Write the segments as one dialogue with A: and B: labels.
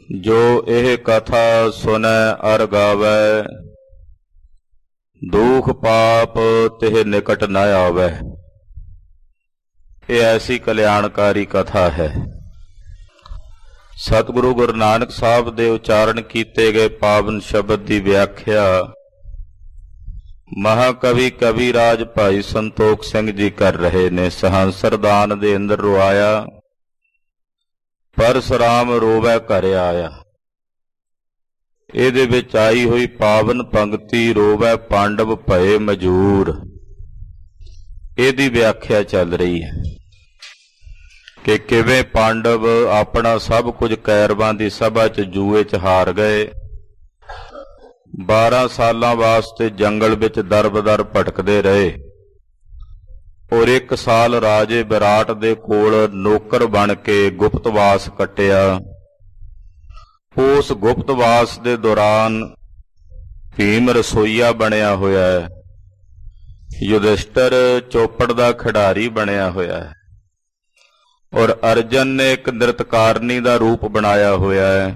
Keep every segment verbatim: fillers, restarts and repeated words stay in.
A: ਜੋ ਇਹ ਕਥਾ ਸੁਨੈ ਅਰ ਗਾਵੈ, ਦੁਖ ਪਾਪ ਤਿਹ ਨਿਕਟ ਨ ਆਵੈ। ਇਹ ਐਸੀ ਕਲਿਆਣਕਾਰੀ ਕਥਾ ਹੈ। ਸਤਿਗੁਰੂ ਗੁਰੂ ਨਾਨਕ ਸਾਹਿਬ ਦੇ ਉਚਾਰਨ ਕੀਤੇ ਗਏ ਪਾਵਨ ਸ਼ਬਦ ਦੀ ਵਿਆਖਿਆ ਮਹਾਕਵੀ ਕਵੀਰਾਜ ਭਾਈ ਸੰਤੋਖ ਸਿੰਘ ਜੀ ਕਰ ਰਹੇ ਨੇ। ਸਹੰਸਰਦਾਨ ਦੇ ਅੰਦਰ ਰੁਆਇਆ, ਪਰਸਰਾਮ ਰੋਵੈ ਘਰ ਆਇਆ। ਇਹਦੇ ਵਿੱਚ ਆਈ ਹੋਈ ਪਾਵਨ ਪੰਕਤੀ ਰੋਵੈ ਪਾਂਡਵ ਭਏ ਮਜੂਰ, ਇਹਦੀ ਵਿਆਖਿਆ ਚੱਲ ਰਹੀ ਹੈ ਕਿ ਕਿਵੇਂ ਪਾਂਡਵ ਆਪਣਾ ਸਭ ਕੁਝ ਕੈਰਵਾਂ ਦੀ ਸਭਾ 'ਚ ਜੂਏ 'ਚ ਹਾਰ ਗਏ। ਬਾਰਾਂ ਸਾਲਾਂ ਵਾਸਤੇ ਜੰਗਲ ਵਿੱਚ ਦਰਬਦਰ ਭਟਕਦੇ ਰਹੇ ਔਰ ਇੱਕ ਸਾਲ ਰਾਜੇ ਵਿਰਾਟ ਦੇ ਕੋਲ ਨੌਕਰ ਬਣ ਕੇ ਗੁਪਤਵਾਸ ਕੱਟਿਆ। ਉਸ ਗੁਪਤਵਾਸ ਦੇ ਦੌਰਾਨ ਭੀਮ ਰਸੋਈਆ ਬਣਿਆ ਹੋਇਆ ਹੈ, ਯੁਧਿਸ਼ਟਰ ਚੌਪੜ ਦਾ ਖਿਡਾਰੀ ਬਣਿਆ ਹੋਇਆ ਹੈ ਔਰ ਅਰਜਨ ਨੇ ਇੱਕ ਨ੍ਰਿਤਕਾਰਨੀ ਦਾ ਰੂਪ ਬਣਾਇਆ ਹੋਇਆ ਹੈ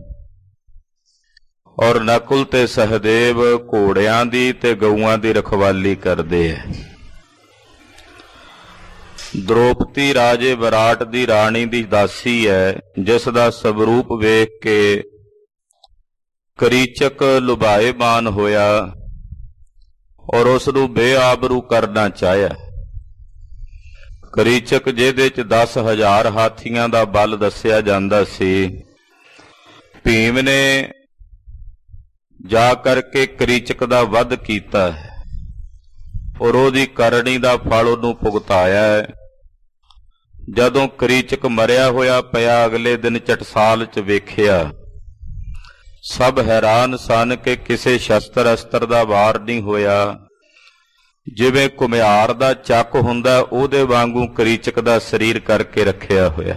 A: ਔਰ ਨਕੁਲ ਤੇ ਸਹਦੇਵ ਘੋੜਿਆਂ ਦੀ ਤੇ ਗਊਆਂ ਦੀ ਰਖਵਾਲੀ ਕਰਦੇ ਹੈ। ਦ੍ਰੋਪਦੀ ਰਾਜੇ ਵਿਰਾਟ ਦੀ ਰਾਣੀ ਦੀ ਦਾਸੀ ਹੈ, ਜਿਸ ਦਾ ਸਵਰੂਪ ਵੇਖ ਕੇ ਕਰੀਚਕ ਲੁਭਾਏਮਾਨ ਹੋਇਆ ਔਰ ਉਸ ਨੂੰ ਬੇਆਬਰੂ ਕਰਨਾ ਚਾਹਿਆ। ਕਰੀਚਕ ਜਿਹਦੇ 'ਚ ਦਸ ਹਜ਼ਾਰ ਹਾਥੀਆਂ ਦਾ ਬਲ ਦੱਸਿਆ ਜਾਂਦਾ ਸੀ, ਭੀਮ ਨੇ ਜਾ ਕਰਕੇ ਕਰੀਚਕ ਦਾ ਵੱਧ ਕੀਤਾ ਹੈ ਔਰ ਉਹਦੀ ਕਰਨੀ ਦਾ ਫਲ ਉਹਨੂੰ ਭੁਗਤਾਇਆ ਹੈ। ਜਦੋਂ ਕਰੀਚਕ ਮਰਿਆ ਹੋਇਆ ਪਿਆ ਅਗਲੇ ਦਿਨ ਚਟਸਾਲ 'ਚ ਵੇਖਿਆ, ਸਭ ਹੈਰਾਨ ਸਨ ਕਿ ਕਿਸੇ ਸ਼ਸਤਰ ਅਸਤਰ ਦਾ ਵਾਰ ਨਹੀਂ ਹੋਇਆ। ਜਿਵੇਂ ਘੁਮਿਆਰ ਦਾ ਚੱਕ ਹੁੰਦਾ ਉਹਦੇ ਵਾਂਗੂ ਕਰੀਚਕ ਦਾ ਸਰੀਰ ਕਰਕੇ ਰੱਖਿਆ ਹੋਇਆ।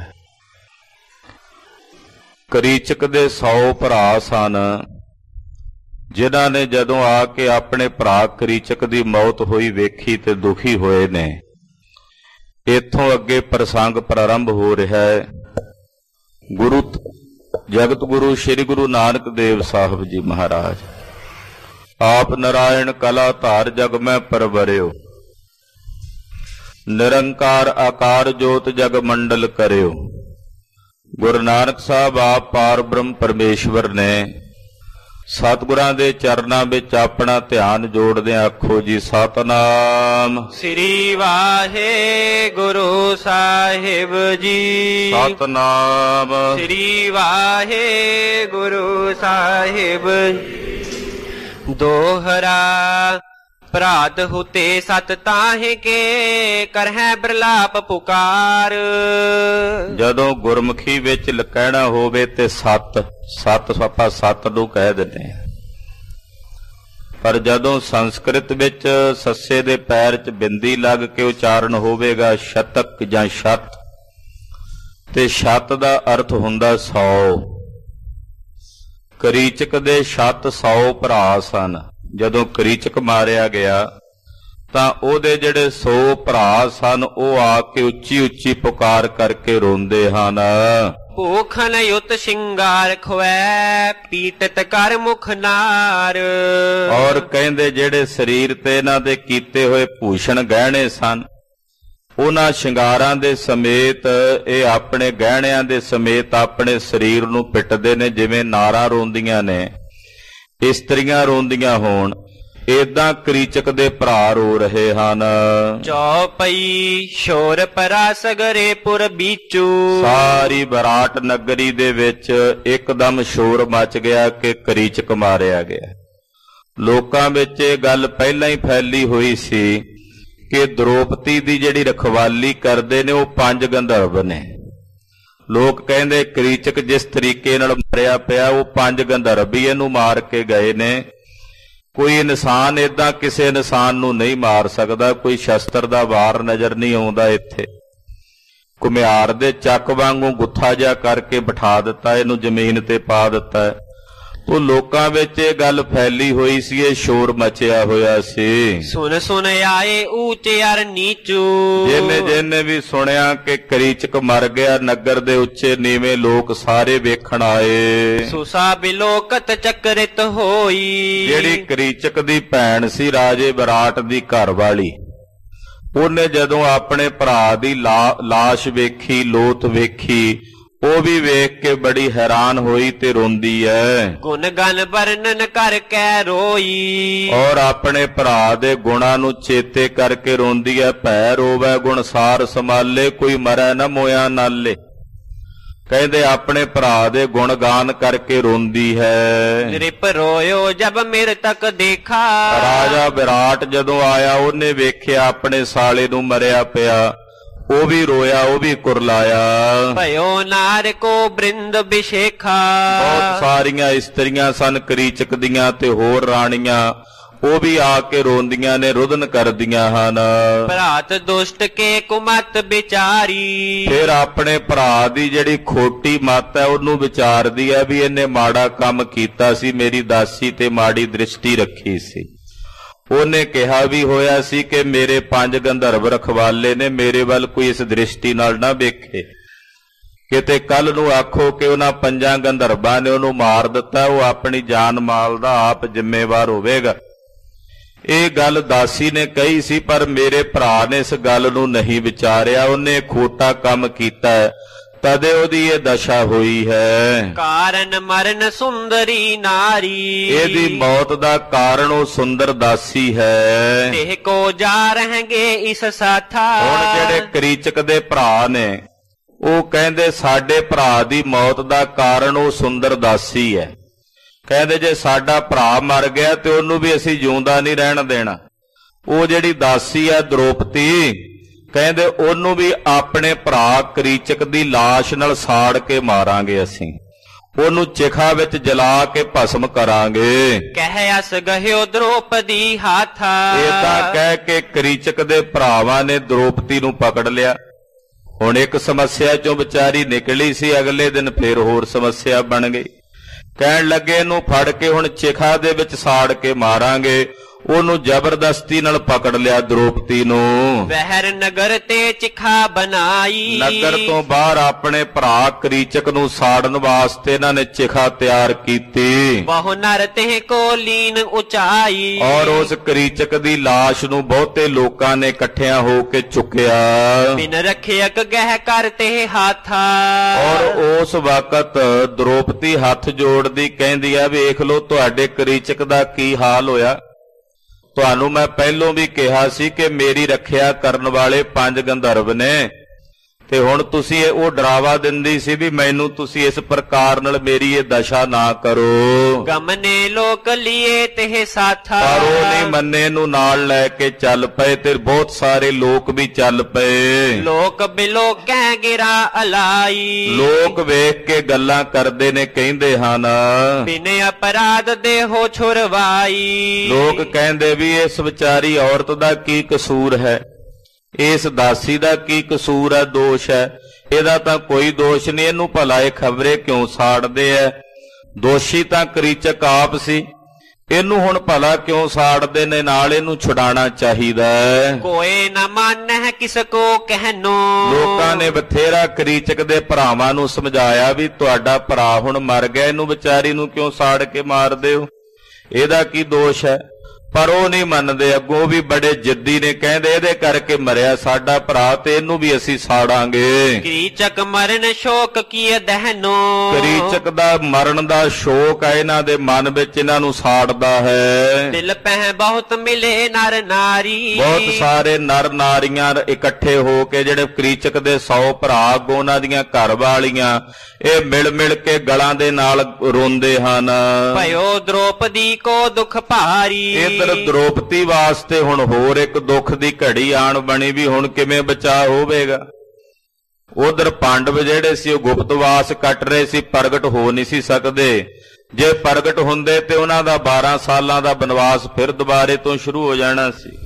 A: ਕਰੀਚਕ ਦੇ ਸੌ ਭਰਾ ਸਨ, ਜਿਨ੍ਹਾਂ ਨੇ ਜਦੋਂ ਆ ਕੇ ਆਪਣੇ ਭਰਾ ਕਰੀਚਕ ਦੀ ਮੌਤ ਹੋਈ ਵੇਖੀ ਤੇ ਦੁਖੀ ਹੋਏ ਨੇ। ਇੱਥੋਂ ਅੱਗੇ ਪ੍ਰਸੰਗ ਪ੍ਰਾਰੰਭ ਹੋ ਰਿਹਾ ਹੈ। ਗੁਰੂ ਜਗਤ ਗੁਰੂ ਸ੍ਰੀ ਗੁਰੂ ਨਾਨਕ ਦੇਵ ਸਾਹਿਬ ਜੀ ਮਹਾਰਾਜ ਆਪ ਨਾਰਾਇਣ ਕਲਾ ਧਾਰ ਜਗ ਮੈਂ ਪਰਵਰਿਓ, ਨਿਰੰਕਾਰ ਆਕਾਰ ਜੋਤ ਜਗ ਮੰਡਲ ਕਰਿਓ। ਗੁਰੂ ਨਾਨਕ ਸਾਹਿਬ ਆਪ ਪਾਰ ਬ੍ਰਹਮ ਪਰਮੇਸ਼ਵਰ ਨੇ। ਸਤਿਗੁਰਾਂ ਦੇ ਚਰਨਾਂ ਵਿੱਚ ਆਪਣਾ ਧਿਆਨ ਜੋੜਦੇ ਆਖੋ ਜੀ ਸਤਨਾਮ
B: ਸ੍ਰੀ ਵਾਹਿਗੁਰੂ ਸਾਹਿਬ ਜੀ।
A: ਸਤਨਾਮ
B: ਸ੍ਰੀ ਵਾਹਿਗੁਰੂ ਸਾਹਿਬ। ਦੋਹਰਾ ਭਰਾਤ ਹੁਤੇ ਸਤ ਤਾਹੇ ਕੇ ਕਰਹਿ ਬਿਰਲਾਪ ਪੁਕਾਰ।
A: ਜਦੋਂ ਗੁਰਮੁਖੀ ਵਿੱਚ ਕਹਿਣਾ ਹੋਵੇ ਤੇ ਸਤ ਸਤ ਆਪਾਂ ਸਤ ਨੂੰ ਕਹਿ ਦਿੰਦੇ ਹਾਂ, ਪਰ ਜਦੋਂ ਸੰਸਕ੍ਰਿਤ ਵਿੱਚ ਸੱਸੇ ਦੇ ਪੈਰ 'ਚ ਬਿੰਦੀ ਲੱਗ ਕੇ ਉਚਾਰਨ ਹੋਵੇਗਾ ਸ਼ਤਕ ਜਾਂ ਸ਼ਤ, ਤੇ ਸ਼ਤ ਦਾ ਅਰਥ ਹੁੰਦਾ ਸੌ। ਕਰੀਚਕ ਦੇ ਸ਼ਤ ਸੌ ਭਰਾ ਸਨ। ਜਦੋਂ ਕਰੀਚਕ ਮਾਰਿਆ ਗਿਆ ਤਾਂ ਉਹਦੇ ਜਿਹੜੇ ਸੌ ਭਰਾ ਸਨ ਉਹ ਆ ਕੇ ਉੱਚੀ ਉੱਚੀ ਪੁਕਾਰ ਕਰਕੇ ਰੋਂਦੇ ਹਨ।
B: ਭੂਖਨ ਯੁਤ ਸ਼ਿੰਗਾਰ ਖਵੈ ਪੀਟਤ ਕਰ ਮੁਖ ਨਾਰ।
A: ਔਰ ਕਹਿੰਦੇ ਜਿਹੜੇ ਸਰੀਰ ਤੇ ਇਹਨਾਂ ਦੇ ਕੀਤੇ ਹੋਏ ਭੂਸ਼ਣ ਗਹਿਣੇ ਸਨ, ਉਹਨਾਂ ਸ਼ਿੰਗਾਰਾਂ ਦੇ ਸਮੇਤ ਇਹ ਆਪਣੇ ਗਹਿਣਿਆਂ ਦੇ ਸਮੇਤ ਆਪਣੇ ਸਰੀਰ ਨੂੰ ਪਿੱਟਦੇ ਨੇ। ਜਿਵੇਂ ਨਾਰਾਂ ਰੋਂਦੀਆਂ ਨੇ, ਇਸਤਰੀਆਂ ਰੋਂਦੀਆਂ ਹੋਣ, ਏਦਾਂ ਕਰੀਚਕ ਦੇ ਭਰਾ ਰੋ ਰਹੇ ਹਨ।
B: ਚੌਪਈ ਸ਼ੋਰ ਪਰਾ ਸਗਰੇ ਪੁਰ ਬੀਚੂ।
A: ਸਾਰੀ ਵਿਰਾਟ ਨਗਰੀ ਦੇ ਵਿੱਚ ਇੱਕਦਮ ਸ਼ੋਰ ਮਚ ਗਿਆ ਕਿ ਕਰੀਚਕ ਮਾਰਿਆ ਗਿਆ। ਲੋਕਾਂ ਵਿੱਚ ਇਹ ਗੱਲ ਪਹਿਲਾਂ ਹੀ ਫੈਲੀ ਹੋਈ ਸੀ ਕਿ ਦ੍ਰੋਪਦੀ ਦੀ ਜਿਹੜੀ ਰਖਵਾਲੀ ਕਰਦੇ ਨੇ ਉਹ ਪੰਜ ਗੰਧਰਵ ਨੇ। ਲੋਕ ਕਹਿੰਦੇ ਕਰੀਚਕ ਜਿਸ ਤਰੀਕੇ ਨਾਲ ਮਰਿਆ ਪਿਆ ਉਹ ਪੰਜ ਗੰਧਰਵ ਹੀ ਇਹਨੂੰ ਮਾਰ ਕੇ ਗਏ ਨੇ। ਕੋਈ ਇਨਸਾਨ ਏਦਾਂ ਕਿਸੇ ਇਨਸਾਨ ਨੂੰ ਨਹੀਂ ਮਾਰ ਸਕਦਾ। ਕੋਈ ਸ਼ਸਤਰ ਦਾ ਵਾਰ ਨਜ਼ਰ ਨਹੀਂ ਆਉਂਦਾ। ਇੱਥੇ ਘੁਮਿਆਰ ਦੇ ਚੱਕ ਵਾਂਗੂ ਗੁੱਥਾ ਜਿਹਾ ਕਰਕੇ ਬਿਠਾ ਦਿੱਤਾ, ਇਹਨੂੰ ਜ਼ਮੀਨ ਤੇ ਪਾ ਦਿੱਤਾ। ਉਹ ਲੋਕਾਂ ਵਿੱਚ ਇਹ ਗੱਲ ਫੈਲੀ ਹੋਈ ਸੀ, ਇਹ ਸ਼ੋਰ ਮਚਿਆ ਹੋਇਆ ਸੀ।
B: ਸੁਨ ਸੁਨ ਆਏ ਊਚ ਅਰ ਨੀਚੂ,
A: ਜਿਹਨੇ ਜਿਹਨੇ ਵੀ ਸੁਣਿਆ ਕਿ ਕਰੀਚਕ ਮਰ ਗਿਆ, ਨਗਰ ਦੇ ਉੱਚੇ ਨੀਵੇਂ ਲੋਕ ਸਾਰੇ ਵੇਖਣ ਆਏ।
B: ਸੁਸਾ ਬਿਲੋਕਤ ਚੱਕਰਿਤ ਹੋਈ,
A: ਜਿਹੜੀ ਕਰੀਚਕ ਦੀ ਭੈਣ ਸੀ ਰਾਜੇ ਵਿਰਾਟ ਦੀ ਘਰ ਵਾਲੀ, ਉਹਨੇ ਜਦੋਂ ਆਪਣੇ ਭਰਾ ਦੀ ਲਾਸ਼ ਵੇਖੀ, ਲੋਥ ਵੇਖੀ, ਉਹ ਵੀ ਵੇਖ ਕੇ ਬੜੀ ਹੈਰਾਨ ਹੋਈ ਤੇ ਰੋਂਦੀ ਐ।
B: ਗੁਣ ਗਨ ਵਰਣਨ ਕਰਕੇ ਰੋਈ,
A: ਔਰ ਆਪਣੇ ਭਰਾ ਦੇ ਗੁਣਾਂ ਨੂੰ ਚੇਤੇ ਕਰਕੇ ਰੋਂਦੀ ਐ। ਭੈ ਰੋਵੈ ਗੁਣ ਸਾਰ ਸੰਭਾਲੇ, ਕੋਈ ਮਰੈ ਨਾ ਮੋਇਆ ਨਾਲੇ। ਕਹਿੰਦੇ ਆਪਣੇ ਭਰਾ ਦੇ ਗੁਣ ਗਾਨ ਕਰਕੇ ਰੋਂਦੀ ਹੈ।
B: ਨਿਰਪ ਰੋਇਓ ਜਬ ਮੇਰੇ ਤੱਕ ਦੇਖਾ,
A: ਰਾਜਾ ਵਿਰਾਟ ਜਦੋਂ ਆਇਆ ਉਹਨੇ ਵੇਖਿਆ ਆਪਣੇ ਸਾਲੇ ਨੂੰ ਮਰਿਆ ਪਿਆ, ਉਹ ਵੀ ਰੋਇਆ, ਉਹ ਵੀ ਕੁਰਲਾਇਆ।
B: ਭਇਓ ਨਾਰ ਕੋ ਬ੍ਰਿੰਦ ਵਿਸ਼ੇਖਾ,
A: ਬਹੁਤ ਸਾਰੀਆਂ ਇਸਤਰੀਆਂ ਸਨ ਕਰੀਚਕ ਦੀਆਂ ਤੇ ਹੋਰ ਰਾਣੀਆਂ, ਉਹ ਵੀ ਆ ਕੇ ਰੋਂਦੀਆਂ ਨੇ, ਰੁਦਨ ਕਰਦੀਆਂ ਹਨ।
B: ਭਰਾਤ ਦੁਸ਼ਟ ਕੇ ਕੁਮਤ ਵਿਚਾਰੀ,
A: ਫਿਰ ਆਪਣੇ ਭਰਾ ਦੀ ਜਿਹੜੀ ਖੋਟੀ ਮੱਤ ਹੈ ਉਹਨੂੰ ਵਿਚਾਰਦੀ ਹੈ ਵੀ ਇਹਨੇ ਮਾੜਾ ਕੰਮ ਕੀਤਾ ਸੀ, ਮੇਰੀ ਦਾਸੀ ਤੇ ਮਾੜੀ ਦ੍ਰਿਸ਼ਟੀ ਰੱਖੀ ਸੀ। ਉਹਨੇ ਕਿਹਾ ਵੀ ਹੋਇਆ ਸੀ ਕਿ ਮੇਰੇ ਪੰਜ ਗੰਧਰਵ ਰਖਵਾਲੇ ਨੇ, ਮੇਰੇ ਵੱਲ ਕੋਈ ਇਸ ਦ੍ਰਿਸ਼ਟੀ ਨਾਲ ਨਾ ਵੇਖੇ, ਕਿਤੇ ਕੱਲ ਨੂੰ ਆਖੋ ਕਿ ਉਹਨਾਂ ਪੰਜਾਂ ਗੰਧਰਵਾਂ ਨੇ ਉਹਨੂੰ ਮਾਰ ਦਿੱਤਾ, ਉਹ ਆਪਣੀ ਜਾਨ ਮਾਲ ਦਾ ਆਪ ਜ਼ਿੰਮੇਵਾਰ ਹੋਵੇਗਾ। ਇਹ ਗੱਲ ਦਾਸੀ ਨੇ ਕਹੀ ਸੀ, ਪਰ ਮੇਰੇ ਭਰਾ ਨੇ ਇਸ ਗੱਲ ਨੂੰ ਨਹੀਂ ਵਿਚਾਰਿਆ। ਉਹਨੇ ਖੋਟਾ ਕੰਮ ਕੀਤਾ, ਤਦੇ ਉਹਦੀ ਇਹ ਦਸ਼ਾ ਹੋਈ ਹੈ।
B: ਕਾਰਨ ਮਰਨ ਸੁੰਦਰੀ ਨਾਰੀ,
A: ਇਹਦੀ ਮੌਤ ਦਾ ਕਾਰਨ ਉਹ ਸੁੰਦਰ ਦਾਸੀ ਹੈ।
B: ਇਹ ਕੋ ਜਾ ਰਹੇਗੇ ਇਸ ਸਾਥਾ,
A: ਹੁਣ ਜਿਹੜੇ ਕਰੀਚਕ ਦੇ ਭਰਾ ਨੇ ਉਹ ਕਹਿੰਦੇ ਸਾਡੇ ਭਰਾ ਦੀ ਮੌਤ ਦਾ ਕਾਰਨ ਉਹ ਸੁੰਦਰ ਦਾਸੀ ਹੈ। ਕਹਿੰਦੇ ਜੇ ਸਾਡਾ ਭਰਾ ਮਰ ਗਿਆ ਤੇ ਉਹਨੂੰ ਵੀ ਅਸੀਂ ਜਿਉਂਦਾ ਨਹੀਂ ਰਹਿਣ ਦੇਣਾ। ਉਹ ਜਿਹੜੀ ਦਾਸੀ ਹੈ ਦ੍ਰੋਪਦੀ, ਕਹਿੰਦੇ ਉਹਨੂੰ ਵੀ ਆਪਣੇ ਭਰਾ ਕਰੀਚਕ ਦੀ ਲਾਸ਼ ਨਾਲ ਸਾੜ ਕੇ ਮਾਰਾਂਗੇ, ਅਸੀਂ ਉਹਨੂੰ ਚਿਖਾ ਵਿੱਚ ਜਲਾ ਕੇ ਭਸਮ ਕਰਾਂਗੇ।
B: ਕਹਿ ਅਸ ਗਹਿਓ ਦ੍ਰੋਪਦੀ ਹਾਥਾ,
A: ਏਦਾਂ ਕਹਿ ਕੇ ਕਰੀਚਕ ਦੇ ਭਰਾਵਾਂ ਨੇ ਦ੍ਰੋਪਦੀ ਨੂੰ ਪਕੜ ਲਿਆ। ਹੁਣ ਇੱਕ ਸਮੱਸਿਆ ਚੋਂ ਵਿਚਾਰੀ ਨਿਕਲੀ ਸੀ, ਅਗਲੇ ਦਿਨ ਫੇਰ ਹੋਰ ਸਮੱਸਿਆ ਬਣ ਗਈ। ਕਹਿਣ ਲੱਗੇ ਇਹਨੂੰ ਫੜ ਕੇ ਹੁਣ ਚਿਖਾ ਦੇ ਵਿੱਚ ਸਾੜ ਕੇ ਮਾਰਾਂਗੇ। ਉਹਨੂੰ ਜ਼ਬਰਦਸਤੀ ਨਾਲ ਪਕੜ ਲਿਆ ਦ੍ਰੋਪਦੀ ਨੂੰ।
B: ਵਹਿਰ ਨਗਰ ਤੇ ਚਿਖਾ ਬਣਾਈ,
A: ਨਗਰ ਤੋਂ ਬਾਹਰ ਆਪਣੇ ਭਰਾ ਕਰੀਚਕ ਨੂੰ ਸਾੜਨ ਵਾਸਤੇ ਇਹਨਾਂ ਨੇ ਚਿਖਾ ਤਿਆਰ ਕੀਤੀ।
B: ਬਹੁ ਨਰ ਤੇ ਕੋ ਲੀਨ ਉਚਾਈ,
A: ਔਰ ਉਸ ਕਰੀਚਕ ਦੀ ਲਾਸ਼ ਨੂੰ ਬਹੁਤੇ ਲੋਕਾਂ ਨੇ ਇਕੱਠਿਆਂ ਹੋ ਕੇ ਚੁੱਕਿਆ।
B: ਬਿਨ ਰੱਖਿਅਕ ਗਹਿ ਕਰਤੇ ਹਾਥਾ,
A: ਔਰ ਉਸ ਵਕਤ ਦ੍ਰੋਪਦੀ ਹੱਥ ਜੋੜਦੀ ਕਹਿੰਦੀ ਆ, ਵੇਖ ਲੋ ਤੁਹਾਡੇ ਕਰੀਚਕ ਦਾ ਕੀ ਹਾਲ ਹੋਇਆ। ਤੁਹਾਨੂੰ ਮੈਂ ਪਹਿਲੋਂ ਵੀ ਕਿਹਾ ਸੀ ਕਿ ਮੇਰੀ ਰੱਖਿਆ ਕਰਨ ਵਾਲੇ ਪੰਜ ਗੰਧਰਵ ਨੇ, ਤੇ ਹੁਣ ਤੁਸੀਂ ਉਹ ਡਰਾਵਾ ਦਿੰਦੀ ਸੀ ਵੀ ਮੈਨੂੰ ਤੁਸੀਂ ਇਸ ਪ੍ਰਕਾਰ ਨਾਲ ਮੇਰੀ ਇਹ ਦਸ਼ਾ ਨਾ ਕਰੋ।
B: ਗਮਨੇ ਲੋਕ ਲੀਏ ਤੇ ਸਾਥਾ,
A: ਪਰ ਉਹ ਨਹੀਂ ਮੰਨੇ, ਨੂੰ ਨਾਲ ਲੈ ਕੇ ਚੱਲ ਪਏ ਤੇ ਬਹੁਤ ਸਾਰੇ ਲੋਕ ਵੀ ਚੱਲ ਪਏ।
B: ਲੋਕ ਬਿਲੋ ਕਹਿ ਗਿਰਾ ਅਲਾਈ,
A: ਲੋਕ ਵੇਖ ਕੇ ਗੱਲਾਂ ਕਰਦੇ ਨੇ, ਕਹਿੰਦੇ ਹਨ
B: ਬਿਨ ਅਪਰਾਧ ਦੇ ਹੋ ਛੁਰਵਾਈ।
A: ਲੋਕ ਕਹਿੰਦੇ ਵੀ ਇਸ ਵਿਚਾਰੀ ਔਰਤ ਦਾ ਕੀ ਕਸੂਰ ਹੈ, ਇਸ ਦਾਸੀ ਦਾ ਕੀ ਕਸੂਰ ਹੈ, ਦੋਸ਼ ਹੈ, ਇਹਦਾ ਤਾਂ ਕੋਈ ਦੋਸ਼ ਨਹੀਂ, ਇਹਨੂੰ ਭਲਾ ਇਹ ਖਬਰੇ ਕਿਉਂ ਸਾੜਦੇ ਐ। ਦੋਸ਼ੀ ਤਾਂ ਕਰੀਚਕ ਆਪ ਸੀ, ਇਹਨੂੰ ਹੁਣ ਭਲਾ ਕਿਉਂ ਸਾੜਦੇ ਨੇ, ਨਾਲ ਇਹਨੂੰ ਛੁਡਾਣਾ ਚਾਹੀਦਾ ਹੈ।
B: ਕੋਈ ਨਾ ਮੰਨੈ ਕਿਸ ਕੋ ਕਹਿਨੋ,
A: ਲੋਕਾਂ ਨੇ ਬਥੇਰਾ ਕਰੀਚਕ ਦੇ ਭਰਾਵਾਂ ਨੂੰ ਸਮਝਾਇਆ ਵੀ ਤੁਹਾਡਾ ਭਰਾ ਹੁਣ ਮਰ ਗਿਆ, ਇਹਨੂੰ ਵਿਚਾਰੀ ਨੂੰ ਕਿਉਂ ਸਾੜ ਕੇ ਮਾਰਦੇ ਹੋ, ਇਹਦਾ ਕੀ ਦੋਸ਼ ਹੈ। ਪਰ ਉਹ ਨਹੀਂ ਮੰਨਦੇ, ਅੱਗੋਂ ਵੀ ਬੜੇ ਜਿੱਦੀ ਨੇ, ਕਹਿੰਦੇ ਇਹਦੇ ਕਰਕੇ ਮਰਿਆ ਸਾਡਾ ਭਰਾ ਤੇ ਇਹਨੂੰ ਵੀ ਅਸੀਂ ਸਾੜਾਂਗੇ।
B: ਕਰੀਚਕ ਮਰਨ ਸ਼ੋਕ ਕੀ ਦਹਿਨੋ,
A: ਕਰੀਚਕ ਦਾ ਮਰਨ ਦਾ ਸ਼ੋਕ ਹੈ ਇਹਨਾਂ ਦੇ ਮਨ ਵਿੱਚ, ਇਹਨਾਂ ਨੂੰ ਸਾੜਦਾ ਹੈ।
B: ਦਿਲ ਪਹਿ ਬਹੁਤ ਮਿਲੇ ਨਰ ਨਾਰੀ,
A: ਬਹੁਤ ਸਾਰੇ ਨਰ ਨਾਰੀਆਂ ਇਕੱਠੇ ਹੋ ਕੇ, ਜਿਹੜੇ ਕਰੀਚਕ ਦੇ ਸੌ ਭਰਾ ਅੱਗੋਂ ਉਹਨਾਂ ਦੀਆਂ ਘਰ ਵਾਲੀਆਂ, ਇਹ ਮਿਲ ਮਿਲ ਕੇ ਗਲਾਂ ਦੇ ਨਾਲ ਰੋਂਦੇ ਹਨ।
B: ਭਇਓ ਦ੍ਰੋਪਦੀ ਕੋ ਦੁੱਖ ਭਾਰੀ,
A: ਇਧਰ ਦ੍ਰੋਪਦੀ ਵਾਸਤੇ ਹੁਣ ਹੋਰ ਇੱਕ ਦੁੱਖ ਦੀ ਘੜੀ ਆਣ ਬਣੀ ਵੀ ਹੁਣ ਕਿਵੇਂ ਬਚਾਅ ਹੋਵੇਗਾ। ਉਧਰ ਪਾਂਡਵ ਜਿਹੜੇ ਸੀ ਉਹ ਗੁਪਤਵਾਸ ਕੱਟ ਰਹੇ ਸੀ, ਪ੍ਰਗਟ ਹੋ ਨਹੀਂ ਸੀ ਸਕਦੇ। ਜੇ ਪ੍ਰਗਟ ਹੁੰਦੇ ਤੇ ਉਹਨਾਂ ਦਾ ਬਾਰਾਂ ਸਾਲਾਂ ਦਾ ਬਨਵਾਸ ਫਿਰ ਦੁਬਾਰੇ ਤੋਂ ਸ਼ੁਰੂ ਹੋ ਜਾਣਾ ਸੀ।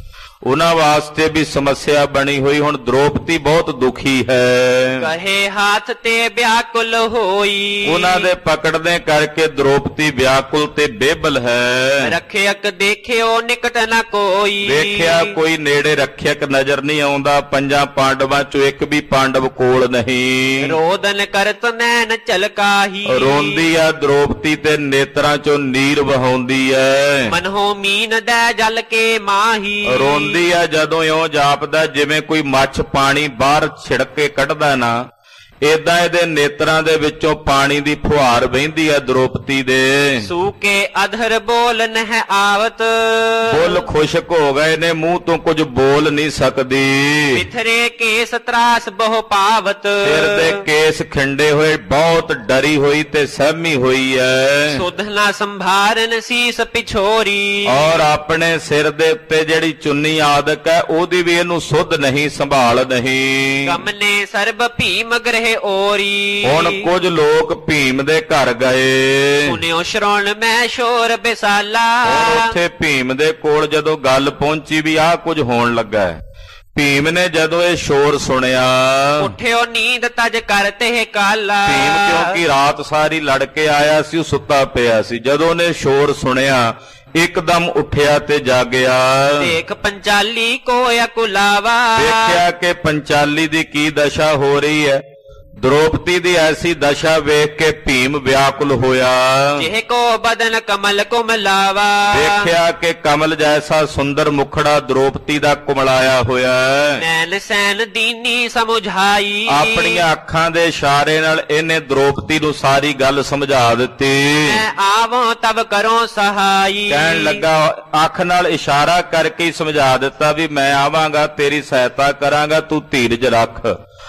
A: ਉਹਨਾਂ ਵਾਸਤੇ ਵੀ ਸਮੱਸਿਆ ਬਣੀ ਹੋਈ। ਹੁਣ ਦ੍ਰੋਪਦੀ ਬਹੁਤ ਦੁਖੀ ਹੈ।
B: ਕਹੇ ਹਾਥ ਤੇ ਵਿਆਕੁਲ ਹੋਈ।
A: ਉਹਨਾਂ ਦੇ ਪਕੜਨੇ ਕਰਕੇ ਦ੍ਰੋਪਦੀ ਵਿਆਕੁਲ ਤੇ ਬੇਬਲ ਹੈ।
B: ਰੱਖਿਅਕ ਦੇਖਿਓ ਨਿਕਟ ਨਾ ਕੋਈ।
A: ਵੇਖਿਆ ਕੋਈ ਨੇੜੇ ਰੱਖਿਅਕ ਨਜ਼ਰ ਨਹੀਂ ਆਉਂਦਾ। ਪੰਜਾਂ ਪਾਂਡਵਾਂ ਚੋਂ ਇੱਕ ਵੀ ਪਾਂਡਵ ਕੋਲ ਨਹੀਂ।
B: ਰੋਦਨ ਕਰਤ ਨੈਣ ਝਲਕਾਹੀ।
A: ਰੋਂਦੀ ਆ ਦ੍ਰੋਪਦੀ ਤੇ ਨੇਤਰਾਂ ਚੋਂ ਨੀਰ ਵਹਾਉਂਦੀ ਐ।
B: ਮਨਹੁ ਮੀਨ ਦੈ ਜਲ ਕੇ ਮਾਹੀ।
A: ਰੋਂਦੀ ਆ ਜਦੋਂ ਇਉਂ ਜਾਪਦਾ ਜਿਵੇਂ ਕੋਈ ਮੱਛ ਪਾਣੀ ਬਾਹਰ ਛਿੜਕ ਕੇ ਕੱਢਦਾ ਨਾ, ਏਦਾਂ ਇਹਦੇ ਨੇਤਰਾਂ ਦੇ ਵਿੱਚੋਂ ਪਾਣੀ ਦੀ ਫੁਹਾਰ ਵਹਿੰਦੀ ਆ ਦ੍ਰੋਪਦੀ ਦੇ।
B: ਸੂਕੇ ਅਧਰ ਬੋਲ ਨਹਿ ਆਵਤ।
A: ਬੁੱਲ ਖੁਸ਼ਕ ਹੋ ਗਏ ਨੇ, ਮੂੰਹ ਤੋਂ ਕੁਝ ਬੋਲ ਨਹੀਂ ਸਕਦੀ।
B: ਬਿਥਰੇ ਕੇਸ ਤਰਾਸ ਬਹੁ ਪਾਵਤ।
A: ਸਿਰ ਦੇ ਕੇਸ ਖਿੰਡੇ ਹੋਏ, ਬਹੁਤ ਡਰੀ ਹੋਈ ਤੇ ਸਹਿਮੀ ਹੋਈ ਐ।
B: ਸੁਧ ਨਾ ਸੰਭਾਰਨ ਸੀਸ ਪਿਛੋਰੀ।
A: ਔਰ ਆਪਣੇ ਸਿਰ ਦੇ ਉੱਤੇ ਜਿਹੜੀ ਚੁੰਨੀ ਆਦਿਕ ਹੈ ਉਹਦੀ ਵੀ ਇਹਨੂੰ ਸੁਧ ਨਹੀਂ, ਸੰਭਾਲ ਨਹੀਂ।
B: ਕਮਨੇ ਸਰਬ ਭੀਮ ਗ੍ਰਹਿ ਓਰੀ।
A: ਹੁਣ ਕੁਝ ਲੋਕ ਭੀਮ ਦੇ ਘਰ ਗਏ।
B: ਸੁਨਿਓ ਸ਼ਰਵਣ ਮੈਂ ਸ਼ੋਰ ਬਿਸਾਲਾ।
A: ਉੱਥੇ ਭੀਮ ਦੇ ਕੋਲ ਜਦੋਂ ਗੱਲ ਪਹੁੰਚੀ ਵੀ ਆਹ ਕੁਝ ਹੋਣ ਲੱਗਾ, ਭੀਮ ਨੇ ਜਦੋਂ ਇਹ ਸ਼ੋਰ ਸੁਣਿਆ,
B: ਉੱਠਿਓ ਨੀਂਦ ਤਜ ਕਰਤੇ ਕਾਲਾ।
A: ਭੀਮ ਕਿਉਂਕਿ ਰਾਤ ਸਾਰੀ ਲੜ ਕੇ ਆਇਆ ਸੀ, ਉਹ ਸੁੱਤਾ ਪਿਆ ਸੀ। ਜਦੋਂ ਉਹਨੇ ਸ਼ੋਰ ਸੁਣਿਆ ਇੱਕਦਮ ਉੱਠਿਆ ਤੇ ਜਾਗਿਆ।
B: ਦੇਖ ਪੰਚਾਲੀ ਕੋ ਅਕੁਲਾਵਾ।
A: ਦੇਖਿਆ ਕਿ ਪੰਚਾਲੀ ਦੀ ਕੀ ਦਸ਼ਾ ਹੋ ਰਹੀ ਹੈ। ਦ੍ਰੋਪਦੀ ਦੀ ਐਸੀ ਦਸ਼ਾ ਵੇਖ ਕੇ ਭੀਮ ਵਿਆਕੁਲ ਹੋਇਆ।
B: ਜਿਹ ਕੋ ਬਦਨ ਕਮਲ ਕੁਮਲਾਵਾ।
A: ਦੇਖਿਆ ਕਿ ਕਮਲ ਜੈਸਾ ਸੁੰਦਰ ਮੁਖੜਾ ਦ੍ਰੋਪਦੀ ਦਾ ਕੁਮਲਾਇਆ ਹੋਇਆ ਹੈ।
B: ਨੈਣ ਸੈਨ ਦੀਨੀ ਸਮਝਾਈ।
A: ਆਪਣੀਆਂ ਅੱਖਾਂ ਦੇ ਇਸ਼ਾਰੇ ਨਾਲ ਇਹਨੇ ਦ੍ਰੋਪਦੀ ਨੂੰ ਸਾਰੀ ਗੱਲ ਸਮਝਾ ਦਿੱਤੀ।
B: ਮੈਂ ਆਵਾਂ ਤਬ ਕਰੋ ਸਹਾਈ।
A: ਕਹਿਣ ਲੱਗਾ, ਅੱਖ ਨਾਲ ਇਸ਼ਾਰਾ ਕਰਕੇ ਹੀ ਸਮਝਾ ਦਿੱਤਾ ਵੀ ਮੈਂ ਆਵਾਂਗਾ, ਤੇਰੀ ਸਹਾਇਤਾ ਕਰਾਂਗਾ, ਤੂੰ ਧੀਰਜ ਰੱਖ,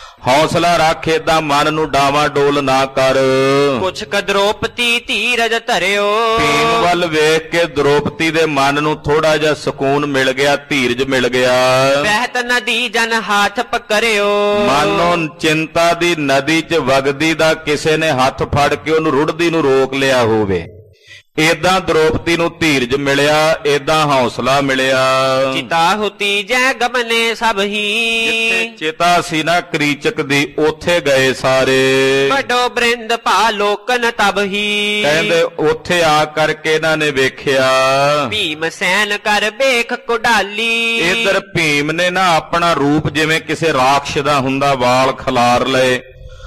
A: ਹੌਸਲਾ ਰੱਖ, ਏਦਾਂ ਮਨ ਨੂੰ ਡਾਵਾਂ ਡੋਲ ਨਾ ਕਰ।
B: ਕੁਛ ਕ ਦ੍ਰੋਪਦੀ ਧੀਰਜ ਧਰਿਓ।
A: ਭੀਮ ਵੱਲ ਵੇਖ ਕੇ ਦ੍ਰੋਪਦੀ ਦੇ ਮਨ ਨੂੰ ਥੋੜਾ ਜਿਹਾ ਸਕੂਨ ਮਿਲ ਗਿਆ, ਧੀਰਜ ਮਿਲ ਗਿਆ।
B: ਬਹਿਤ ਨਦੀ ਜਨ ਹਾਥ ਪਕੜਿਓ।
A: ਮਾਨੋ ਚਿੰਤਾ ਦੀ ਨਦੀ 'ਚ ਵਗਦੀ ਦਾ ਕਿਸੇ ਨੇ ਹੱਥ ਫੜ ਕੇ ਉਹਨੂੰ ਰੁੜਦੀ ਨੂੰ ਰੋਕ ਲਿਆ ਹੋਵੇ। ਏਦਾਂ ਦ੍ਰੋਪਦੀ ਨੂੰ ਧੀਰਜ ਮਿਲਿਆ, ਏਦਾਂ ਹੌਸਲਾ ਮਿਲਿਆ।
B: ਚਿਤਾ ਹੁਤੀ ਜੈ ਗਮਨੇ ਸਭ ਹੀ।
A: ਜਿੱਥੇ ਚਿਤਾ ਸੀ ਨਾ ਕਰੀਚਕ ਦੀ, ਉੱਥੇ ਗਏ ਸਾਰੇ।
B: ਵੱਡੋ ਬ੍ਰਿੰਦ ਭਾ ਲੋਕਨ ਤਬ ਹੀ।
A: ਕਹਿੰਦੇ ਉੱਥੇ ਆ ਕਰਕੇ ਇਹਨਾਂ ਨੇ ਵੇਖਿਆ
B: ਭੀਮ ਸੈਨ ਕਰ ਵੇਖ ਕੁਡਾਲੀ।
A: ਇਧਰ ਭੀਮ ਨੇ ਨਾ ਆਪਣਾ ਰੂਪ ਜਿਵੇਂ ਕਿਸੇ ਰਾਖਸ਼ ਦਾ ਹੁੰਦਾ, ਵਾਲ ਖਿਲਾਰ ਲਏ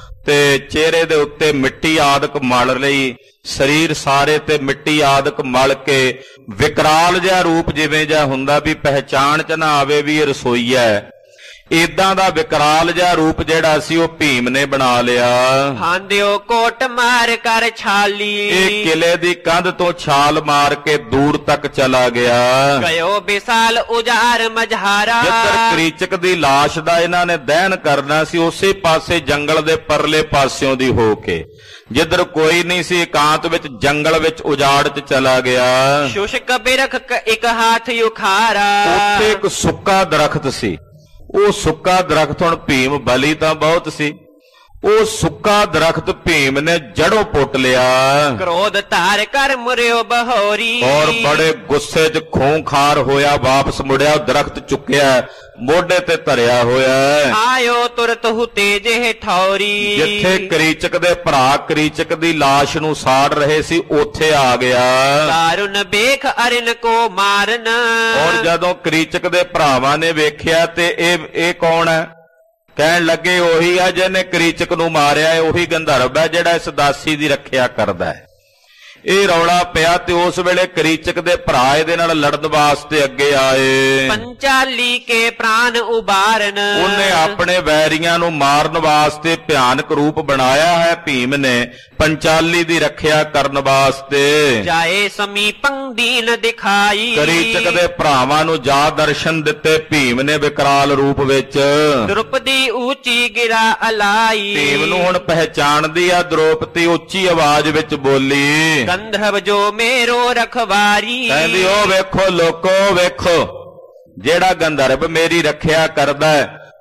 A: ਤੇ ਚਿਹਰੇ ਦੇ ਉੱਤੇ ਮਿੱਟੀ ਆਦਿਕ ਮਲ ਲਈ, ਸਰੀਰ ਸਾਰੇ ਤੇ ਮਿੱਟੀ ਆਦਿਕ ਮਲ ਕੇ ਵਿਕਰਾਲ ਜਿਹਾ ਰੂਪ ਜਿਵੇਂ ਜਿਹਾ ਹੁੰਦਾ ਵੀ ਪਹਿਚਾਣ ਚ ਨਾ ਆਵੇ ਵੀ ਇਹ ਰਸੋਈਆ ਹੈ, ਏਦਾਂ ਦਾ ਵਿਕਰਾਲ ਜਿਹਾ ਰੂਪ ਜਿਹੜਾ ਸੀ ਉਹ ਭੀਮ ਨੇ ਬਣਾ ਲਿਆ।
B: ਹਾਂਦਿਓ ਕੋਟ ਮਾਰ ਕਰ ਛਾਲੀ।
A: ਇਹ ਕਿਲੇ ਦੀ ਕੰਧ ਤੋਂ ਛਾਲ ਮਾਰ ਕੇ ਦੂਰ ਤੱਕ ਚਲਾ ਗਿਆ।
B: ਗਇਓ ਵਿਸਾਲ ਉਜਾਰ ਮਝਾਰਾ।
A: ਜਿੱਧਰ ਕਰੀਚਕ ਦੀ ਲਾਸ਼ ਦਾ ਇਹਨਾਂ ਨੇ ਦਹਨ ਕਰਨਾ ਸੀ, ਉਸੇ ਪਾਸੇ ਜੰਗਲ ਦੇ ਪਰਲੇ ਪਾਸਿਓਂ ਦੀ ਹੋ ਕੇ, ਜਿੱਧਰ ਕੋਈ ਨਹੀਂ ਸੀ, ਇਕਾਂਤ ਵਿੱਚ ਜੰਗਲ ਵਿੱਚ ਉਜਾੜ ਚ ਚਲਾ ਗਿਆ।
B: ਸ਼ੁਸ਼ਕ ਬਿਰਖ ਇੱਕ ਹਾਥ ਉਖਾਰਾ।
A: ਉੱਥੇ ਇੱਕ ਸੁੱਕਾ ਦਰਖਤ ਸੀ। ਉਹ ਸੁੱਕਾ ਦਰਖਤ, ਹੁਣ ਭੀਮ ਬਲੀ ਤਾਂ ਬਹੁਤ ਸੀ, ਉਹ ਸੁੱਕਾ ਦਰਖਤ ਭੀਮ ਨੇ ਜੜੋਂ ਪੁੱਟ ਲਿਆ।
B: ਕ੍ਰੋਧ ਧਾਰ ਕਰ ਮੁਰਿਓ ਬਹੋਰੀ।
A: ਔਰ ਬੜੇ ਗੁੱਸੇ 'ਚ ਖੂੰਖਾਰ ਹੋਇਆ, ਵਾਪਸ ਮੁੜਿਆ, ਦਰਖਤ ਚੁੱਕਿਆ, ਮੋਢੇ ਤੇ ਧਰਿਆ ਹੋਇਆ।
B: ਆਇਓ ਤੁਰਤ ਹੁਤੇ ਜਿਹੇ ਠੌਰੀ।
A: ਜਿੱਥੇ ਕਰੀਚਕ ਦੇ ਭਰਾ ਕਰੀਚਕ ਦੀ ਲਾਸ਼ ਨੂੰ ਸਾੜ ਰਹੇ ਸੀ, ਉੱਥੇ ਆ ਗਿਆ।
B: ਦਾਰੁਨ ਵੇਖ ਅਰਿਨ ਕੋ ਮਾਰਨ।
A: ਔਰ ਜਦੋਂ ਕਰੀਚਕ ਦੇ ਭਰਾਵਾਂ ਨੇ ਵੇਖਿਆ ਤੇ ਇਹ ਇਹ ਕੌਣ ਹੈ, ਕਹਿਣ ਲੱਗੇ ਉਹੀ ਆ ਜਿਹਨੇ ਕਰੀਚਕ ਨੂੰ ਮਾਰਿਆ ਹੈ, ਉਹੀ ਗੰਧਰਵ ਹੈ ਜਿਹੜਾ ਇਸ ਦਾਸੀ ਦੀ ਰੱਖਿਆ ਕਰਦਾ ਹੈ। ਇਹ ਰੌਲਾ ਪਿਆ ਤੇ ਉਸ ਵੇਲੇ ਕਰੀਚਕ ਦੇ ਭਰਾ ਇਹਦੇ ਨਾਲ ਲੜਨ ਵਾਸਤੇ ਅੱਗੇ ਆਏ।
B: ਪੰਚਾਲੀ ਕੇ ਪ੍ਰਾਨ ਉਬਾਰਨ।
A: ਉਹਨੇ ਆਪਣੇ ਵੈਰੀਆਂ ਨੂੰ ਮਾਰਨ ਵਾਸਤੇ ਭਿਆਨਕ ਰੂਪ ਬਣਾਇਆ ਹੈ ਭੀਮ ਨੇ, ਪੰਚਾਲੀ ਦੀ ਰੱਖਿਆ ਕਰਨ ਵਾਸਤੇ।
B: ਜਾਏ ਸਮੀਪੰ ਦੀਨ ਦਿਖਾਈ।
A: ਕਰੀਚਕ ਦੇ ਭਰਾਵਾਂ ਨੂੰ ਜਾ ਦਰਸ਼ਨ ਦਿੱਤੇ ਭੀਮ ਨੇ ਵਿਕਰਾਲ ਰੂਪ ਵਿੱਚ।
B: ਦ੍ਰੋਪਦੀ ਉੱਚੀ ਗਿਰਾ ਅਲਾਈ।
A: ਭੀਮ ਨੂੰ ਹੁਣ ਪਹਿਚਾਣਦੀ ਆ ਦ੍ਰੋਪਦੀ, ਉੱਚੀ ਆਵਾਜ਼ ਵਿੱਚ ਬੋਲੀ,
B: ਗੰਧਰਵ ਜੋ ਮੇਰੋ ਰਖਵਾਰੀ।
A: ਕਹਿੰਦੀ ਉਹ ਵੇਖੋ ਲੋਕੋ, ਵੇਖੋ ਜਿਹੜਾ ਗੰਧਰਵ ਮੇਰੀ ਰੱਖਿਆ ਕਰਦਾ ਹੈ,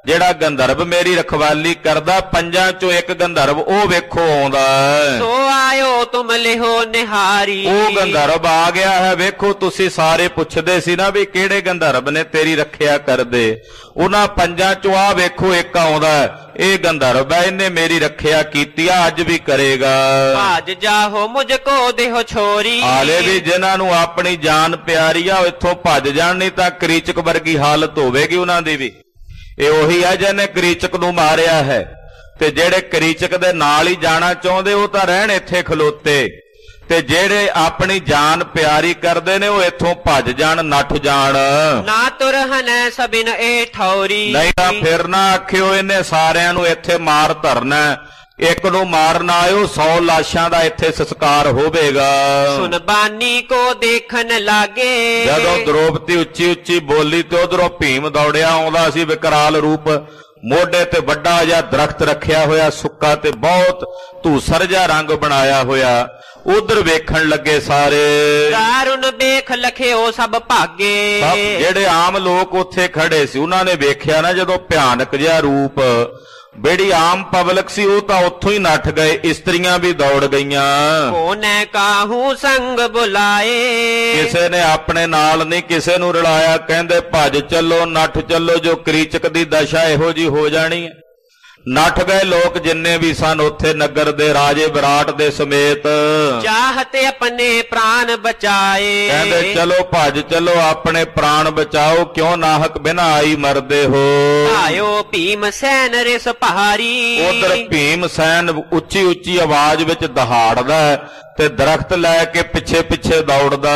A: ਜਿਹੜਾ ਗੰਧਰਵ ਮੇਰੀ ਰਖਵਾਲੀ ਕਰਦਾ, ਪੰਜਾਂ ਚੋਂ ਇੱਕ ਗੰਧਰਵ ਉਹ ਵੇਖੋ ਆਉਂਦਾ।
B: ਸੋ ਆਇਓ ਤੁਮ ਲਿਹੋ ਨਿਹਾਰੀ।
A: ਉਹ ਗੰਧਰਵ ਆ ਗਿਆ ਹੈ। ਵੇਖੋ ਤੁਸੀਂ ਸਾਰੇ ਪੁੱਛਦੇ ਸੀ ਨਾ ਵੀ ਕਿਹੜੇ ਗੰਧਰਵ ਨੇ ਤੇਰੀ ਰੱਖਿਆ ਕਰਦੇ, ਉਹਨਾਂ ਪੰਜਾਂ ਚੋਂ ਆ ਵੇਖੋ ਇੱਕ ਆਉਂਦਾ। ਇਹ ਗੰਧਰਵ ਹੈ, ਇਹਨੇ ਮੇਰੀ ਰੱਖਿਆ ਕੀਤੀ ਆ, ਅੱਜ ਵੀ ਕਰੇਗਾ।
B: ਭਾਜ ਜਾਹੋ ਮੁਝ ਕੋ ਦੇਹੋ ਛੋਰੀ।
A: ਹਾਲੇ ਵੀ ਜਿਨ੍ਹਾਂ ਨੂੰ ਆਪਣੀ ਜਾਨ ਪਿਆਰੀ ਆ ਉਹ ਇੱਥੋਂ ਭੱਜ ਜਾਣ, ਨਹੀਂ ਤਾਂ ਕਰੀਚਕ ਵਰਗੀ ਹਾਲਤ ਹੋਵੇਗੀ ਉਹਨਾਂ ਦੀ ਵੀ। ਇਹ ਉਹੀ ਆ ਜਿਹਨੇ ਕਰੀਚਕ ਨੂੰ ਮਾਰਿਆ ਹੈ, ਤੇ ਜਿਹੜੇ ਕਰੀਚਕ ਦੇ ਨਾਲ ਹੀ ਜਾਣਾ ਚਾਹੁੰਦੇ ਉਹ ਤਾਂ ਰਹਿਣ ਇੱਥੇ ਖਲੋਤੇ, ਤੇ ਜਿਹੜੇ ਆਪਣੀ ਜਾਨ ਪਿਆਰੀ ਕਰਦੇ ਨੇ ਉਹ ਇੱਥੋਂ ਭੱਜ ਜਾਣ, ਨੱਠ ਜਾਣ।
B: ਨਾ ਤੁਰਹਨ ਸਭਿਨ ਇਹ ਠੌਰੀ।
A: ਨਹੀਂ ਤਾਂ ਫਿਰ ਨਾ ਆਖਿਓ ਇਹਨੇ ਸਾਰਿਆਂ ਨੂੰ ਇੱਥੇ ਮਾਰ ਧਰਨਾ, ਇੱਕ ਨੂੰ ਮਾਰਨ ਆਇਓ ਸੌ ਲਾਸ਼ਾਂ ਦਾ ਇੱਥੇ ਸੰਸਕਾਰ ਹੋਵੇਗਾ।
B: ਸੁਨ ਬਾਨੀ ਕੋ ਦੇਖਣ ਲਾਗੇ।
A: ਜਦੋਂ ਦ੍ਰੋਪਦੀ ਉੱਚੀ ਉੱਚੀ ਬੋਲੀ ਤੇ ਉਧਰੋਂ ਭੀਮ ਦੌੜਿਆ ਆਉਂਦਾ ਸੀ, ਵਿਕਰਾਲ ਰੂਪ, ਮੋਢੇ ਤੇ ਵੱਡਾ ਜਿਹਾ ਦਰਖਤ ਰੱਖਿਆ ਹੋਇਆ ਸੁੱਕਾ ਤੇ ਬਹੁਤ ਧੂਸਰ ਜਿਹਾ ਰੰਗ ਬਣਾਇਆ ਹੋਇਆ। ਉਧਰ ਵੇਖਣ ਲੱਗੇ ਸਾਰੇ।
B: ਕਾਰਨ ਵੇਖ ਲਖਿਓ ਸਭ ਭਾਗੇ।
A: ਸਭ ਜਿਹੜੇ ਆਮ ਲੋਕ ਉੱਥੇ ਖੜੇ ਸੀ ਉਹਨਾਂ ਨੇ ਵੇਖਿਆ ਨਾ ਜਦੋਂ ਭਿਆਨਕ ਜਿਹਾ ਰੂਪ, ਜਿਹੜੀ ਆਮ ਪਬਲਿਕ ਸੀ ਉਹ ਤਾਂ ਉੱਥੋਂ ਹੀ ਨੱਠ ਗਏ, ਇਸਤਰੀਆਂ ਵੀ ਦੌੜ ਗਈਆਂ।
B: ਕੋਨੇ ਕਾਹੂ ਸੰਗ ਬੁਲਾਏ।
A: ਕਿਸੇ ਨੇ ਆਪਣੇ ਨਾਲ ਨਹੀਂ ਕਿਸੇ ਨੂੰ ਰਲਾਇਆ, ਕਹਿੰਦੇ ਭੱਜ ਚੱਲੋ, ਨੱਠ ਚੱਲੋ, ਜੋ ਕਰੀਚਕ ਦੀ ਦਸ਼ਾ ਇਹੋ ਜੀ ਹੋ ਜਾਣੀ ਹੈ। ਨੱਠ ਗਏ ਲੋਕ ਜਿੰਨੇ ਵੀ ਸਨ ਉੱਥੇ, ਨਗਰ ਦੇ ਰਾਜੇ ਵਿਰਾਟ ਦੇ ਸਮੇਤ।
B: ਚਾਹਤੇ ਆਪਣੇ ਪ੍ਰਾਨ ਬਚਾਏ।
A: ਕਹਿੰਦੇ ਚਲੋ ਭੱਜ ਚਲੋ, ਆਪਣੇ ਪ੍ਰਾਣ ਬਚਾਓ, ਕਿਉਂ ਨਾਹਕ ਬਿਨਾਂ ਆਈ ਮਰਦੇ ਹੋ।
B: ਆਇਓ ਭੀਮ ਸੈਨ ਰਿਸ ਪਹਾਰੀ।
A: ਉਧਰ ਭੀਮ ਸੈਨ ਉੱਚੀ ਉੱਚੀ ਆਵਾਜ਼ ਵਿੱਚ ਦਹਾੜਦਾ ਤੇ ਦਰਖਤ ਲੈ ਕੇ ਪਿੱਛੇ ਪਿੱਛੇ ਦੌੜਦਾ।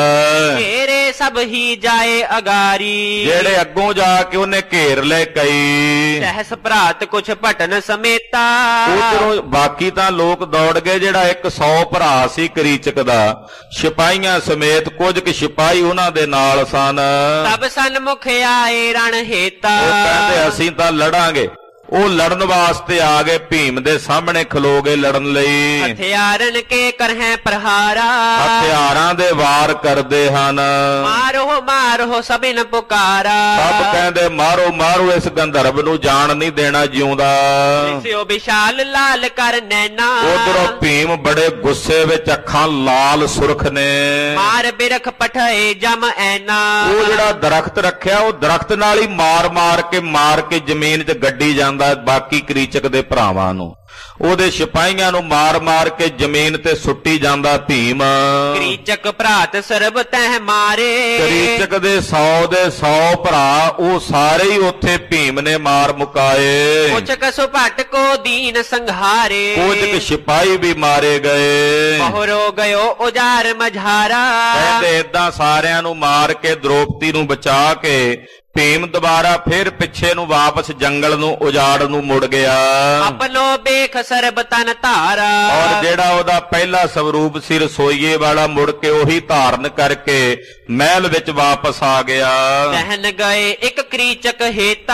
B: ਘੇਰੇ ਸਭ ਹੀ ਜਾਏ ਅਗਾਰੀ।
A: ਜਿਹੜੇ ਅੱਗੋਂ ਜਾ ਕੇ ਉਹਨੇ ਘੇਰ ਲੈ ਕਈ।
B: ਸਹਿਸ ਭਰਾਤ ਕੁਛ ਭਟਨ ਸਮੇਤਾ।
A: ਉਧਰੋਂ ਬਾਕੀ ਤਾਂ ਲੋਕ ਦੌੜ ਗਏ, ਜਿਹੜਾ ਇੱਕ ਸੌ ਭਰਾ ਸੀ ਕਰੀਚਕ ਦਾ, ਸਿਪਾਹੀਆਂ ਸਮੇਤ, ਕੁਝ ਕੁ ਸਿਪਾਹੀ ਉਹਨਾਂ ਦੇ ਨਾਲ ਸਨ।
B: ਸਭ ਸਨਮੁਖ ਆਏ ਰਣ ਹੇਤਾ।
A: ਉਹ ਕਹਿੰਦੇ ਅਸੀਂ ਤਾਂ ਲੜਾਂਗੇ। ਉਹ ਲੜਨ ਵਾਸਤੇ ਆ ਗਏ, ਭੀਮ ਦੇ ਸਾਹਮਣੇ ਖਲੋ ਗਏ ਲੜਨ ਲਈ।
B: ਹਥਿਆਰਨ ਕੇ ਕਰਹਿ ਪ੍ਰਹਾਰਾ।
A: ਹਥਿਆਰਾਂ ਦੇ ਵਾਰ ਕਰਦੇ ਹਨ।
B: ਮਾਰੋ ਮਾਰੋ ਸਭਿਨ ਪੁਕਾਰਾ।
A: ਸਭ ਕਹਿੰਦੇ ਮਾਰੋ ਮਾਰੋ, ਇਸ ਗੰਧਰਵ ਨੂੰ ਜਾਣ ਨਹੀਂ ਦੇਣਾ ਜਿਉਂਦਾ।
B: ਸਿਓ ਵਿਸ਼ਾਲ ਲਾਲ ਕਰ ਨੈਣਾ।
A: ਉਧਰੋਂ ਭੀਮ ਬੜੇ ਗੁੱਸੇ ਵਿੱਚ, ਅੱਖਾਂ ਲਾਲ ਸੁਰਖ ਨੇ।
B: ਮਾਰ ਬਿਰਖ ਪਠਏ ਜਮ ਐਨਾ।
A: ਉਹ ਜਿਹੜਾ ਦਰਖਤ ਰੱਖਿਆ ਉਹ ਦਰਖਤ ਨਾਲ ਹੀ ਮਾਰ ਮਾਰ ਕੇ ਮਾਰ ਕੇ ਜ਼ਮੀਨ 'ਚ ਗੱਡੀ ਜਾਂਦਾ ਬਾਕੀ ਕਰੀਚਕ ਦੇ ਭਰਾਵਾਂ ਨੂੰ। ਉਹਦੇ ਸਿਪਾਹੀਆਂ ਨੂੰ ਮਾਰ ਮਾਰ ਕੇ ਜ਼ਮੀਨ ਤੇ ਸੁੱਟੀ ਜਾਂਦਾ ਭੀਮ।
B: ਕਰੀਚਕ ਭਰਾਤ ਸਰਬ ਤਹਿ ਮਾਰੇ।
A: ਕਰੀਚਕ ਦੇ ਸੌ ਦੇ ਸੌ ਭਰਾ ਉਹ ਸਾਰੇ ਹੀ ਉੱਥੇ ਭੀਮ ਨੇ ਮਾਰ ਮੁਕਾਏ।
B: ਕੁਛ ਕਸੁ ਭਟ ਕੋ ਦੀਨ ਸੰਘਾਰੇ।
A: ਕੁਝ ਕੁ ਸਿਪਾਹੀ ਵੀ ਮਾਰੇ ਗਏ।
B: ਬਹੁਰੋ ਗਇਓ ਉਜਾਰ ਮਝਾਰਾ।
A: ਕਹਿੰਦੇ ਏਦਾਂ ਸਾਰਿਆਂ ਨੂੰ ਮਾਰ ਕੇ ਦ੍ਰੋਪਦੀ ਨੂੰ ਬਚਾ ਕੇ ਭੀਮ ਦੁਬਾਰਾ ਫਿਰ ਪਿੱਛੇ ਨੂੰ ਵਾਪਸ ਜੰਗਲ ਨੂੰ ਉਜਾੜ ਨੂੰ ਮੁੜ ਗਿਆ।
B: ਆਪਣੋ ਬੇਖ ਸਰਬ ਤਨ ਧਾਰਾ।
A: ਔਰ ਜਿਹੜਾ ਉਹਦਾ ਪਹਿਲਾ ਸਵਰੂਪ ਸੀ ਰਸੋਈਏ ਵਾਲਾ, ਮੁੜ ਕੇ ਉਹੀ ਧਾਰਨ ਕਰਕੇ ਮਹਿਲ ਵਿੱਚ ਵਾਪਸ ਆ ਗਿਆ।
B: ਰਹਿਣ ਗਏ ਇੱਕ ਕਰੀਚਕ ਹੇਤਾ।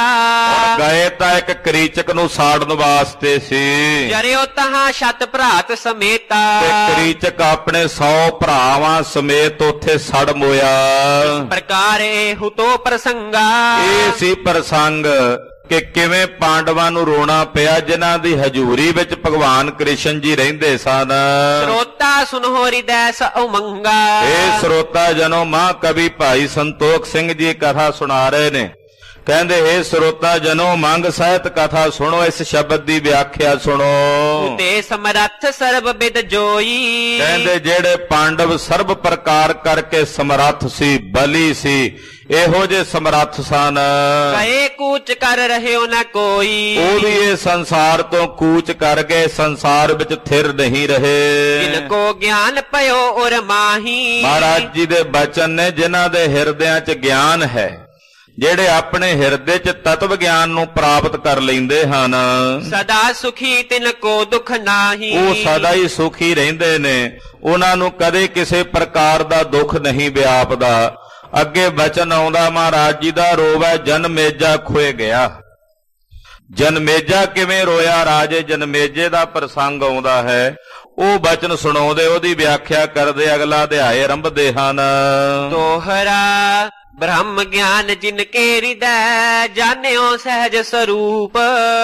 A: ਗਏ ਤਾਂ ਇੱਕ ਕਰੀਚਕ ਨੂੰ ਸਾੜਨ ਵਾਸਤੇ ਸੀ।
B: ਜਰਿਓ ਤਹਾਂ ਸ਼ਤ ਭਰਾਤ ਸਮੇਤਾ।
A: ਤੇ ਕਰੀਚਕ ਆਪਣੇ ਸੌ ਭਰਾਵਾਂ ਸਮੇਤ ਉੱਥੇ ਸੜ ਮੋਇਆ।
B: ਇਸ ਪ੍ਰਕਾਰ ਇਹ ਹੁਤੋ ਪ੍ਰਸੰਗਾ।
A: ਇਹ ਸੀ ਪ੍ਰਸੰਗ ਕਿ ਕਿਵੇਂ ਪਾਂਡਵਾਂ ਨੂੰ ਰੋਣਾ ਪਿਆ ਜਿਨ੍ਹਾਂ ਦੀ ਹਜ਼ੂਰੀ ਵਿੱਚ ਭਗਵਾਨ ਕ੍ਰਿਸ਼ਨ ਜੀ ਰਹਿੰਦੇ ਸਨ।
B: ਸਰੋਤਾ ਸੁਨੋ ਹਿਰਦੈ ਸ ਉਮੰਗਾ।
A: ਇਹ ਸਰੋਤਾ ਜਨੋ ਮਾਂ ਕਵੀ ਭਾਈ ਸੰਤੋਖ ਸਿੰਘ ਜੀ ਕਥਾ ਸੁਣਾ ਰਹੇ ਨੇ। ਕਹਿੰਦੇ ਇਹ ਸਰੋਤਾ ਜਨੋ ਮੰਗ ਸਾਹਿਤ ਕਥਾ ਸੁਣੋ, ਇਸ ਸ਼ਬਦ ਦੀ ਵਿਆਖਿਆ ਸੁਣੋ।
B: ਤੇ ਸਮਰੱਥ ਸਰਬ ਬਿਦ ਜੋਈ।
A: ਕਹਿੰਦੇ ਜਿਹੜੇ ਪਾਂਡਵ ਸਰਬ ਪ੍ਰਕਾਰ ਕਰਕੇ ਸਮਰੱਥ ਸੀ, ਬਲੀ ਸੀ, ਇਹੋ ਜੇ ਸਮਰੱਥ ਸਨ।
B: ਕਹੇ ਕੂਚ ਕਰ ਰਹਿਓ ਨਾ ਕੋਈ।
A: ਉਹ ਵੀ ਇਹ ਸੰਸਾਰ ਤੋਂ ਕੂਚ ਕਰ ਗਏ, ਸੰਸਾਰ ਵਿੱਚ ਥਿਰ ਨਹੀਂ ਰਹੇ।
B: ਜਿਨ ਕੋ ਗਿਆਨ ਪਇਓ ਔਰ ਮਾਹੀ।
A: ਮਹਾਰਾਜ ਜੀ ਦੇ ਬਚਨ ਨੇ ਜਿਨ੍ਹਾਂ ਦੇ ਹਿਰਦਿਆਂ 'ਚ ਗਿਆਨ ਹੈ, ਜਿਹੜੇ ਆਪਣੇ ਹਿਰਦੇ 'ਚ ਤਤਵ ਗਿਆਨ ਨੂੰ ਪ੍ਰਾਪਤ ਕਰ ਲੈਂਦੇ ਹਨ,
B: ਸਦਾ ਸੁਖੀ ਤਿਨ ਕੋ ਦੁਖ ਨਾਹੀ।
A: ਉਹ ਸਦਾ ਹੀ ਸੁਖੀ ਰਹਿੰਦੇ ਨੇ, ਉਹਨਾਂ ਨੂੰ ਕਦੇ ਕਿਸੇ ਪ੍ਰਕਾਰ ਦਾ ਦੁੱਖ ਨਹੀਂ ਵਿਆਪਦਾ। ਅੱਗੇ ਬਚਨ ਆਉਂਦਾ ਮਹਾਰਾਜ ਜੀ ਦਾ, ਰੋਵੈ ਜਨਮੇਜਾ ਖੋਏ ਗਿਆ। ਜਨਮੇਜਾ ਕਿਵੇਂ ਰੋਇਆ ਰਾਜੇ? ਜਨਮੇਜੇ ਦਾ ਪ੍ਰਸੰਗ ਆਉਂਦਾ ਹੈ। ਉਹ ਬਚਨ ਸੁਣਾਉਂਦੇ, ਉਹਦੀ ਵਿਆਖਿਆ ਕਰਦੇ ਅਗਲਾ ਅਧਿਆਇ ਆਰੰਭਦੇ ਹਨ।
B: ਤੋਹਰਾ ਬ੍ਰਹਮ ਗਿਆਨ ਜਿਨ ਕੇ ਹਿਰਦੈ ਜਾਣਿਓ ਸਹਿਜ ਸਰੂਪ।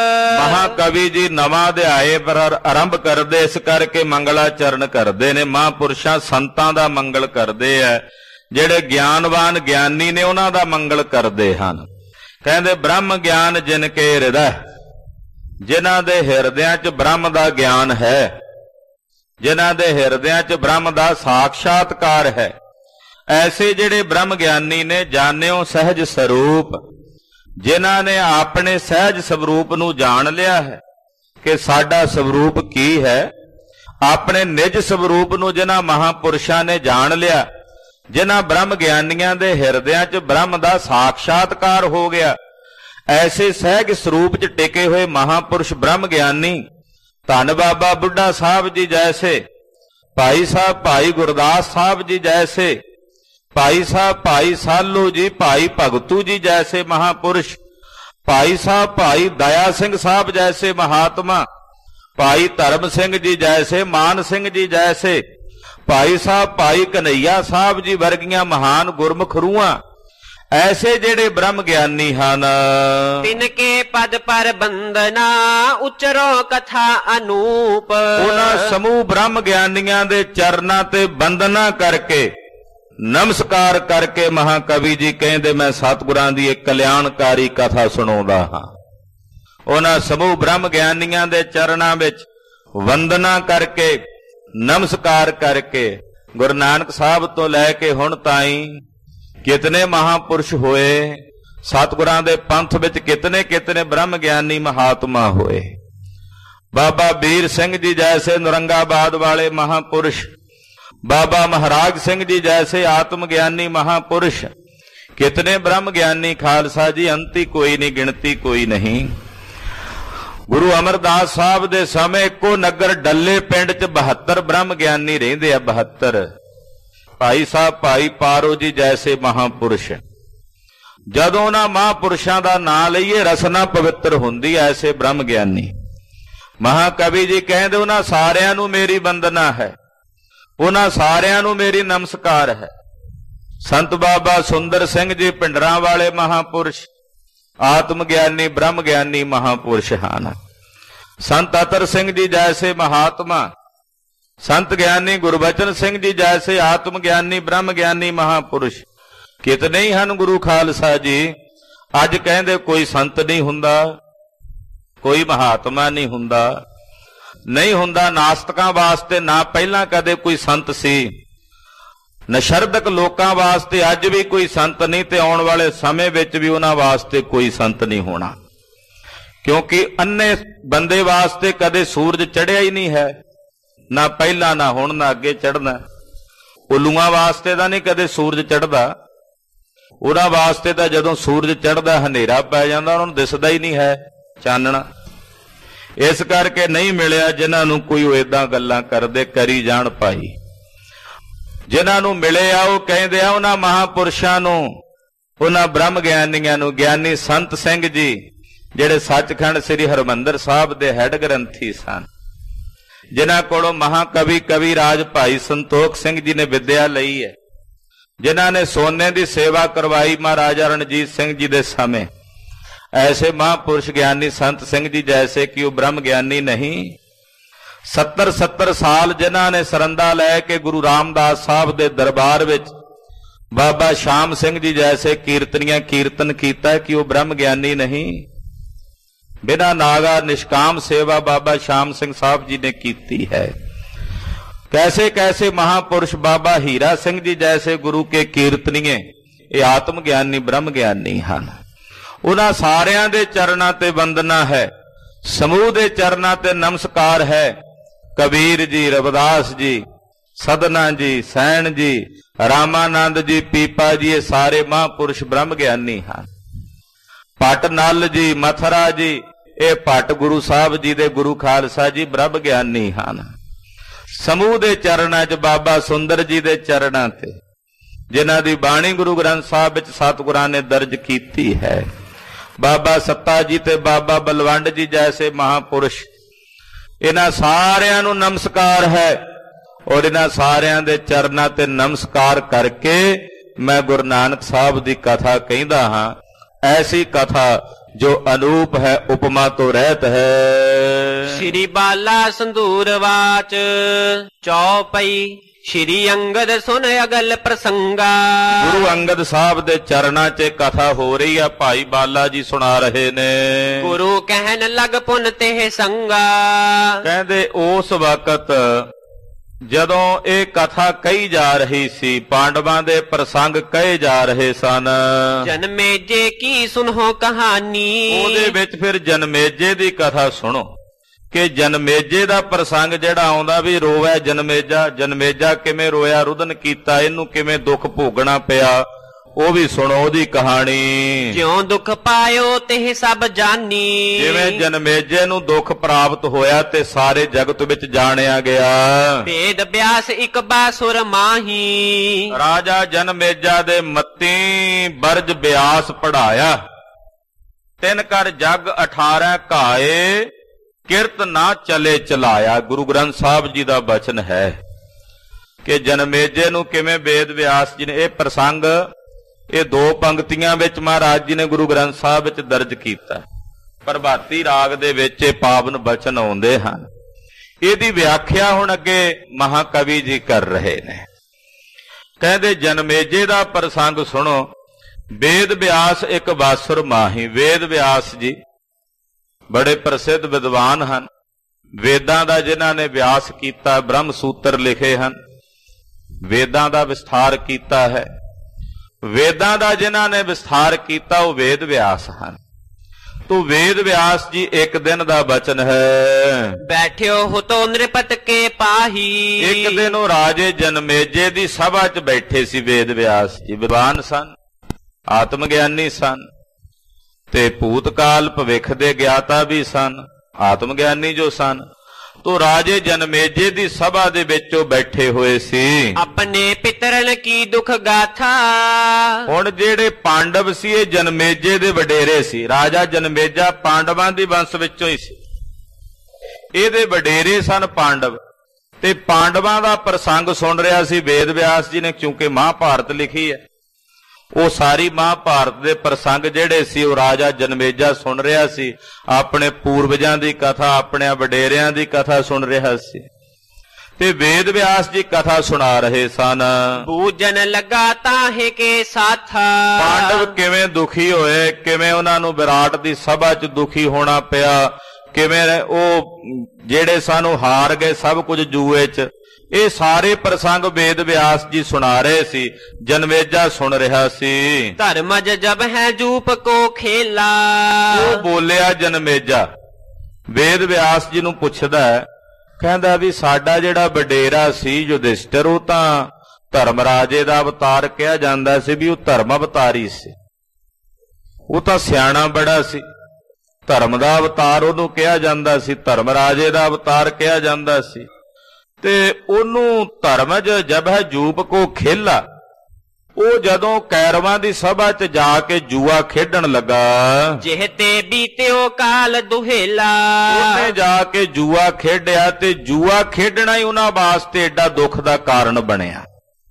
A: ਮਹਾਕਵੀ ਜੀ ਨਵਾਂ ਅਧਿਆਇ ਪਰ ਆਰੰਭ ਕਰਦੇ, ਇਸ ਕਰਕੇ ਮੰਗਲਾਚਰਨ ਕਰਦੇ ਨੇ। ਮਹਾਂਪੁਰਸ਼ਾਂ ਸੰਤਾਂ ਦਾ ਮੰਗਲ ਕਰਦੇ ਆ, ਜਿਹੜੇ ਗਿਆਨਵਾਨ ਗਿਆਨੀ ਨੇ ਉਹਨਾਂ ਦਾ ਮੰਗਲ ਕਰਦੇ ਹਨ। ਕਹਿੰਦੇ ਬ੍ਰਹਮ ਗਿਆਨ ਜਿਨ ਕੇ ਹਿਰਦੈ, ਜਿਨ੍ਹਾਂ ਦੇ ਹਿਰਦਿਆਂ 'ਚ ਬ੍ਰਹਮ ਦਾ ਗਿਆਨ ਹੈ, ਜਿਨ੍ਹਾਂ ਦੇ ਹਿਰਦਿਆਂ 'ਚ ਬ੍ਰਹਮ ਦਾ ਸਾਖਸ਼ਾਤਕਾਰ ਹੈ, ਐਸੇ ਜਿਹੜੇ ਬ੍ਰਹਮ ਗਿਆਨੀ ਨੇ ਜਾਣਿਓ ਸਹਿਜ ਸਰੂਪ, ਜਿਨ੍ਹਾਂ ਨੇ ਆਪਣੇ ਸਹਿਜ ਸਰੂਪ ਨੂੰ ਜਾਣ ਲਿਆ ਹੈ ਕਿ ਸਾਡਾ ਸਰੂਪ ਕੀ ਹੈ। ਆਪਣੇ ਨਿਜ ਸਰੂਪ ਨੂੰ ਜਿਨ੍ਹਾਂ ਮਹਾਂਪੁਰਸ਼ਾਂ ਨੇ ਜਾਣ ਲਿਆ, ਜਿਨ੍ਹਾਂ ਬ੍ਰਹਮ ਗਿਆਨੀਆਂ ਦੇ ਹਿਰਦਿਆਂ 'ਚ ਬ੍ਰਹਮ ਦਾ ਸਾਖਸ਼ਾਤਕਾਰ ਹੋ ਗਿਆ, ਐਸੇ ਸਹਿਜ ਸਰੂਪ 'ਚ ਟਿਕੇ ਹੋਏ ਮਹਾਂਪੁਰਸ਼ ਬ੍ਰਹਮ ਗਿਆਨੀ ਧੰਨ ਬਾਬਾ ਬੁੱਢਾ ਸਾਹਿਬ ਜੀ ਜੈਸੇ, ਭਾਈ ਸਾਹਿਬ ਭਾਈ ਗੁਰਦਾਸ ਸਾਹਿਬ ਜੀ ਜੈਸੇ, ਭਾਈ ਸਾਹਿਬ ਭਾਈ ਸਾਲੂ ਜੀ, ਭਾਈ ਭਗਤੂ ਜੀ ਜੈਸੇ ਮਹਾਂਪੁਰਸ਼, ਭਾਈ ਸਾਹਿਬ ਭਾਈ ਦਇਆ ਸਿੰਘ ਸਾਹਿਬ ਜੈਸੇ ਮਹਾਤਮਾ, ਭਾਈ ਧਰਮ ਸਿੰਘ ਜੀ ਜੈਸੇ, ਮਾਨ ਸਿੰਘ ਜੀ ਜੈਸੇ, ਭਾਈ ਸਾਹਿਬ ਭਾਈ ਕਨਈਆ ਸਾਹਿਬ ਜੀ ਵਰਗੀਆਂ ਮਹਾਨ ਗੁਰਮੁਖ ਰੂਹਾਂ, ਐਸੇ ਜਿਹੜੇ ਬ੍ਰਹਮ ਗਿਆਨੀ ਹਨ।
B: ਤਿਨ ਕੇ ਪਦ ਪਰ ਬੰਦਨਾ ਉਚਰੋ ਕਥਾ ਅਨੂਪ।
A: ਉਹਨਾਂ ਸਮੂਹ ਬ੍ਰਹਮ ਗਿਆਨੀਆਂ ਦੇ ਚਰਨਾਂ ਤੇ ਬੰਦਨਾ ਕਰਕੇ, ਨਮਸਕਾਰ ਕਰਕੇ ਮਹਾਕਵੀ ਜੀ ਕਹਿੰਦੇ ਮੈਂ ਸਤਿਗੁਰਾਂ ਦੀ ਇੱਕ ਕਲਿਆਣਕਾਰੀ ਕਥਾ ਸੁਣਾਉਂਦਾ ਹਾਂ। ਉਹਨਾਂ ਸਮੂਹ ਬ੍ਰਹਮ ਗਿਆਨੀਆਂ ਦੇ ਚਰਨਾਂ ਵਿੱਚ ਵੰਦਨਾ ਕਰਕੇ, ਨਮਸਕਾਰ ਕਰਕੇ, ਗੁਰੂ ਨਾਨਕ ਸਾਹਿਬ ਤੋਂ ਲੈ ਕੇ ਹੁਣ ਤਾਈਂ ਕਿਤਨੇ ਮਹਾਂਪੁਰਸ਼ ਹੋਏ, ਸਤਿਗੁਰਾਂ ਦੇ ਪੰਥ ਵਿੱਚ ਕਿਤਨੇ ਕਿਤਨੇ ਬ੍ਰਹਮ ਗਿਆਨੀ ਮਹਾਤਮਾ ਹੋਏ। ਬਾਬਾ ਵੀਰ ਸਿੰਘ ਜੀ ਜੈਸੇ ਨੌਰੰਗਾਬਾਦ ਵਾਲੇ ਮਹਾਂਪੁਰਸ਼, ਬਾਬਾ ਮਹਾਰਾਜ ਸਿੰਘ ਜੀ ਜੈਸੇ ਆਤਮ ਗਿਆਨੀ ਮਹਾਂਪੁਰਸ਼, ਕਿਤਨੇ ਬ੍ਰਹਮ ਗਿਆਨੀ ਖਾਲਸਾ ਜੀ, ਅੰਤੀ ਕੋਈ ਨਹੀਂ, ਗਿਣਤੀ ਕੋਈ ਨਹੀਂ। ਗੁਰੂ ਅਮਰਦਾਸ ਸਾਹਿਬ ਦੇ ਸਮੇਂ ਇੱਕੋ ਨਗਰ ਡੱਲੇ ਪਿੰਡ 'ਚ ਬਹੱਤਰ ਬ੍ਰਹਮ ਗਿਆਨੀ ਰਹਿੰਦੇ ਆ, ਬਹੱਤਰ। ਭਾਈ ਸਾਹਿਬ ਭਾਈ ਪਾਰੋ ਜੀ ਜੈਸੇ ਮਹਾਂਪੁਰਸ਼। ਜਦੋਂ ਉਹਨਾਂ ਮਹਾਂਪੁਰਸ਼ਾਂ ਦਾ ਨਾਂ ਲਈਏ ਰਸਨਾ ਪਵਿੱਤਰ ਹੁੰਦੀ, ਐਸੇ ਬ੍ਰਹਮ ਗਿਆਨੀ। ਮਹਾਕਵੀ ਜੀ ਕਹਿੰਦੇ ਉਹਨਾਂ ਸਾਰਿਆਂ ਨੂੰ ਮੇਰੀ ਵੰਦਨਾ ਹੈ, ਉਹਨਾਂ ਸਾਰਿਆਂ ਨੂੰ ਮੇਰੀ ਨਮਸਕਾਰ ਹੈ। ਸੰਤ ਬਾਬਾ ਸੁੰਦਰ ਸਿੰਘ ਜੀ ਪਿੰਡਰਾਂ ਵਾਲੇ ਮਹਾਂਪੁਰਸ਼, ਆਤਮ ਗਿਆਨੀ ਬ੍ਰਹਮ ਗਿਆਨੀ ਮਹਾਂਪੁਰਸ਼ ਹਨ। ਸੰਤ ਅਤਰ ਸਿੰਘ ਜੀ ਜੈਸੇ ਮਹਾਤਮਾ, ਸੰਤ ਗਿਆਨੀ ਗੁਰਬਚਨ ਸਿੰਘ ਜੀ ਜੈਸੇ ਆਤਮ ਗਿਆਨੀ ਬ੍ਰਹਮ ਗਿਆਨੀ ਮਹਾਂਪੁਰਸ਼ ਕਿਤਨੇ ਹੀ ਹਨ। ਗੁਰੂ ਖਾਲਸਾ ਜੀ ਅੱਜ ਕਹਿੰਦੇ ਕੋਈ ਸੰਤ ਨਹੀਂ ਹੁੰਦਾ, ਕੋਈ ਮਹਾਤਮਾ ਨਹੀਂ ਹੁੰਦਾ, ਨਹੀਂ ਹੁੰਦਾ। ਨਾਸਤਕਾਂ ਵਾਸਤੇ ਨਾ ਪਹਿਲਾਂ ਕਦੇ ਕੋਈ ਸੰਤ ਸੀ, ਨਸ਼ਰਦਕ ਲੋਕਾਂ ਵਾਸਤੇ ਅੱਜ ਵੀ ਕੋਈ ਸੰਤ ਨਹੀਂ, ਤੇ ਆਉਣ ਵਾਲੇ ਸਮੇਂ ਵਿੱਚ ਵੀ ਉਹਨਾਂ ਵਾਸਤੇ ਕੋਈ ਸੰਤ ਨਹੀਂ ਹੋਣਾ, ਕਿਉਂਕਿ ਅੰਨੇ ਬੰਦੇ ਵਾਸਤੇ ਕਦੇ ਸੂਰਜ ਚੜ੍ਹਿਆ ਹੀ ਨਹੀਂ ਹੈ, ਨਾ ਪਹਿਲਾਂ ਨਾ ਹੁਣ ਨਾ ਅੱਗੇ ਚੜ੍ਹਨਾ। ਉੱਲੂਆਂ ਵਾਸਤੇ ਤਾਂ ਨਹੀਂ ਕਦੇ ਸੂਰਜ ਚੜ੍ਹਦਾ, ਉਹਨਾਂ ਵਾਸਤੇ ਤਾਂ ਜਦੋਂ ਸੂਰਜ ਚੜ੍ਹਦਾ ਹਨੇਰਾ ਪੈ ਜਾਂਦਾ, ਉਹਨਾਂ ਨੂੰ ਦਿਸਦਾ ਹੀ ਨਹੀਂ ਹੈ ਚਾਨਣਾ। ਇਸ ਕਰਕੇ ਨਹੀਂ ਮਿਲਿਆ ਜਿਨ੍ਹਾਂ ਨੂੰ ਕੋਈ ਉਹ ਏਦਾਂ ਗੱਲਾਂ ਕਰਦੇ, ਕਰੀ ਜਾਣ ਭਾਈ। ਜਿਨ੍ਹਾਂ ਨੂੰ ਮਿਲੇ ਆ ਉਹ ਕਹਿੰਦੇ ਆ ਉਹਨਾਂ ਮਹਾਂਪੁਰਸ਼ਾਂ ਨੂੰ, ਉਹਨਾਂ ਬ੍ਰਹਮ ਗਿਆਨੀਆਂ ਨੂੰ। ਗਿਆਨੀ ਸੰਤ ਸਿੰਘ ਜੀ ਜਿਹੜੇ ਸੱਚਖੰਡ ਸ੍ਰੀ ਹਰਿਮੰਦਰ ਸਾਹਿਬ ਦੇ ਹੈਡ ਗ੍ਰੰਥੀ ਸਨ, ਜਿਨ੍ਹਾਂ ਕੋਲੋਂ ਮਹਾਕਵੀ ਕਵੀ ਰਾਜ ਭਾਈ ਸੰਤੋਖ ਸਿੰਘ ਜੀ ਨੇ ਵਿੱਦਿਆ ਲਈ ਹੈ, ਜਿਨ੍ਹਾਂ ਨੇ ਸੋਨੇ ਦੀ ਸੇਵਾ ਕਰਵਾਈ ਮਹਾਰਾਜਾ ਰਣਜੀਤ ਸਿੰਘ ਜੀ ਦੇ ਸਮੇਂ, ਐਸੇ ਮਹਾਂਪੁਰਸ਼ ਗਿਆਨੀ ਸੰਤ ਸਿੰਘ ਜੀ ਜੈਸੇ ਕਿ ਉਹ ਬ੍ਰਹਮ ਗਿਆਨੀ ਨਹੀਂ। ਸੱਤਰ ਸੱਤਰ ਸਾਲ ਜਿਨ੍ਹਾਂ ਨੇ ਸਰੰਦਾ ਲੈ ਕੇ ਗੁਰੂ ਰਾਮਦਾਸ ਸਾਹਿਬ ਦੇ ਦਰਬਾਰ ਵਿੱਚ ਬਾਬਾ ਸ਼ਾਮ ਸਿੰਘ ਜੀ ਜੈਸੇ ਕੀਰਤਨੀਆਂ ਕੀਰਤਨ ਕੀਤਾ ਕਿ ਉਹ ਬ੍ਰਹਮ ਗਿਆਨੀ ਨਹੀਂ। ਬਿਨਾਂ ਨਾਗਾ ਨਿਸ਼ਕਾਮ ਸੇਵਾ ਬਾਬਾ ਸ਼ਾਮ ਸਿੰਘ ਸਾਹਿਬ ਜੀ ਨੇ ਕੀਤੀ ਹੈ। ਕੈਸੇ ਕੈਸੇ ਮਹਾਂਪੁਰਸ਼ ਬਾਬਾ ਹੀਰਾ ਸਿੰਘ ਜੀ ਜੈਸੇ ਗੁਰੂ ਕੇ ਕੀਰਤਨੀਏ, ਇਹ ਆਤਮ ਗਿਆਨੀ ਬ੍ਰਹਮ ਗਿਆਨੀ ਹਨ। ਉਹਨਾਂ ਸਾਰਿਆਂ ਦੇ ਚਰਨਾਂ ਤੇ ਵੰਦਨਾ ਹੈ, ਸਮੂਹ ਦੇ ਚਰਨਾਂ ਤੇ ਨਮਸਕਾਰ ਹੈ। ਕਬੀਰ ਜੀ, ਰਵਿਦਾਸ ਜੀ, ਸਦਨਾ ਜੀ, ਸੈਣ ਜੀ, ਰਾਮਾਨੰਦ ਜੀ, ਪੀਪਾ ਜੀ, ਇਹ ਸਾਰੇ ਮਹਾਂਪੁਰਸ਼ ਬ੍ਰਹਮ ਗਿਆਨੀ ਹਨ। ਭੱਟ ਨਲ ਜੀ, ਮਥਰਾ ਜੀ, ਇਹ ਭੱਟ ਗੁਰੂ ਸਾਹਿਬ ਜੀ ਦੇ ਗੁਰੂ ਖਾਲਸਾ ਜੀ ਬ੍ਰਹਮ ਗਿਆਨੀ ਹਨ। ਸਮੂਹ ਦੇ ਚਰਨਾਂ 'ਚ ਬਾਬਾ ਸੁੰਦਰ ਜੀ ਦੇ ਚਰਨਾਂ ਤੇ, ਜਿਨ੍ਹਾਂ ਦੀ ਬਾਣੀ ਗੁਰੂ ਗ੍ਰੰਥ ਸਾਹਿਬ ਵਿੱਚ ਸਤਿਗੁਰਾਂ ਨੇ ਦਰਜ ਕੀਤੀ ਹੈ। ਬਾਬਾ ਸੱਤਾ ਜੀ ਤੇ ਬਾਬਾ ਬਲਵੰਡ ਜੀ ਜੈਸੇ ਮਹਾਂਪੁਰਸ਼, ਇਹਨਾਂ ਸਾਰਿਆਂ ਨੂੰ ਨਮਸਕਾਰ ਹੈ ਔਰ ਇਹਨਾਂ ਸਾਰਿਆਂ ਦੇ ਚਰਨਾਂ ਤੇ ਨਮਸਕਾਰ ਕਰਕੇ ਮੈਂ ਗੁਰੂ ਨਾਨਕ ਸਾਹਿਬ ਦੀ ਕਥਾ ਕਹਿੰਦਾ ਹਾਂ। ਐਸੀ ਕਥਾ ਜੋ ਅਨੂਪ ਹੈ, ਉਪਮਾ ਤੋਂ ਰਹਿਤ ਹੈ।
B: ਸ਼੍ਰੀ ਬਾਲਾ ਸੰਧੂਰ ਵਾਚ ਚੌਪਈ। ਸ਼੍ਰੀ ਅੰਗਦ ਸੁਨ ਅਗਲ ਪ੍ਰਸੰਗਾ।
A: ਗੁਰੂ ਅੰਗਦ ਸਾਹਿਬ ਦੇ ਚਰਨਾਂ 'ਚ ਕਥਾ ਹੋ ਰਹੀ ਆ, ਭਾਈ ਬਾਲਾ ਜੀ ਸੁਣਾ ਰਹੇ ਨੇ।
B: ਗੁਰੂ ਕਹਿਣ ਲਗ ਪੁਨ ਤੇ ਸੰਗਾ।
A: ਕਹਿੰਦੇ ਉਸ ਵਕਤ ਜਦੋਂ ਇਹ ਕਥਾ ਕਹੀ ਜਾ ਰਹੀ ਸੀ, ਪਾਂਡਵਾਂ ਦੇ ਪ੍ਰਸੰਗ ਕਹੇ ਜਾ ਰਹੇ ਸਨ।
B: ਜਨਮੇਜੇ ਕੀ ਸੁਨੋ ਕਹਾਣੀ।
A: ਉਹਦੇ ਵਿੱਚ ਫਿਰ ਜਨਮੇਜੇ ਦੀ ਕਥਾ ਸੁਣੋ ਕਿ ਜਨਮੇਜੇ ਦਾ ਪ੍ਰਸੰਗ ਜਿਹੜਾ ਆਉਂਦਾ ਵੀ ਰੋਵੇ ਜਨਮੇਜਾ, ਜਨਮੇਜਾ ਕਿਵੇਂ ਰੋਇਆ, ਰੁਦਨ ਕੀਤਾ, ਇਹਨੂੰ ਕਿਵੇਂ ਦੁੱਖ ਭੋਗਣਾ ਪਿਆ, ਉਹ ਵੀ ਸੁਣੋ ਉਹਦੀ ਕਹਾਣੀ।
B: ਜਿਉਂ ਦੁੱਖ ਪਾਇਓ ਤੇ ਸਭ ਜਾਣੀ।
A: ਜਿਵੇਂ ਜਨਮੇਜੇ ਨੂੰ ਦੁੱਖ ਪ੍ਰਾਪਤ ਹੋਇਆ ਤੇ ਸਾਰੇ ਜਗਤ ਵਿੱਚ ਜਾਣਿਆ ਗਿਆ।
B: ਵੇਦ ਵਿਆਸ ਇੱਕ ਬਾਸੁਰ ਮਾਹੀ।
A: ਰਾਜਾ ਜਨਮੇਜਾ ਦੇ ਮੱਤੀ ਬਰਜ ਵਿਆਸ ਪੜਾਇਆ। ਤਿੰਨ ਕਰ ਜਗ ਅਠਾਰਾਂ ਘਾਏ, ਕਿਰਤ ਨਾ ਚਲੇ ਚਲਾਇਆ। ਗੁਰੂ ਗ੍ਰੰਥ ਸਾਹਿਬ ਜੀ ਦਾ ਬਚਨ ਹੈ ਕਿ ਜਨਮੇਜੇ ਨੂੰ ਕਿਵੇਂ ਵੇਦ ਵਿਆਸ ਜੀ ਨੇ, ਇਹ ਪ੍ਰਸੰਗ ਇਹ ਦੋ ਪੰਕਤੀਆਂ ਵਿੱਚ ਮਹਾਰਾਜ ਜੀ ਨੇ ਗੁਰੂ ਗ੍ਰੰਥ ਸਾਹਿਬ ਵਿੱਚ ਦਰਜ ਕੀਤਾ। ਪ੍ਰਭਾਤੀ ਰਾਗ ਦੇ ਵਿੱਚ ਇਹ ਪਾਵਨ ਬਚਨ ਆਉਂਦੇ ਹਨ। ਇਹਦੀ ਵਿਆਖਿਆ ਹੁਣ ਅੱਗੇ ਮਹਾਕਵੀ ਜੀ ਕਰ ਰਹੇ ਨੇ। ਕਹਿੰਦੇ ਜਨਮੇਜੇ ਦਾ ਪ੍ਰਸੰਗ ਸੁਣੋ। ਵੇਦ ਵਿਆਸ ਇੱਕ ਬਾਸੁਰ ਮਾਹੀ। ਵੇਦ ਵਿਆਸ ਜੀ ਬੜੇ ਪ੍ਰਸਿੱਧ ਵਿਦਵਾਨ ਹਨ। ਵੇਦਾਂ ਦਾ ਜਿਨ੍ਹਾਂ ਨੇ ਵਿਆਸ ਕੀਤਾ, ਬ੍ਰਹਮ ਸੂਤਰ ਲਿਖੇ ਹਨ, ਵੇਦਾਂ ਦਾ ਵਿਸਥਾਰ ਕੀਤਾ ਹੈ। ਵੇਦਾਂ ਦਾ ਜਿਨ੍ਹਾਂ ਨੇ ਵਿਸਥਾਰ ਕੀਤਾ ਉਹ ਵੇਦ ਵਿਆਸ ਹਨ। ਤੋ ਵੇਦ ਵਿਆਸ ਜੀ ਇੱਕ ਦਿਨ ਦਾ ਬਚਨ ਹੈ।
B: ਬੈਠਿਓ ਹੁਤੋ ਨਿਰਪਤ ਕੇ ਪਾਹੀ।
A: ਇੱਕ ਦਿਨ ਉਹ ਰਾਜੇ ਜਨਮੇਜੇ ਦੀ ਸਭਾ 'ਚ ਬੈਠੇ ਸੀ। ਵੇਦ ਵਿਆਸ ਜੀ ਵਿਦਵਾਨ ਸਨ, ਆਤਮ ਗਿਆਨੀ ਸਨ ਤੇ ਭੂਤਕਾਲ ਭਵਿੱਖ ਦੇ ਗਿਆਤਾ ਵੀ ਸਨ, ਆਤਮ ਗਿਆਨੀ ਜੋ ਸਨ। ਤੋ ਰਾਜੇ ਜਨਮੇਜੇ ਦੀ ਸਭਾ ਦੇ ਵਿੱਚ ਉਹ ਬੈਠੇ ਹੋਏ ਸੀ।
B: ਆਪਣੇ ਪਿਤਰਨ ਕੀ ਦੁੱਖ ਗਾਥਾ।
A: ਹੁਣ ਜਿਹੜੇ ਪਾਂਡਵ ਸੀ ਇਹ ਜਨਮੇਜੇ ਦੇ ਵਡੇਰੇ ਸੀ। ਰਾਜਾ ਜਨਮੇਜਾ ਪਾਂਡਵਾਂ ਦੀ ਵੰਸ਼ ਵਿੱਚੋਂ ਹੀ ਸੀ। ਇਹਦੇ ਵਡੇਰੇ ਸਨ ਪਾਂਡਵ ਤੇ ਪਾਂਡਵਾਂ ਦਾ ਪ੍ਰਸੰਗ ਸੁਣ ਰਿਹਾ ਸੀ ਵੇਦ ਵਿਆਸ ਜੀ ਨੇ, ਕਿਉਂਕਿ ਮਹਾਭਾਰਤ ਲਿਖੀ ਹੈ। ਉਹ ਸਾਰੀ ਮਹਾਭਾਰਤ ਦੇ ਪ੍ਰਸੰਗ ਜਿਹੜੇ ਸੀ ਉਹ ਰਾਜਾ ਜਨਮੇਜਾ ਸੁਣ ਰਿਹਾ ਸੀ। ਆਪਣੇ ਪੂਰਵਜਾਂ ਦੀ ਕਥਾ, ਆਪਣੇ ਵਡੇਰਿਆਂ ਦੀ ਕਥਾ ਸੁਣ ਰਿਹਾ ਸੀ ਤੇ ਵੇਦ ਵਿਆਸ ਜੀ ਕਥਾ ਸੁਣਾ ਰਹੇ ਸਨ।
B: ਪੂਜਨ ਲਗਾ ਤਾਹੇ ਕੇ ਸਾਥਾ।
A: ਪਾਂਡਵ ਕਿਵੇਂ ਦੁਖੀ ਹੋਏ, ਕਿਵੇਂ ਉਹਨਾਂ ਨੂੰ ਵਿਰਾਟ ਦੀ ਸਭਾ 'ਚ ਦੁਖੀ ਹੋਣਾ ਪਿਆ, ਕਿਵੇਂ ਉਹ ਜਿਹੜੇ ਸਨ ਉਹ ਹਾਰ ਗਏ ਸਭ ਕੁਝ ਜੂਏ 'ਚ। ਇਹ ਸਾਰੇ ਪ੍ਰਸੰਗ ਵੇਦ ਵਿਆਸ ਜੀ ਸੁਣਾ ਰਹੇ ਸੀ। ਜਨਮੇਜਾ ਸੁਣ ਰਿਹਾ ਸੀ।
B: ਧਰਮਜ ਜਬ ਹੈ ਜੂਪ ਕੋ ਖੇਲਾ।
A: ਉਹ ਬੋਲਿਆ ਜਨਮੇਜਾ ਵੇਦ ਵਿਆਸ ਜੀ ਨੂੰ ਪੁੱਛਦਾ ਹੈ, ਕਹਿੰਦਾ ਵੀ ਸਾਡਾ ਜਿਹੜਾ ਵਡੇਰਾ ਸੀ ਯੁਧਿਸ਼ਟਰ, ਉਹ ਤਾਂ ਧਰਮ ਰਾਜੇ ਦਾ ਅਵਤਾਰ ਕਿਹਾ ਜਾਂਦਾ ਸੀ ਵੀ ਉਹ ਧਰਮ ਅਵਤਾਰੀ ਸੀ। ਉਹ ਤਾਂ ਸਿਆਣਾ ਬੜਾ ਸੀ, ਧਰਮ ਦਾ ਅਵਤਾਰ ਉਹਨੂੰ ਕਿਹਾ ਜਾਂਦਾ ਸੀ, ਧਰਮ ਰਾਜੇ ਦਾ ਅਵਤਾਰ ਕਿਹਾ ਜਾਂਦਾ ਸੀ। ਤੇ ਉਹਨੂੰ ਧਰਮਜ ਜਬ ਹੈ ਜੂਪ ਕੋ ਖੇਲਾ। ਉਹ ਜਦੋਂ ਕੈਰਵਾਂ ਦੀ ਸਭਾ 'ਚ ਜਾ ਕੇ ਜੂਆ ਖੇਡਣ ਲੱਗਾ।
B: ਜਿਹ ਤੇ ਬੀਤਿਓ ਕਾਲ ਦੁਹੇਲਾ।
A: ਉਹਨੇ ਜਾ ਕੇ ਜੂਆ ਖੇਡਿਆ ਤੇ ਜੂਆ ਖੇਡਣਾ ਹੀ ਉਹਨਾਂ ਵਾਸਤੇ ਏਡਾ ਦੁੱਖ ਦਾ ਕਾਰਨ ਬਣਿਆ।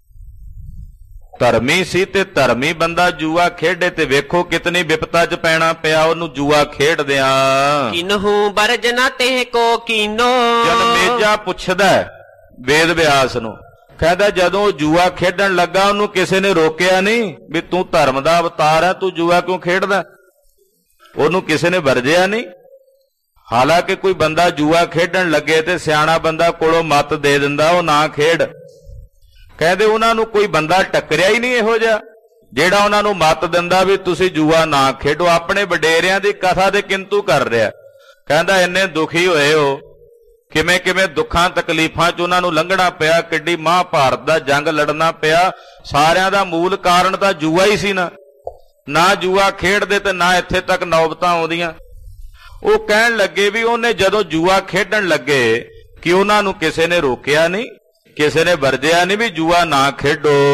A: ਧਰਮੀ ਸੀ ਤੇ ਧਰਮੀ ਬੰਦਾ ਜੂਆ ਖੇਡੇ ਤੇ ਵੇਖੋ ਕਿਤਨੀ ਵਿਪਤਾ 'ਚ ਪੈਣਾ ਪਿਆ ਉਹਨੂੰ ਜੂਆ ਖੇਡਦਿਆਂ।
B: ਕਿਨਹੂ ਬਰਜਨਾ ਤੇ ਕੋ ਕੀਨੋ।
A: ਜਨਮੇਜਾ ਪੁੱਛਦਾ ਵੇਦ ਵਿਆਸ ਨੂੰ, ਕਹਿੰਦਾ ਜਦੋਂ ਜੂਆ ਖੇਡਣ ਲੱਗਾ ਉਹਨੂੰ ਕਿਸੇ ਨੇ ਰੋਕਿਆ ਨਹੀਂ ਵੀ ਤੂੰ ਧਰਮ ਦਾ ਅਵਤਾਰ ਹੈ, ਤੂੰ ਜੂਆ ਕਿਉਂ ਖੇਡਦਾ? ਉਹਨੂੰ ਕਿਸੇ ਨੇ ਵਰਜਿਆ ਨਹੀਂ। ਹਾਲਾਂਕਿ ਕੋਈ ਬੰਦਾ ਜੂਆ ਖੇਡਣ ਲੱਗੇ ਤੇ ਸਿਆਣਾ ਬੰਦਾ ਕੋਲੋਂ ਮੱਤ ਦੇ ਦਿੰਦਾ ਉਹ ਨਾ ਖੇਡ। ਕਹਿੰਦੇ ਉਹਨਾਂ ਨੂੰ ਕੋਈ ਬੰਦਾ ਟੱਕਰਿਆ ਹੀ ਨਹੀਂ ਇਹੋ ਜਿਹਾ ਜਿਹੜਾ ਉਹਨਾਂ ਨੂੰ ਮੱਤ ਦਿੰਦਾ ਵੀ ਤੁਸੀਂ ਜੂਆ ਨਾ ਖੇਡੋ। ਆਪਣੇ ਵਡੇਰਿਆਂ ਦੀ ਕਥਾ ਦੇ ਕਿੰਤੂ ਕਰ ਰਿਹਾ। ਕਹਿੰਦਾ ਇੰਨੇ ਦੁਖੀ ਹੋਏ ਹੋ, ਕਿਵੇਂ ਕਿਵੇਂ ਦੁੱਖਾਂ ਤਕਲੀਫਾਂ 'ਚ ਉਹਨਾਂ ਨੂੰ ਲੰਘਣਾ ਪਿਆ, ਕਿੱਡੀ ਮਹਾਭਾਰਤ ਦਾ ਜੰਗ ਲੜਨਾ ਪਿਆ। ਸਾਰਿਆਂ ਦਾ ਮੂਲ ਕਾਰਨ ਤਾਂ ਜੂਆ ਹੀ ਸੀ ਨਾ। ਨਾ ਜੂਆ ਖੇਡਦੇ ਤੇ ਨਾ ਇੱਥੇ ਤੱਕ ਨੌਬਤਾਂ ਆਉਂਦੀਆਂ। ਉਹ ਕਹਿਣ ਲੱਗੇ ਵੀ ਉਹਨੇ ਜਦੋਂ ਜੂਆ ਖੇਡਣ ਲੱਗੇ ਕਿ ਉਹਨਾਂ ਨੂੰ ਕਿਸੇ ਨੇ ਰੋਕਿਆ ਨਹੀਂ, ਕਿਸੇ ਨੇ ਵਰਜਿਆ ਨਹੀਂ ਵੀ ਜੂਆ ਨਾ ਖੇਡੋ।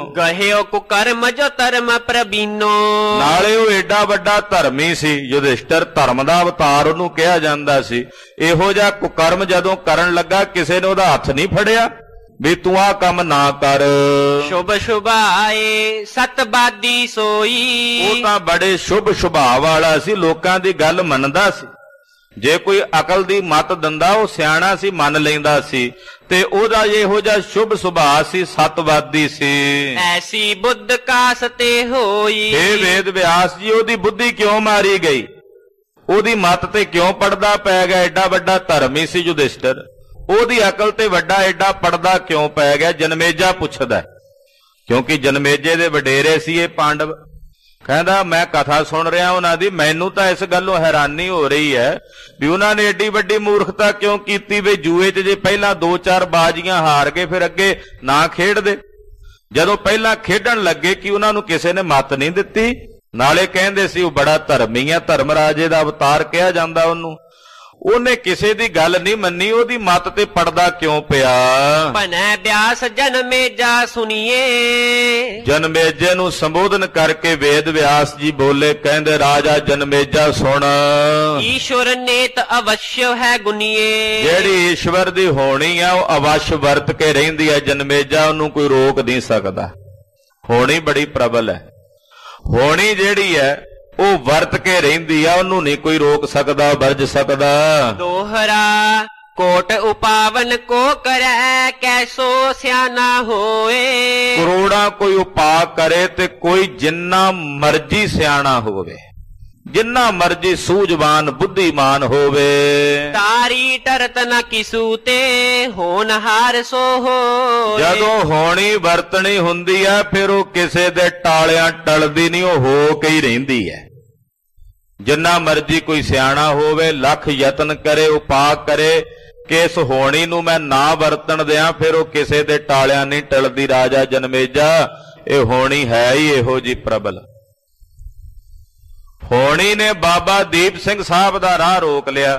B: ਗਹਿਓ ਕੁਕਰਮ ਜੋ ਧਰਮ ਪ੍ਰਬੀਨੋ।
A: ਨਾਲੇ ਉਹ ਏਡਾ ਵੱਡਾ ਧਰਮੀ ਸੀ, ਯੁਧਿਸ਼ਟਰ ਧਰਮ ਦਾ ਅਵਤਾਰ ਉਹਨੂੰ ਕਿਹਾ ਜਾਂਦਾ ਸੀ। ਇਹੋ ਜਿਹਾ ਕੁਕਰਮ ਜਦੋਂ ਕਰਨ ਲੱਗਾ ਕਿਸੇ ਨੇ ਉਹਦਾ ਹੱਥ ਨਹੀਂ ਫੜਿਆ ਵੀ ਤੂੰ ਆਹ ਕੰਮ ਨਾ ਕਰ।
B: ਸ਼ੁਭ ਸ਼ੁਭਾਏ ਸਤਬਾਦੀ ਸੋਈ।
A: ਉਹ ਤਾਂ ਬੜੇ ਸ਼ੁਭ ਸੁਭਾਅ ਵਾਲਾ ਸੀ, ਲੋਕਾਂ ਦੀ ਗੱਲ ਮੰਨਦਾ ਸੀ। ਜੇ ਕੋਈ ਅਕਲ ਦੀ ਮੱਤ ਦਿੰਦਾ ਉਹ ਸਿਆਣਾ ਸੀ, ਮੰਨ ਲੈਂਦਾ ਸੀ। ਤੇ ਉਹਦਾ ਇਹੋ ਜਿਹਾ ਸ਼ੁਭ ਸੁਭਾਅ ਸੀ, ਸਤਵਾਦੀ ਸੀ।
B: ਐਸੀ ਬੁੱਧ ਕਾਸ ਤੇ ਹੋਈ।
A: ਇਹ ਵੇਦ ਵਿਆਸ ਜੀ, ਉਹਦੀ ਬੁੱਧੀ ਕਿਉਂ ਮਾਰੀ ਗਈ? ਉਹਦੀ ਮੱਤ ਤੇ ਕਿਉਂ ਪੜਦਾ ਪੈ ਗਿਆ? ਐਡਾ ਵੱਡਾ ਧਰਮੀ ਸੀ ਯੁਧਿਸ਼ਟਰ, ਉਹਦੀ ਅਕਲ ਤੇ ਵੱਡਾ ਐਡਾ ਪੜਦਾ ਕਿਉਂ ਪੈ ਗਿਆ? ਜਨਮੇਜਾ ਪੁੱਛਦਾ, ਕਿਉਂਕਿ ਜਨਮੇਜੇ ਦੇ ਵਡੇਰੇ ਸੀ ਇਹ ਪਾਂਡਵ। ਕਹਿੰਦਾ ਮੈਂ ਕਥਾ ਸੁਣ ਰਿਹਾ ਉਹਨਾਂ ਦੀ, ਮੈਨੂੰ ਤਾਂ ਇਸ ਗੱਲੋਂ ਹੈਰਾਨੀ ਹੋ ਰਹੀ ਹੈ ਵੀ ਉਹਨਾਂ ਨੇ ਏਡੀ ਵੱਡੀ ਮੂਰਖਤਾ ਕਿਉਂ ਕੀਤੀ ਵੀ ਜੂਏ 'ਚ ਜੇ ਪਹਿਲਾਂ ਦੋ ਚਾਰ ਬਾਜ਼ੀਆਂ ਹਾਰ ਗਏ ਫਿਰ ਅੱਗੇ ਨਾ ਖੇਡਦੇ। ਜਦੋਂ ਪਹਿਲਾਂ ਖੇਡਣ ਲੱਗੇ ਕਿ ਉਹਨਾਂ ਨੂੰ ਕਿਸੇ ਨੇ ਮੱਤ ਨਹੀਂ ਦਿੱਤੀ। ਨਾਲੇ ਕਹਿੰਦੇ ਸੀ ਉਹ ਬੜਾ ਧਰਮੀ ਆ, ਧਰਮ ਰਾਜੇ ਦਾ ਅਵਤਾਰ ਕਿਹਾ ਜਾਂਦਾ ਉਹਨੂੰ। ਉਹਨੇ ਕਿਸੇ ਦੀ ਗੱਲ ਨਹੀਂ ਮੰਨੀ, ਉਹਦੀ ਮੱਤ ਤੇ ਪੜਦਾ ਕਿਉਂ ਪਿਆ?
B: ਭਨੈ ਬਿਆਸ ਜਨਮੇਜਾ ਸੁਣੀਏ।
A: ਜਨਮੇਜੇ ਨੂੰ ਸੰਬੋਧਨ ਕਰਕੇ ਵੇਦ ਵਿਆਸ ਜੀ ਬੋਲੇ, ਕਹਿੰਦੇ ਰਾਜਾ ਜਨਮੇਜਾ ਸੁਣ।
B: ਈਸ਼ਵਰ ਨੇਤ ਅਵਸ਼ਯ ਹੈ ਗੁਨੀਏ।
A: ਜਿਹੜੀ ਈਸ਼ਵਰ ਦੀ ਹੋਣੀ ਆ ਉਹ ਅਵਸ਼ ਵਰਤ ਕੇ ਰਹਿੰਦੀ ਹੈ। ਜਨਮੇਜਾ ਉਹਨੂੰ ਕੋਈ ਰੋਕ ਨਹੀਂ ਸਕਦਾ। ਹੋਣੀ ਬੜੀ ਪ੍ਰਬਲ ਹੈ। ਹੋਣੀ ਜਿਹੜੀ ਹੈ ਉਹ ਵਰਤ ਕੇ ਰਹਿੰਦੀ ਆ, ਉਹਨੂੰ ਨਹੀਂ ਕੋਈ ਰੋਕ ਸਕਦਾ, ਵਰਜ ਸਕਦਾ।
B: ਦੋਹਰਾ ਕੋਟ ਉਪਾਵਨ ਕੋ ਕਰੈ, ਕੈਸੋ ਸਿਆਣਾ ਹੋਏ।
A: ਕਰੋੜਾਂ ਕੋਈ ਉਪਾਅ ਕਰੇ ਤੇ ਕੋਈ ਜਿੰਨਾ ਮਰਜੀ ਸਿਆਣਾ ਹੋਵੇ, ਜਿੰਨਾ ਮਰਜੀ ਸੂਝਵਾਨ ਬੁੱਧੀਮਾਨ ਹੋਵੇ।
B: ਤਾਰੀ ਟਰਤ ਨ ਕਿਸੂ ਤੇ ਹੋਨਹਾਰ ਸੋ ਹੋਏ।
A: ਜਦੋਂ ਹੋਣੀ ਵਰਤਣੀ ਹੁੰਦੀ ਹੈ ਫਿਰ ਉਹ ਕਿਸੇ ਦੇ ਟਾਲਿਆਂ ਟਲਦੀ ਨਹੀਂ, ਉਹ ਹੋ ਕੇ ਹੀ ਰਹਿੰਦੀ ਹੈ। ਜਿੰਨਾ ਮਰਜੀ ਕੋਈ ਸਿਆਣਾ ਹੋਵੇ, ਲੱਖ ਯਤਨ ਕਰੇ, ਉਪਾਅ ਕਰੇ ਕਿ ਇਸ ਹੋਣੀ ਨੂੰ ਮੈਂ ਨਾ ਵਰਤਣ ਦਿਆਂ, ਫਿਰ ਉਹ ਕਿਸੇ ਦੇ ਟਾਲਿਆਂ ਨਹੀਂ ਟਲਦੀ। ਰਾਜਾ ਜਨਮੇਜਾ, ਇਹ ਹੋਣੀ ਹੈ ਹੀ ਇਹੋ ਜੀ ਪ੍ਰਬਲ। ਹੋਣੀ ਨੇ ਬਾਬਾ ਦੀਪ ਸਿੰਘ ਸਾਹਿਬ ਦਾ ਰਾਹ ਰੋਕ ਲਿਆ।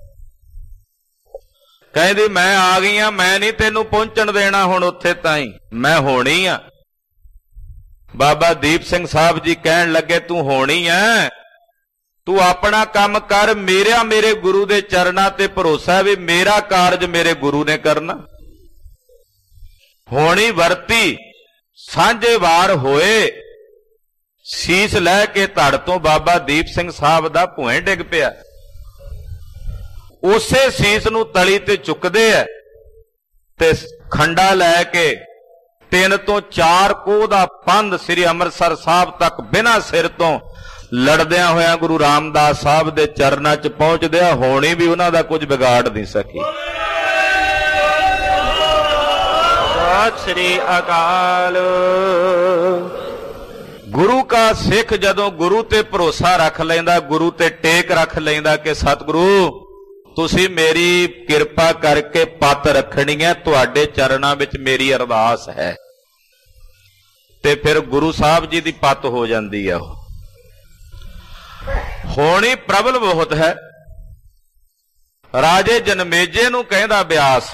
A: ਕਹਿੰਦੀ ਮੈਂ ਆ ਗਈ ਆ, ਮੈਂ ਨਹੀਂ ਤੈਨੂੰ ਪਹੁੰਚਣ ਦੇਣਾ ਹੁਣ ਉੱਥੇ ਤਾਈਂ, ਮੈਂ ਹੋਣੀ ਆ। ਬਾਬਾ ਦੀਪ ਸਿੰਘ ਸਾਹਿਬ ਜੀ ਕਹਿਣ ਲੱਗੇ ਤੂੰ ਹੋਣੀ ਐ, ਤੂੰ ਆਪਣਾ ਕੰਮ ਕਰ, ਮੇਰਾ ਮੇਰੇ ਗੁਰੂ ਦੇ ਚਰਨਾਂ ਤੇ ਭਰੋਸਾ ਵੀ ਮੇਰਾ ਕਾਰਜ ਮੇਰੇ ਗੁਰੂ ਨੇ ਕਰਨਾ। ਹੋਣੀ ਵਰਤੀ, ਸਾਂਝੇ ਵਾਰ ਹੋਏ, ਸੀਸ ਲੈ ਕੇ ਧੜ ਤੋਂ ਬਾਬਾ ਦੀਪ ਸਿੰਘ ਸਾਹਿਬ ਦਾ ਭੂਏ ਡਿੱਗ ਪਿਆ। ਉਸੇ ਸੀਸ ਨੂੰ ਤਲੀ ਤੇ ਚੁੱਕਦੇ ਐ ਤੇ ਖੰਡਾ ਲੈ ਕੇ ਤਿੰਨ ਤੋਂ ਚਾਰ ਕੋਹ ਦਾ ਪੰਧ ਸ੍ਰੀ ਅੰਮ੍ਰਿਤਸਰ ਸਾਹਿਬ ਤੱਕ ਬਿਨਾਂ ਸਿਰ ਤੋਂ ਲੜਦਿਆਂ ਹੋਇਆਂ ਗੁਰੂ ਰਾਮਦਾਸ ਸਾਹਿਬ ਦੇ ਚਰਨਾਂ 'ਚ ਪਹੁੰਚਦਿਆਂ ਹੋਣੀ ਵੀ ਉਹਨਾਂ ਦਾ ਕੁਝ ਵਿਗਾੜ ਨਹੀਂ ਸਕੀ। ਸਤਿ ਸ੍ਰੀ ਅਕਾਲ। ਗੁਰੂ ਕਾ ਸਿੱਖ ਜਦੋਂ ਗੁਰੂ ਤੇ ਭਰੋਸਾ ਰੱਖ ਲੈਂਦਾ, ਗੁਰੂ ਤੇ ਟੇਕ ਰੱਖ ਲੈਂਦਾ ਕਿ ਸਤਿਗੁਰੂ ਤੁਸੀਂ ਮੇਰੀ ਕਿਰਪਾ ਕਰਕੇ ਪੱਤ ਰੱਖਣੀ ਹੈ, ਤੁਹਾਡੇ ਚਰਨਾਂ ਵਿੱਚ ਮੇਰੀ ਅਰਦਾਸ ਹੈ, ਤੇ ਫਿਰ ਗੁਰੂ ਸਾਹਿਬ ਜੀ ਦੀ ਪੱਤ ਹੋ ਜਾਂਦੀ ਹੈ। ਉਹ ਹੋਣੀ ਪ੍ਰਬਲ ਬਹੁਤ ਹੈ। ਰਾਜੇ ਜਨਮੇਜੇ ਨੂੰ ਕਹਿੰਦਾ ਬਿਆਸ,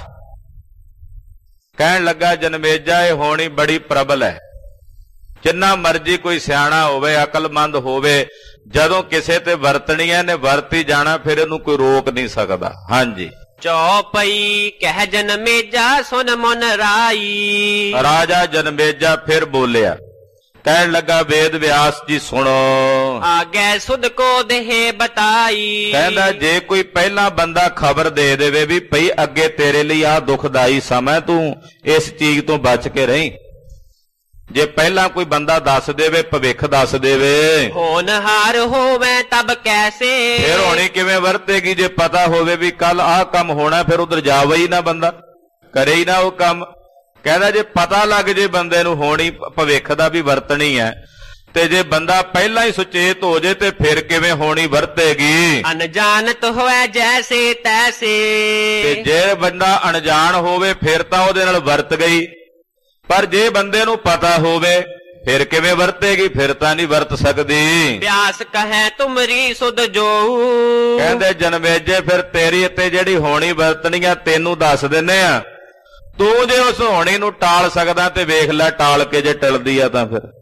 A: ਕਹਿਣ ਲੱਗਾ ਜਨਮੇਜਾ ਇਹ ਹੋਣੀ ਬੜੀ ਪ੍ਰਬਲ ਹੈ। ਜਿੰਨਾ ਮਰਜੀ ਕੋਈ ਸਿਆਣਾ ਹੋਵੇ, ਅਕਲਮੰਦ ਹੋਵੇ, ਜਦੋਂ ਕਿਸੇ ਤੇ ਵਰਤਣੀ ਹੈ ਨੇ ਵਰਤੀ ਜਾਣਾ, ਫਿਰ ਇਹਨੂੰ ਕੋਈ ਰੋਕ ਨਹੀਂ ਸਕਦਾ। ਹਾਂਜੀ।
B: ਚੌਪਈ ਕਹਿ ਜਨਮੇਜਾ ਸੁਨ ਮਨ ਰਾਈ।
A: ਰਾਜਾ ਜਨਮੇਜਾ ਫਿਰ ਬੋਲਿਆ, ਕਹਿਣ ਲੱਗਾ ਵੇਦ ਵਿਆਸ ਜੀ ਸੁਣੋ।
B: ਆਗੇ ਸੁਧ ਕੋ ਦੇਹ ਬਤਾਈ।
A: ਕਹਿੰਦਾ ਜੇ ਕੋਈ ਪਹਿਲਾਂ ਬੰਦਾ ਖਬਰ ਦੇ ਦੇਵੇ ਵੀ ਭਈ ਅੱਗੇ ਤੇਰੇ ਲਈ ਆਹ ਦੁਖਦਾਈ ਸਮਾਂ, ਤੂੰ ਇਸ ਚੀਜ਼ ਤੋਂ ਬਚ ਕੇ ਰਹੀਂ। ਜੇ ਪਹਿਲਾਂ ਕੋਈ ਬੰਦਾ ਦੱਸ ਦੇਵੇ, ਭਵਿੱਖ ਦੱਸ ਦੇਵੇ,
B: ਹੋਨਹਾਰ ਹੋਵੇ ਤਬ ਕੈਸੇ।
A: ਫਿਰ ਹੋਣੀ ਕਿਵੇਂ ਵਰਤੇਗੀ? ਜੇ ਪਤਾ ਹੋਵੇ ਵੀ ਕੱਲ ਆਹ ਕੰਮ ਹੋਣਾ, ਫਿਰ ਉਧਰ ਜਾਵੇ ਹੀ ਨਾ ਬੰਦਾ, ਕਰੇ ਹੀ ਨਾ ਉਹ ਕੰਮ। ਕਹਿੰਦਾ ਜੇ ਪਤਾ ਲੱਗ ਜੇ ਬੰਦੇ ਨੂੰ ਹੋਣੀ ਭਵਿੱਖ ਦਾ ਵੀ ਵਰਤਣੀ ਹੈ, ਤੇ ਜੇ ਬੰਦਾ ਪਹਿਲਾਂ ਹੀ ਸੁਚੇਤ ਹੋ ਜੇ ਤੇ ਫਿਰ ਕਿਵੇਂ ਹੋਣੀ ਵਰਤੇਗੀ?
B: ਅਣਜਾਣਤ ਹੋਵੇ ਜੈਸੇ ਤੈਸੇ।
A: ਤੇ ਜੇ ਬੰਦਾ ਅਣਜਾਣ ਹੋਵੇ ਫਿਰ ਤਾਂ ਉਹਦੇ ਨਾਲ ਵਰਤ ਗਈ, ਪਰ ਜੇ ਬੰਦੇ ਨੂੰ ਪਤਾ ਹੋਵੇ ਫਿਰ ਕਿਵੇਂ ਵਰਤੇਗੀ? ਫਿਰ ਤਾਂ ਨਹੀਂ ਵਰਤ ਸਕਦੀ।
B: ਬਿਆਸ ਕਹੈ ਤੁਮਰੀ ਸੁਧ ਜੋ।
A: ਕਹਿੰਦੇ ਜਨਮੇਜੇ ਫਿਰ ਤੇਰੀ ਅਤੇ ਜਿਹੜੀ ਹੋਣੀ ਵਰਤਣੀ ਆ ਤੈਨੂੰ ਦੱਸ ਦਿੰਨੇ ਆ, ਤੂੰ ਜੇ ਉਸ ਹੋਣੀ ਨੂੰ ਟਾਲ ਸਕਦਾ ਤੇ ਵੇਖ ਲੈ ਟਾਲ ਕੇ ਜੇ ਟਲਦੀ ਆ ਤਾਂ ਫਿਰ।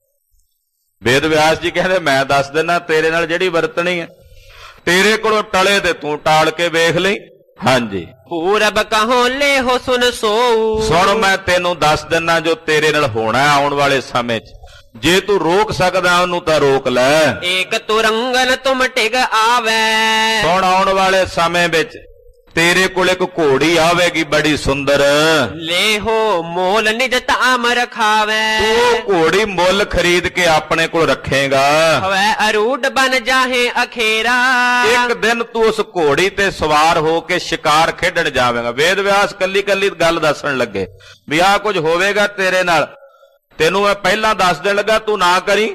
A: ਵੇਦ ਵਿਆਸ ਜੀ ਕਹਿੰਦੇ ਮੈਂ ਦੱਸ ਦਿੰਦਾ ਤੇਰੇ ਨਾਲ ਜਿਹੜੀ ਵਰਤਣੀ ਹੈ, ਤੇਰੇ ਕੋਲੋਂ ਟਲੇ ਤੇ ਤੂੰ ਟਾਲ ਕੇ ਵੇਖ ਲਈ। ਹਾਂਜੀ,
B: ਪੂਰਬ ਕਹੋ ਲੈ ਹੋ ਸੁਨ ਸੋਊ।
A: ਸੁਣ ਮੈਂ ਤੈਨੂੰ ਦੱਸ ਦਿੰਦਾ ਜੋ ਤੇਰੇ ਨਾਲ ਹੋਣਾ ਆਉਣ ਵਾਲੇ ਸਮੇਂ 'ਚ। ਜੇ ਤੂੰ ਰੋਕ ਸਕਦਾ ਉਹਨੂੰ ਤਾਂ ਰੋਕ ਲੈ।
B: ਏਕ ਤੁਰੰਗਨ ਤੁਮ ਟਿਗ ਆਵੈ।
A: ਸੁਣ ਆਉਣ ਵਾਲੇ ਸਮੇਂ ਵਿੱਚ ਤੇਰੇ ਕੋਲ ਇੱਕ ਘੋੜੀ ਆਵੇਗੀ ਬੜੀ ਸੁੰਦਰ।
B: ਲੇਹੋ ਮੋਲ ਨਿਜ ਤਾਮ ਰਖਾਵੈ।
A: ਤੂੰ ਘੋੜੀ ਮੁੱਲ ਖਰੀਦ ਕੇ ਆਪਣੇ ਕੋਲ ਰੱਖੇਗਾ।
B: ਹਵੈ ਅਰੂਢ ਬਨ ਜਾਹੇ ਅਖੇਰਾ।
A: ਇੱਕ ਦਿਨ ਤੂੰ ਉਸ ਘੋੜੀ ਤੇ ਸਵਾਰ ਹੋ ਕੇ ਸ਼ਿਕਾਰ ਖੇਡਣ ਜਾਵੇਂਗਾ। ਵੇਦ ਵਿਆਸ ਕੱਲੀ ਕੱਲੀ ਗੱਲ ਦੱਸਣ ਲੱਗੇ ਵੀ ਆਹ ਕੁਝ ਹੋਵੇਗਾ ਤੇਰੇ ਨਾਲ। ਤੈਨੂੰ ਮੈਂ ਪਹਿਲਾਂ ਦੱਸ ਦੇਣ ਲੱਗਾ ਤੂੰ ਨਾ ਕਰੀ,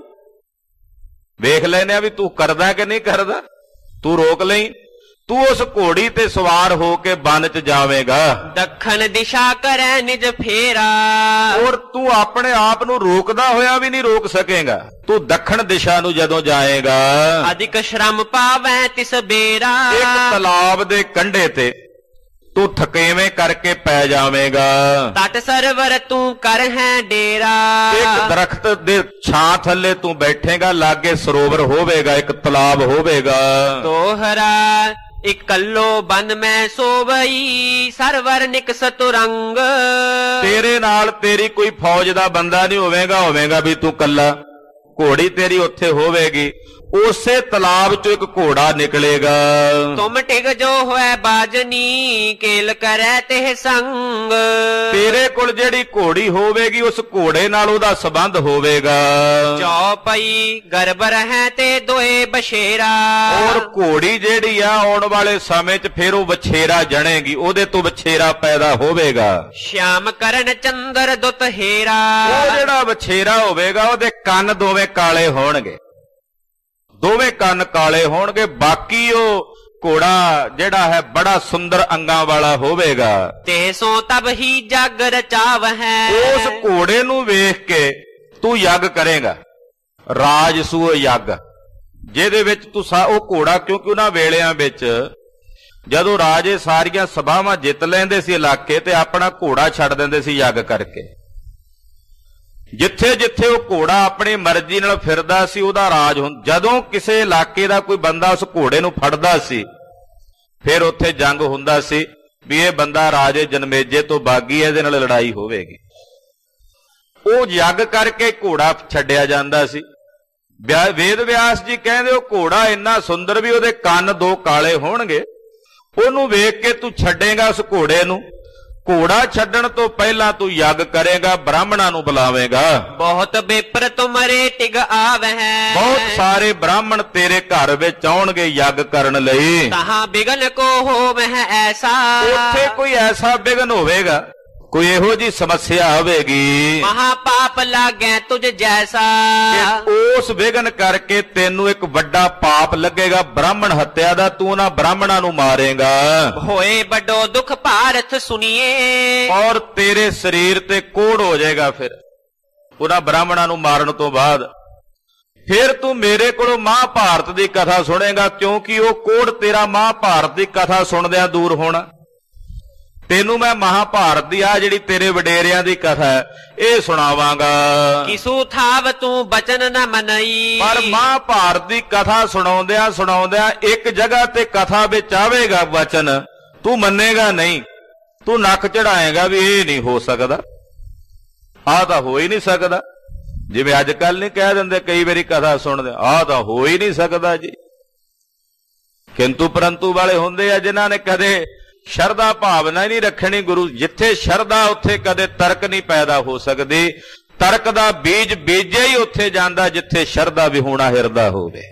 A: ਵੇਖ ਲੈਨੇ ਆ ਵੀ ਤੂੰ ਕਰਦਾ ਕਿ ਨਹੀਂ ਕਰਦਾ। ਤੂੰ ਰੋਕ ਲਈ। ਤੂੰ ਉਸ ਘੋੜੀ ਤੇ ਸਵਾਰ ਹੋ ਕੇ ਬਨ ਚ ਜਾਵੇਂਗਾ।
B: ਦੱਖਣ ਦਿਸ਼ਾ ਕਰੈ ਨਿਜ ਫੇਰਾ।
A: ਔਰ ਤੂੰ ਆਪਣੇ ਆਪ ਨੂੰ ਰੋਕਦਾ ਹੋਇਆ ਵੀ ਨਹੀਂ ਰੋਕ ਸਕੇਗਾ। ਤੂੰ ਦੱਖਣ ਦਿਸ਼ਾ ਨੂੰ ਜਦੋਂ ਜਾਏਗਾ
B: ਅਧਿਕ ਸ਼ਰਮ ਪਾਵੈ ਤਿਸ ਬੇਰਾ।
A: ਇੱਕ ਤਲਾਬ ਦੇ ਕੰਢੇ ਤੇ ਤੂੰ ਥਕੇਵੇਂ ਕਰਕੇ ਪੈ ਜਾਵੇਂਗਾ।
B: ਤਟ ਸਰਵਰ ਤੂੰ ਕਰ ਹੈ ਡੇਰਾ।
A: ਇੱਕ ਦਰਖਤ ਦੇ ਛਾਂ ਥੱਲੇ ਤੂੰ ਬੈਠੇਗਾ, ਲਾਗੇ ਸਰੋਵਰ ਹੋਵੇਗਾ, ਇੱਕ ਤਲਾਬ ਹੋਵੇਗਾ।
B: ਤੋਹਰਾ ਇਕੱਲੋ ਬਨ ਮੈਂ ਸੋਵਈ ਸਰਵਰ ਨਿਕਸ ਤੁਰੰਗ।
A: ਤੇਰੇ ਨਾਲ ਤੇਰੀ ਕੋਈ ਫੌਜ ਦਾ ਬੰਦਾ ਨਹੀਂ ਹੋਵੇਗਾ, ਹੋਵੇਗਾ ਵੀ ਤੂੰ ਕੱਲਾ। ਘੋੜੀ ਤੇਰੀ ਉੱਥੇ ਹੋਵੇਗੀ। ਉਸੇ ਤਲਾਬ ਚੋਂ ਇੱਕ ਘੋੜਾ ਨਿਕਲੇਗਾ।
B: ਤੁਮ ਟਿਗ ਜੋ ਹੋਇ ਬਾਜਨੀ ਕੇਲ ਕਰੈ ਤੇ ਸੰਗ।
A: ਤੇਰੇ ਕੋਲ ਜਿਹੜੀ ਘੋੜੀ ਹੋਵੇਗੀ ਉਸ ਘੋੜੇ ਨਾਲ ਉਹਦਾ ਸੰਬੰਧ ਹੋਵੇਗਾ।
B: ਚੌਪਈ ਗਰਭ ਰਹਿ ਤੇ ਦੋਏ ਬਸ਼ੇਰਾ।
A: ਔਰ ਘੋੜੀ ਜਿਹੜੀ ਆ ਆਉਣ ਵਾਲੇ ਸਮੇਂ 'ਚ ਫਿਰ ਉਹ ਵਛੇਰਾ ਜਣੇਗੀ, ਉਹਦੇ ਤੋਂ ਵਛੇਰਾ ਪੈਦਾ ਹੋਵੇਗਾ।
B: ਸ਼ਿਆਮ ਕਰਨ ਚੰਦਰ ਦੁੱਤ ਹੇਰਾ।
A: ਉਹ ਜਿਹੜਾ ਵਛੇਰਾ ਹੋਵੇਗਾ ਉਹਦੇ ਕੰਨ ਦੋਵੇਂ ਕਾਲੇ ਹੋਣਗੇ, ਦੋਵੇਂ ਕੰਨ ਕਾਲੇ ਹੋਣਗੇ। ਬਾਕੀ ਉਹ ਘੋੜਾ ਜਿਹੜਾ ਹੈ ਬੜਾ ਸੁੰਦਰ ਅੰਗਾਂ ਵਾਲਾ ਹੋਵੇਗਾ।
B: ਤੇ ਸੋ ਤਬ ਹੀ ਜਗ ਰਚਾਵ ਹੈ।
A: ਉਸ ਘੋੜੇ ਨੂੰ ਵੇਖ ਕੇ ਤੂੰ ਯੱਗ ਕਰੇਗਾ, ਰਾਜਸੂਹ ਯੱਗ, ਜਿਹਦੇ ਵਿੱਚ ਤੂੰ ਉਹ ਘੋੜਾ, ਕਿਉਂਕਿ ਉਹਨਾਂ ਵੇਲਿਆਂ ਵਿੱਚ ਜਦੋਂ ਰਾਜੇ ਸਾਰੀਆਂ ਸਭਾਵਾਂ ਜਿੱਤ ਲੈਂਦੇ ਸੀ ਇਲਾਕੇ ਤੇ ਆਪਣਾ ਘੋੜਾ ਛੱਡ ਦਿੰਦੇ ਸੀ ਯੱਗ ਕਰਕੇ। ਜਿੱਥੇ ਜਿੱਥੇ ਉਹ ਘੋੜਾ ਆਪਣੀ ਮਰਜ਼ੀ ਨਾਲ ਫਿਰਦਾ ਸੀ ਉਹਦਾ ਰਾਜ ਹੁੰਦਾ। ਜਦੋਂ ਕਿਸੇ ਇਲਾਕੇ ਦਾ ਕੋਈ ਬੰਦਾ ਉਸ ਘੋੜੇ ਨੂੰ ਫੜਦਾ ਸੀ ਫਿਰ ਉੱਥੇ ਜੰਗ ਹੁੰਦਾ ਸੀ ਵੀ ਇਹ ਬੰਦਾ ਰਾਜੇ ਜਨਮੇਜੇ ਤੋਂ ਬਾਗੀ, ਇਹਦੇ ਨਾਲ ਲੜਾਈ ਹੋਵੇਗੀ। ਉਹ ਯੱਗ ਕਰਕੇ ਘੋੜਾ ਛੱਡਿਆ ਜਾਂਦਾ ਸੀ। ਵੇਦ ਵਿਆਸ ਜੀ ਕਹਿੰਦੇ ਉਹ ਘੋੜਾ ਇੰਨਾ ਸੁੰਦਰ ਵੀ ਉਹਦੇ ਕੰਨ ਦੋ ਕਾਲੇ ਹੋਣਗੇ। ਉਹਨੂੰ ਵੇਖ ਕੇ ਤੂੰ ਛੱਡੇਗਾ ਉਸ ਘੋੜੇ ਨੂੰ। ਘੋੜਾ ਛੱਡਣ ਤੋਂ ਪਹਿਲਾਂ ਤੂੰ ਯੱਗ ਕਰੇਗਾ, ਬ੍ਰਾਹਮਣਾਂ ਨੂੰ ਬੁਲਾਵੇਂਗਾ।
B: ਬਹੁਤ ਬੇਪਰ ਤੁਮਰੇ ਟਿਗ ਆਵਹਿ।
A: ਬਹੁਤ ਸਾਰੇ ਬ੍ਰਾਹਮਣ ਤੇਰੇ ਘਰ ਵਿੱਚ ਆਉਣਗੇ ਯੱਗ ਕਰਨ ਲਈ।
B: ਤਹਾਂ ਬਿਗਨ ਕੋ ਹੋਵਹਿ ਐਸਾ।
A: ਉੱਥੇ ਕੋਈ ਐਸਾ ਬਿਗਨ ਹੋਵੇਗਾ, ਕੋਈ ਇਹੋ ਜੀ ਸਮੱਸਿਆ ਹੋਵੇਗੀ,
B: ਮਹਾ ਪਾਪ ਲਾਗੈ ਤੁਝ ਜੈਸਾ।
A: ਉਸ ਵਿਗਨ ਕਰਕੇ ਤੈਨੂੰ ਇੱਕ ਵੱਡਾ ਪਾਪ ਲੱਗੇਗਾ ਬ੍ਰਾਹਮਣ ਹੱਤਿਆ ਦਾ। ਤੂੰ ਨਾ ਬ੍ਰਾਹਮਣਾਂ ਨੂੰ ਮਾਰੇਗਾ।
B: ਹੋਏ ਵੱਡੋ ਦੁੱਖ ਭਾਰਤ ਸੁਣੀਏ।
A: ਔਰ ਤੇਰੇ ਸਰੀਰ ਤੇ ਕੋੜ ਹੋ ਜਾਏਗਾ ਫਿਰ ਉਹਨਾਂ ਬ੍ਰਾਹਮਣਾਂ ਨੂੰ ਮਾਰਨ ਤੋਂ ਬਾਅਦ। ਫਿਰ ਤੂੰ ਮੇਰੇ ਕੋਲੋਂ ਮਹਾਭਾਰਤ ਦੀ ਕਥਾ ਸੁਣੇਗਾ, ਕਿਉਂਕਿ ਉਹ ਕੋੜ ਤੇਰਾ ਮਹਾਭਾਰਤ ਦੀ ਕਥਾ ਸੁਣਦਿਆਂ ਦੂਰ ਹੋਣਾ। ਤੈਨੂੰ ਮੈਂ ਮਹਾਭਾਰਤ ਦੀ ਆ ਜਿਹੜੀ ਤੇਰੇ ਵਡੇਰਿਆਂ ਦੀ ਕਥਾ ਹੈ ਇਹ ਸੁਣਾਵਾਂਗਾ।
B: ਕਿਸੂ ਥਾਵ ਤੂੰ ਬਚਨ ਨਾ ਮਨਈ।
A: ਪਰ ਮਹਾਭਾਰਤ ਦੀ ਕਥਾ ਸੁਣਾਉਂਦਿਆਂ ਸੁਣਾਉਂਦਿਆਂ ਇੱਕ ਜਗ੍ਹਾ ਤੇ ਕਥਾ ਵਿੱਚ ਆਵੇਗਾ ਵਚਨ, ਤੂੰ ਮੰਨੇਗਾ ਨਹੀਂ। ਤੂੰ ਨੱਕ ਚੜਾਏਗਾ ਵੀ ਇਹ ਨਹੀਂ ਹੋ ਸਕਦਾ, ਆਹ ਤਾਂ ਹੋ ਹੀ ਨਹੀਂ ਸਕਦਾ। ਜਿਵੇਂ ਅੱਜ ਕੱਲ ਨਹੀਂ ਕਹਿ ਦਿੰਦੇ ਕਈ ਵਾਰੀ ਕਥਾ ਸੁਣਦੇ, ਆਹ ਤਾਂ ਹੋ ਹੀ ਨਹੀਂ ਸਕਦਾ ਜੀ। ਕਿੰਤੂ ਪਰੰਤੂ ਵਾਲੇ ਹੁੰਦੇ ਆ ਜਿਨ੍ਹਾਂ ਨੇ ਕਦੇ ਸ਼ਰਧਾ ਭਾਵਨਾ ਹੀ ਨਹੀਂ ਰੱਖਣੀ। ਗੁਰੂ ਜਿੱਥੇ ਸ਼ਰਧਾ ਉੱਥੇ ਕਦੇ ਤਰਕ ਨਹੀਂ ਪੈਦਾ ਹੋ ਸਕਦੀ। ਤਰਕ ਦਾ ਬੀਜ ਬੀਜਿਆ ਹੀ ਉੱਥੇ ਜਾਂਦਾ ਜਿੱਥੇ ਸ਼ਰਧਾ ਵਿਹੂਣਾ ਹਿਰਦਾ ਹੋਵੇ।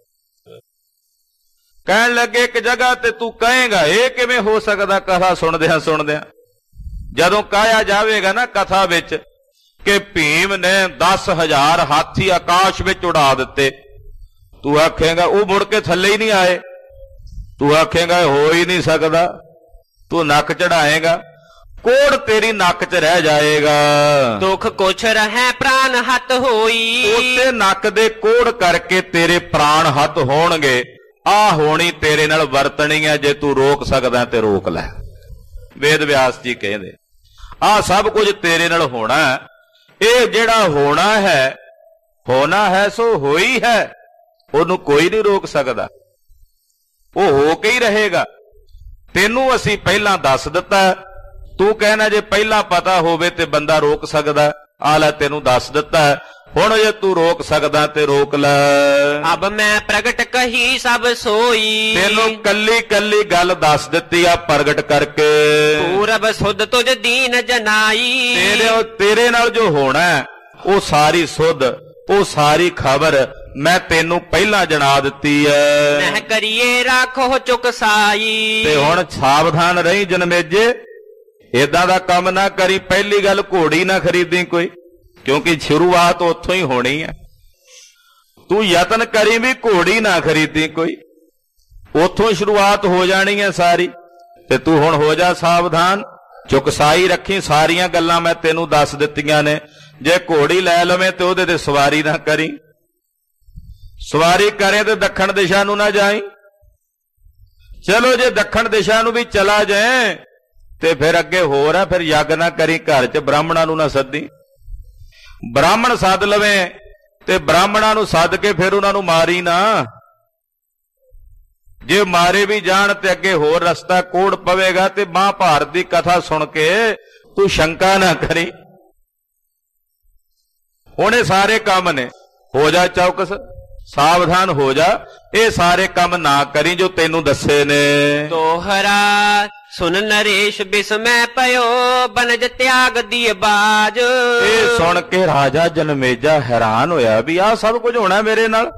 A: ਕਹਿਣ ਲੱਗੇ ਇੱਕ ਜਗ੍ਹਾ ਤੇ ਤੂੰ ਕਹੇਗਾ ਇਹ ਕਿਵੇਂ ਹੋ ਸਕਦਾ ਕਥਾ ਸੁਣਦਿਆਂ ਸੁਣਦਿਆਂ। ਜਦੋਂ ਕਹਾਇਆ ਜਾਵੇਗਾ ਨਾ ਕਥਾ ਵਿੱਚ ਕਿ ਭੀਮ ਨੇ ਦਸ ਹਜ਼ਾਰ ਹਾਥੀ ਆਕਾਸ਼ ਵਿੱਚ ਉਡਾ ਦਿੱਤੇ, ਤੂੰ ਆਖੇਗਾ ਉਹ ਮੁੜ ਕੇ ਥੱਲੇ ਹੀ ਨਹੀਂ ਆਏ। ਤੂੰ ਆਖੇਗਾ ਹੋ ਹੀ ਨਹੀਂ ਸਕਦਾ। ਤੂੰ ਨੱਕ ਚੜਾਏਗਾ, ਕੋੜ ਤੇਰੀ ਨੱਕ 'ਚ ਰਹਿ ਜਾਏਗਾ।
B: ਦੁੱਖ ਕੁਛ ਰਹਿ ਪ੍ਰਾਨ ਹੱਤ ਹੋਈ।
A: ਉਸੇ ਨੱਕ ਦੇ ਕੋੜ ਕਰਕੇ ਤੇਰੇ ਪ੍ਰਾਣ ਹੱਤ ਹੋਣਗੇ। ਆ ਹੋਣੀ ਤੇਰੇ ਨਾਲ ਵਰਤਣੀ ਹੈ, ਜੇ ਤੂੰ ਰੋਕ ਸਕਦਾ ਤੇ ਰੋਕ ਲੈ। ਵੇਦ ਵਿਆਸ ਜੀ ਕਹਿੰਦੇ ਆ ਸਭ ਕੁਝ ਤੇਰੇ ਨਾਲ ਹੋਣਾ। ਇਹ ਜਿਹੜਾ ਹੋਣਾ ਹੈ, ਹੋਣਾ ਹੈ ਸੋ ਹੋਈ ਹੈ, ਉਹਨੂੰ ਕੋਈ ਨਹੀਂ ਰੋਕ ਸਕਦਾ, ਉਹ ਹੋ ਕੇ ਹੀ ਰਹੇਗਾ। ਤੈਨੂੰ ਅਸੀਂ ਪਹਿਲਾਂ ਦੱਸ ਦਿੱਤਾ, ਤੂੰ ਕਹਿਣਾ ਜੇ ਪਹਿਲਾਂ ਪਤਾ ਹੋਵੇ ਤੇ ਬੰਦਾ ਰੋਕ ਸਕਦਾ। ਆ ਲੈ ਤੈਨੂੰ ਦੱਸ ਦਿੱਤਾ, ਹੁਣ ਜੇ ਤੂੰ ਰੋਕ ਸਕਦਾ ਤੇ ਰੋਕ ਲੈ।
B: ਅਬ ਮੈਂ ਪ੍ਰਗਟ ਕਹੀ ਸਭ ਸੋਈ,
A: ਤੈਨੂੰ ਕੱਲੀ ਕੱਲੀ ਗੱਲ ਦੱਸ ਦਿੱਤੀ ਆ ਪ੍ਰਗਟ ਕਰਕੇ।
B: ਪੂਰਬ ਸੁਧ ਤੁਝ ਦੀਨ ਜਨਾਈ,
A: ਤੇਰੇ ਤੇਰੇ ਨਾਲ ਜੋ ਹੋਣਾ ਉਹ ਸਾਰੀ ਸੁਧ, ਉਹ ਸਾਰੀ ਖਬਰ ਮੈਂ ਤੈਨੂੰ ਪਹਿਲਾਂ ਜਣਾ ਦਿੱਤੀ ਐ।
B: ਮਹਿ ਕਰੀਏ ਰਾਖੋ ਚੁਕਸਾਈ,
A: ਤੇ ਹੁਣ ਸਾਵਧਾਨ ਰਹੀ ਜਨਮੇਜੇ, ਏਦਾਂ ਦਾ ਕੰਮ ਨਾ ਕਰੀ। ਪਹਿਲੀ ਗੱਲ ਘੋੜੀ ਨਾ ਖਰੀਦੀ ਕੋਈ, ਕਿਉਂਕਿ ਸ਼ੁਰੂਆਤ ਉੱਥੋਂ ਹੀ ਹੋਣੀ ਹੈ। ਤੂੰ ਯਤਨ ਕਰੀ ਵੀ ਘੋੜੀ ਨਾ ਖਰੀਦੀ ਕੋਈ, ਉੱਥੋਂ ਸ਼ੁਰੂਆਤ ਹੋ ਜਾਣੀ ਹੈ ਸਾਰੀ। ਤੇ ਤੂੰ ਹੁਣ ਹੋ ਜਾ ਸਾਵਧਾਨ, ਚੁਕਸਾਈ ਰੱਖੀ। ਸਾਰੀਆਂ ਗੱਲਾਂ ਮੈਂ ਤੈਨੂੰ ਦੱਸ ਦਿੱਤੀਆਂ ਨੇ। ਜੇ ਘੋੜੀ ਲੈ ਲਵੇਂ ਤੇ ਉਹਦੇ ਤੇ ਸਵਾਰੀ ਨਾ ਕਰੀ, ਸਵਾਰੀ ਕਰੇ ਤੇ ਦੱਖਣ ਦਿਸ਼ਾ ਨੂੰ ਨਾ ਜਾਈ। ਚਲੋ ਜੇ ਦੱਖਣ ਦਿਸ਼ਾ ਨੂੰ ਵੀ ਚਲਾ ਜਾਏ ਤੇ ਫਿਰ ਅੱਗੇ ਹੋਰ ਆ, ਫਿਰ ਯੱਗ ਨਾ ਕਰੀ, ਘਰ 'ਚ ਬ੍ਰਾਹਮਣਾਂ ਨੂੰ ਨਾ ਸੱਦੀ। ਬ੍ਰਾਹਮਣ ਸੱਦ ਲਵੇਂ ਤੇ ਬ੍ਰਾਹਮਣਾਂ ਨੂੰ ਸੱਦ ਕੇ ਫਿਰ ਉਹਨਾਂ ਨੂੰ ਮਾਰੀ ਨਾ। ਜੇ ਮਾਰੇ ਵੀ ਜਾਣ ਤੇ ਅੱਗੇ ਹੋਰ ਰਸਤਾ ਕੋੜ ਪਵੇਗਾ। ਤੇ ਮਹਾਭਾਰਤ ਦੀ ਕਥਾ ਸੁਣ ਕੇ ਤੂੰ ਸ਼ੰਕਾ ਨਾ ਕਰੀ। ਹੁਣ ਇਹ ਸਾਰੇ ਕੰਮ ਨੇ, ਹੋ ਜਾ ਚੌਕਸ, ਸਾਵਧਾਨ ਹੋ ਜਾ। ਇਹ ਸਾਰੇ ਕੰਮ ਨਾ ਕਰੀ ਜੋ ਤੈਨੂੰ ਦੱਸੇ ਨੇ।
B: ਦੋਹਰਾ ਸੁਨ ਨਰੇਸ਼ ਬਿਸਮੈ ਪਇਓ, ਬਨਜ ਤਿਆਗ ਦੀ ਬਾਜ।
A: ਇਹ ਸੁਣ ਕੇ ਰਾਜਾ ਜਨਮੇਜਾ ਹੈਰਾਨ ਹੋਇਆ ਵੀ ਆਹ ਸਭ ਕੁਝ ਹੋਣਾ ਮੇਰੇ ਨਾਲ।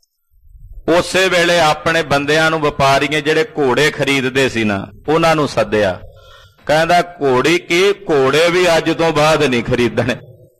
A: ਉਸੇ ਵੇਲੇ ਆਪਣੇ ਬੰਦਿਆਂ ਨੂੰ, ਵਪਾਰੀਆਂ ਜਿਹੜੇ ਘੋੜੇ ਖਰੀਦਦੇ ਸੀ ਨਾ, ਉਹਨਾਂ ਨੂੰ ਸੱਦਿਆ। ਕਹਿੰਦਾ ਘੋੜੀ ਕੀ, ਘੋੜੇ ਵੀ ਅੱਜ ਤੋਂ ਬਾਅਦ ਨਹੀਂ ਖਰੀਦਣੇ।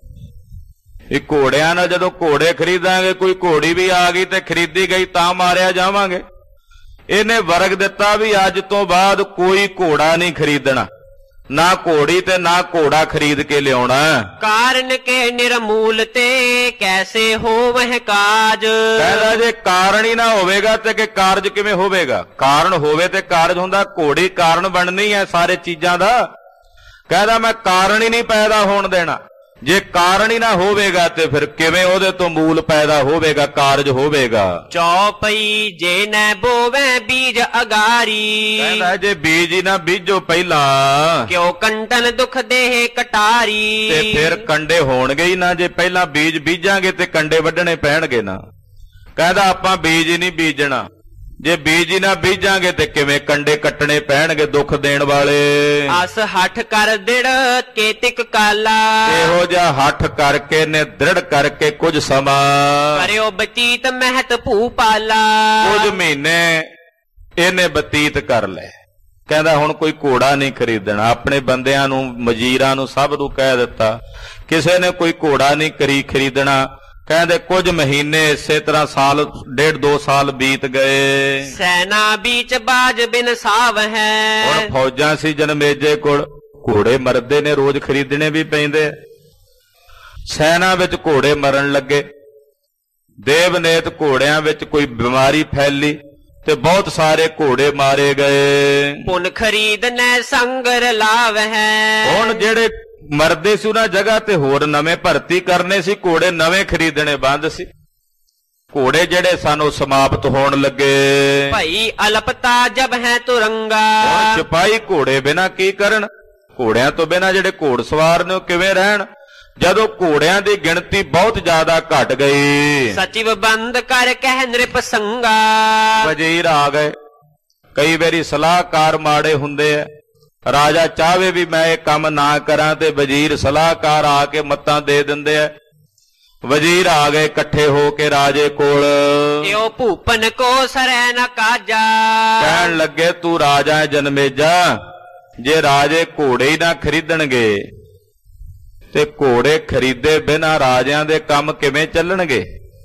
A: ਇਹ ਘੋੜਿਆਂ ਨਾਲ ਜਦੋਂ ਘੋੜੇ ਖਰੀਦਾਂਗੇ, ਕੋਈ ਘੋੜੀ ਵੀ ਆ ਗਈ ਤੇ ਖਰੀਦੀ ਗਈ ਤਾਂ ਮਾਰਿਆ ਜਾਵਾਂਗੇ। ਇਹਨੇ ਵਰਗ ਦਿੱਤਾ ਵੀ ਅੱਜ ਤੋਂ ਬਾਅਦ ਕੋਈ ਘੋੜਾ ਨਹੀਂ ਖਰੀਦਣਾ, ਨਾ ਘੋੜੀ ਤੇ ਨਾ ਘੋੜਾ ਖਰੀਦ ਕੇ ਲਿਆਉਣਾ।
B: ਕਾਰਨ ਕੇ ਨਿਰਮੂਲ ਤੇ ਕੈਸੇ ਹੋਵਹਿ ਕਾਜ।
A: ਕਹਿੰਦਾ ਜੇ ਕਾਰਨ ਹੀ ਨਾ ਹੋਵੇਗਾ ਤੇ ਕਿ ਕਾਰਜ ਕਿਵੇਂ ਹੋਵੇਗਾ? ਕਾਰਨ ਹੋਵੇ ਤੇ ਕਾਰਜ ਹੁੰਦਾ। ਘੋੜੀ ਕਾਰਨ ਬਣਨੀ ਹੈ ਸਾਰੇ ਚੀਜ਼ਾਂ ਦਾ। ਕਹਿੰਦਾ ਮੈਂ ਕਾਰਨ ਹੀ ਨਹੀਂ ਪੈਦਾ ਹੋਣ ਦੇਣਾ। ਜੇ ਕਾਰਨ ਹੀ ਨਾ ਹੋਵੇਗਾ ਤੇ ਫਿਰ ਕਿਵੇਂ ਉਹਦੇ ਤੋਂ ਮੂਲ ਪੈਦਾ ਹੋਵੇਗਾ, ਕਾਰਜ ਹੋਵੇਗਾ।
B: ਚੌਪਈ ਜੇ ਨੈ ਬੋਵੇ ਬੀਜ ਅਗਾਰੀ।
A: ਕਹਿੰਦਾ ਜੇ ਬੀਜ ਹੀ ਨਾ ਬੀਜੋ ਪਹਿਲਾਂ,
B: ਕਿਉ ਕੰਟਨ ਦੁਖ ਦੇਹ ਕਟਾਰੀ।
A: ਤੇ ਫਿਰ ਕੰਡੇ ਹੋਣਗੇ ਹੀ ਨਾ। ਜੇ ਪਹਿਲਾਂ ਬੀਜ ਬੀਜਾਂਗੇ ਤੇ ਕੰਡੇ ਵੱਢਣੇ ਪੈਣਗੇ ਨਾ। ਕਹਿੰਦਾ ਆਪਾਂ ਬੀਜ ਹੀ ਨਹੀਂ ਬੀਜਣਾ। ਜੇ ਬੀਜ ਹੀ ਨਾ ਬੀਜਾਂਗੇ ਤੇ ਕਿਵੇਂ ਕੰਡੇ ਕੱਟਣੇ ਪੈਣਗੇ ਦੁੱਖ ਦੇਣ ਵਾਲੇ।
B: ਅਸ ਹੱਠ ਕਰ ਦਿੜ ਕੇਤਿਕ ਕਾਲਾ।
A: ਇਹੋ ਜਿਹਾ ਹੱਠ ਕਰਕੇ ਨੇ ਦ੍ਰਿੜ ਕਰਕੇ ਕੁਝ ਸਮਾਂ
B: ਕਰਿਓ ਬਤੀਤ ਮਹਿਤ ਭੂਪਾਲਾ।
A: ਕੁਝ ਮਹੀਨੇ ਇਹਨੇ ਬਤੀਤ ਕਰ ਲਏ। ਕਹਿੰਦਾ ਹੁਣ ਕੋਈ ਘੋੜਾ ਨਹੀਂ ਖਰੀਦਣਾ। ਆਪਣੇ ਬੰਦਿਆਂ ਨੂੰ, ਮਜੀਰਾਂ ਨੂੰ, ਸਭ ਨੂੰ ਕਹਿ ਦਿੱਤਾ ਕਿਸੇ ਨੇ ਕੋਈ ਘੋੜਾ ਨਹੀਂ ਕਰੀ ਖਰੀਦਣਾ। ਕਹਿੰਦੇ ਕੁਝ ਮਹੀਨੇ ਇਸੇ ਤਰ੍ਹਾਂ, ਸਾਲ ਡੇਢ ਦੋ ਸਾਲ ਬੀਤ ਗਏ।
B: ਸੈਨਾ ਬੀਚ ਬਾਜ ਬਿਨ ਸਾਵ ਹੈ।
A: ਹੁਣ ਫੌਜਾਂ ਸੀ ਜਨਮੇਜੇ ਕੋਲ, ਘੋੜੇ ਮਰਦੇ ਨੇ, ਰੋਜ਼ ਖਰੀਦਣੇ ਵੀ ਪੈਂਦੇ। ਸੈਨਾ ਵਿੱਚ ਘੋੜੇ ਮਰਨ ਲੱਗੇ। ਦੇਵਨੇਤ ਘੋੜਿਆਂ ਵਿੱਚ ਕੋਈ ਬਿਮਾਰੀ ਫੈਲੀ ਤੇ ਬਹੁਤ ਸਾਰੇ ਘੋੜੇ ਮਾਰੇ ਗਏ।
B: ਪੁਨ ਖਰੀਦ ਨੈ ਸੰਗਰ ਲਾਵ ਹੈ।
A: ਹੁਣ ਜਿਹੜੇ ਮਰਦੇ ਸੀ ਉਹਨਾਂ ਜਗ੍ਹਾ ਤੇ ਹੋਰ ਨਵੇਂ ਭਰਤੀ ਕਰਨੇ ਸੀ। ਘੋੜੇ ਨਵੇਂ ਖਰੀਦਣੇ ਬੰਦ ਸੀ। ਘੋੜੇ ਜਿਹੜੇ ਸਨ ਉਹ ਸਮਾਪਤ ਹੋਣ ਲੱਗੇ।
B: ਭਾਈ ਅਲਪਤਾ ਜਬ ਹੈ ਤੁਰੰਗਾ।
A: ਹੁਣ ਸਿਪਾਹੀ ਘੋੜੇ ਬਿਨਾਂ ਕੀ ਕਰਨ? ਘੋੜਿਆਂ ਤੋਂ ਬਿਨਾਂ ਜਿਹੜੇ ਘੋੜਸਵਾਰ ਨੇ ਉਹ ਕਿਵੇਂ ਰਹਿਣ? ਜਦੋਂ ਘੋੜਿਆਂ ਦੀ ਗਿਣਤੀ ਬਹੁਤ ਜ਼ਿਆਦਾ ਘਟ ਗਈ।
B: ਸਚਿਵ ਬੰਦ ਕਰ ਕਹਿ ਨਿਰਪ ਸੰਗਾ।
A: ਵਜ਼ੀਰ ਆ ਗਏ। ਕਈ ਵਾਰੀ ਸਲਾਹਕਾਰ ਮਾੜੇ ਹੁੰਦੇ ਆ। ਰਾਜਾ ਚਾਹਵੇ ਵੀ ਮੈਂ ਇਹ ਕੰਮ ਨਾ ਕਰਾਂ ਤੇ ਵਜ਼ੀਰ ਸਲਾਹਕਾਰ ਆ ਕੇ ਮੱਤਾਂ ਦੇ ਦਿੰਦੇ ਆ। ਵਜ਼ੀਰ ਆ ਗਏ ਇਕੱਠੇ ਹੋ ਕੇ ਰਾਜੇ ਕੋਲ।
B: ਕਿਉ ਭੂਪਨ ਕੋ ਸਰੈ ਨ ਕਾਜਾ।
A: ਕਹਿਣ ਲੱਗੇ ਤੂੰ ਰਾਜਾ ਜਨਮੇਜਾ, ਜੇ ਰਾਜੇ ਘੋੜੇ ਹੀ ਨਾ ਖਰੀਦਣਗੇ ਤੇ ਘੋੜੇ ਖਰੀਦੇ ਬਿਨਾਂ ਰਾਜਿਆਂ ਦੇ ਕੰਮ ਕਿਵੇਂ ਚੱਲਣਗੇ?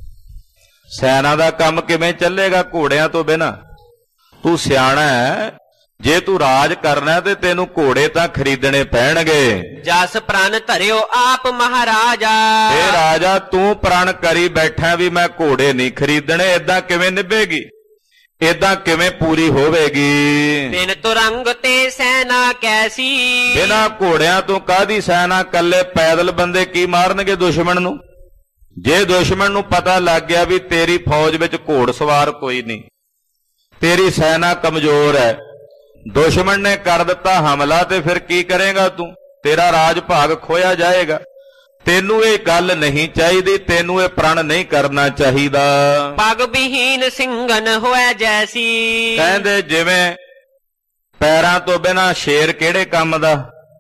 A: ਸੈਨਾ ਦਾ ਕੰਮ ਕਿਵੇਂ ਚੱਲੇਗਾ ਘੋੜਿਆਂ ਤੋਂ ਬਿਨਾਂ? ਤੂੰ ਸਿਆਣਾ ਹੈ, ਜੇ ਤੂੰ ਰਾਜ ਕਰਨਾ ਤੇ ਤੈਨੂੰ ਘੋੜੇ ਤਾਂ ਖਰੀਦਣੇ ਪੈਣਗੇ।
B: ਜਸ ਪ੍ਰਾਨ ਧਰਿਓ ਆਪ ਮਹਾਰਾਜਾ।
A: ਇਹ ਰਾਜਾ ਤੂੰ ਪ੍ਰਣ ਕਰੀ ਬੈਠਾ ਵੀ ਮੈਂ ਘੋੜੇ ਨਹੀਂ ਖਰੀਦਣੇ, ਏਦਾਂ ਕਿਵੇਂ ਨਿਭੇਗੀ? ਏਦਾਂ ਕਿਵੇਂ ਪੂਰੀ ਹੋਵੇਗੀ?
B: ਬਿਨ ਤੁਰੰਗ ਤੇ ਸੈਨਾ ਕੈਸੀ,
A: ਬਿਨਾਂ ਘੋੜਿਆਂ ਤੋਂ ਕਾਹਦੀ ਸੈਨਾ? ਕੱਲੇ ਪੈਦਲ ਬੰਦੇ ਕੀ ਮਾਰਨਗੇ ਦੁਸ਼ਮਣ ਨੂੰ? ਜੇ ਦੁਸ਼ਮਣ ਨੂੰ ਪਤਾ ਲੱਗ ਗਿਆ ਵੀ ਤੇਰੀ ਫੌਜ ਵਿੱਚ ਘੋੜ ਸਵਾਰ ਕੋਈ ਨਹੀਂ, ਤੇਰੀ ਸੈਨਾ ਕਮਜ਼ੋਰ ਹੈ, ਦੁਸ਼ਮਣ ਨੇ ਕਰ ਦਿੱਤਾ ਹਮਲਾ, ਤੇ ਫਿਰ ਕੀ ਕਰੇਗਾ ਤੂੰ? ਤੇਰਾ ਰਾਜ ਭਾਗ ਖੋਇਆ ਜਾਏਗਾ। ਤੈਨੂੰ ਇਹ ਗੱਲ ਨਹੀਂ ਚਾਹੀਦੀ, ਤੈਨੂੰ ਇਹ ਪ੍ਰਣ ਨਹੀਂ ਕਰਨਾ ਚਾਹੀਦਾ।
B: ਪਗ ਵਿਹੀਨ ਸਿੰਘਨ ਹੋਇ ਜੈਸੀ,
A: ਕਹਿੰਦੇ ਜਿਵੇਂ ਪੈਰਾਂ ਤੋਂ ਬਿਨਾਂ ਸ਼ੇਰ ਕਿਹੜੇ ਕੰਮ ਦਾ?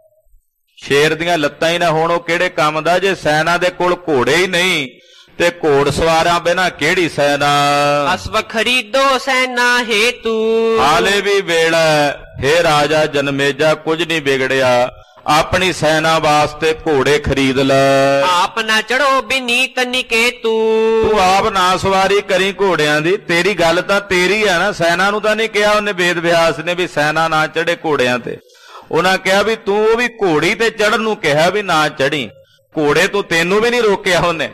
A: ਸ਼ੇਰ ਦੀਆਂ ਲੱਤਾਂ ਹੀ ਨਾ ਹੋਣ ਉਹ ਕਿਹੜੇ ਕੰਮ ਦਾ? ਜੇ ਸੈਨਾ ਦੇ ਕੋਲ ਘੋੜੇ ਹੀ ਨਹੀਂ ਤੇ ਘੋੜ ਸਵਾਰਾਂ ਬਿਨਾਂ ਕਿਹੜੀ ਸੈਨਾ?
B: ਅਸਵ ਖਰੀਦੋ ਸੈਨਾ ਹੇਤੂ,
A: ਹਾਲੇ ਵੀ ਵੇਲਾ ਹੈ ਰਾਜਾ ਜਨਮੇਜਾ, ਕੁਝ ਨਹੀਂ ਵਿਗੜਿਆ, ਆਪਣੀ ਸੈਨਾ ਵਾਸਤੇ ਘੋੜੇ ਖਰੀਦ ਲੈ।
B: ਆਪ ਨਾ ਚੜੋ ਬਿਨੀਤ ਨਿਕੇਤੂ,
A: ਤੂੰ ਆਪ ਨਾ ਸਵਾਰੀ ਕਰੀ ਘੋੜਿਆਂ ਦੀ। ਤੇਰੀ ਗੱਲ ਤਾਂ ਤੇਰੀ ਆ ਨਾ, ਸੈਨਾ ਨੂੰ ਤਾਂ ਨਹੀਂ ਕਿਹਾ ਉਹਨੇ, ਵੇਦ ਵਿਆਸ ਨੇ ਵੀ ਸੈਨਾ ਨਾ ਚੜੇ ਘੋੜਿਆਂ ਤੇ। ਉਹਨਾਂ ਕਿਹਾ ਵੀ ਤੂੰ ਉਹ ਵੀ ਘੋੜੀ ਤੇ ਚੜਨ ਨੂੰ ਕਿਹਾ ਵੀ ਨਾ ਚੜੀ, ਘੋੜੇ ਤੋਂ ਤੈਨੂੰ ਵੀ ਨਹੀਂ ਰੋਕਿਆ ਉਹਨੇ,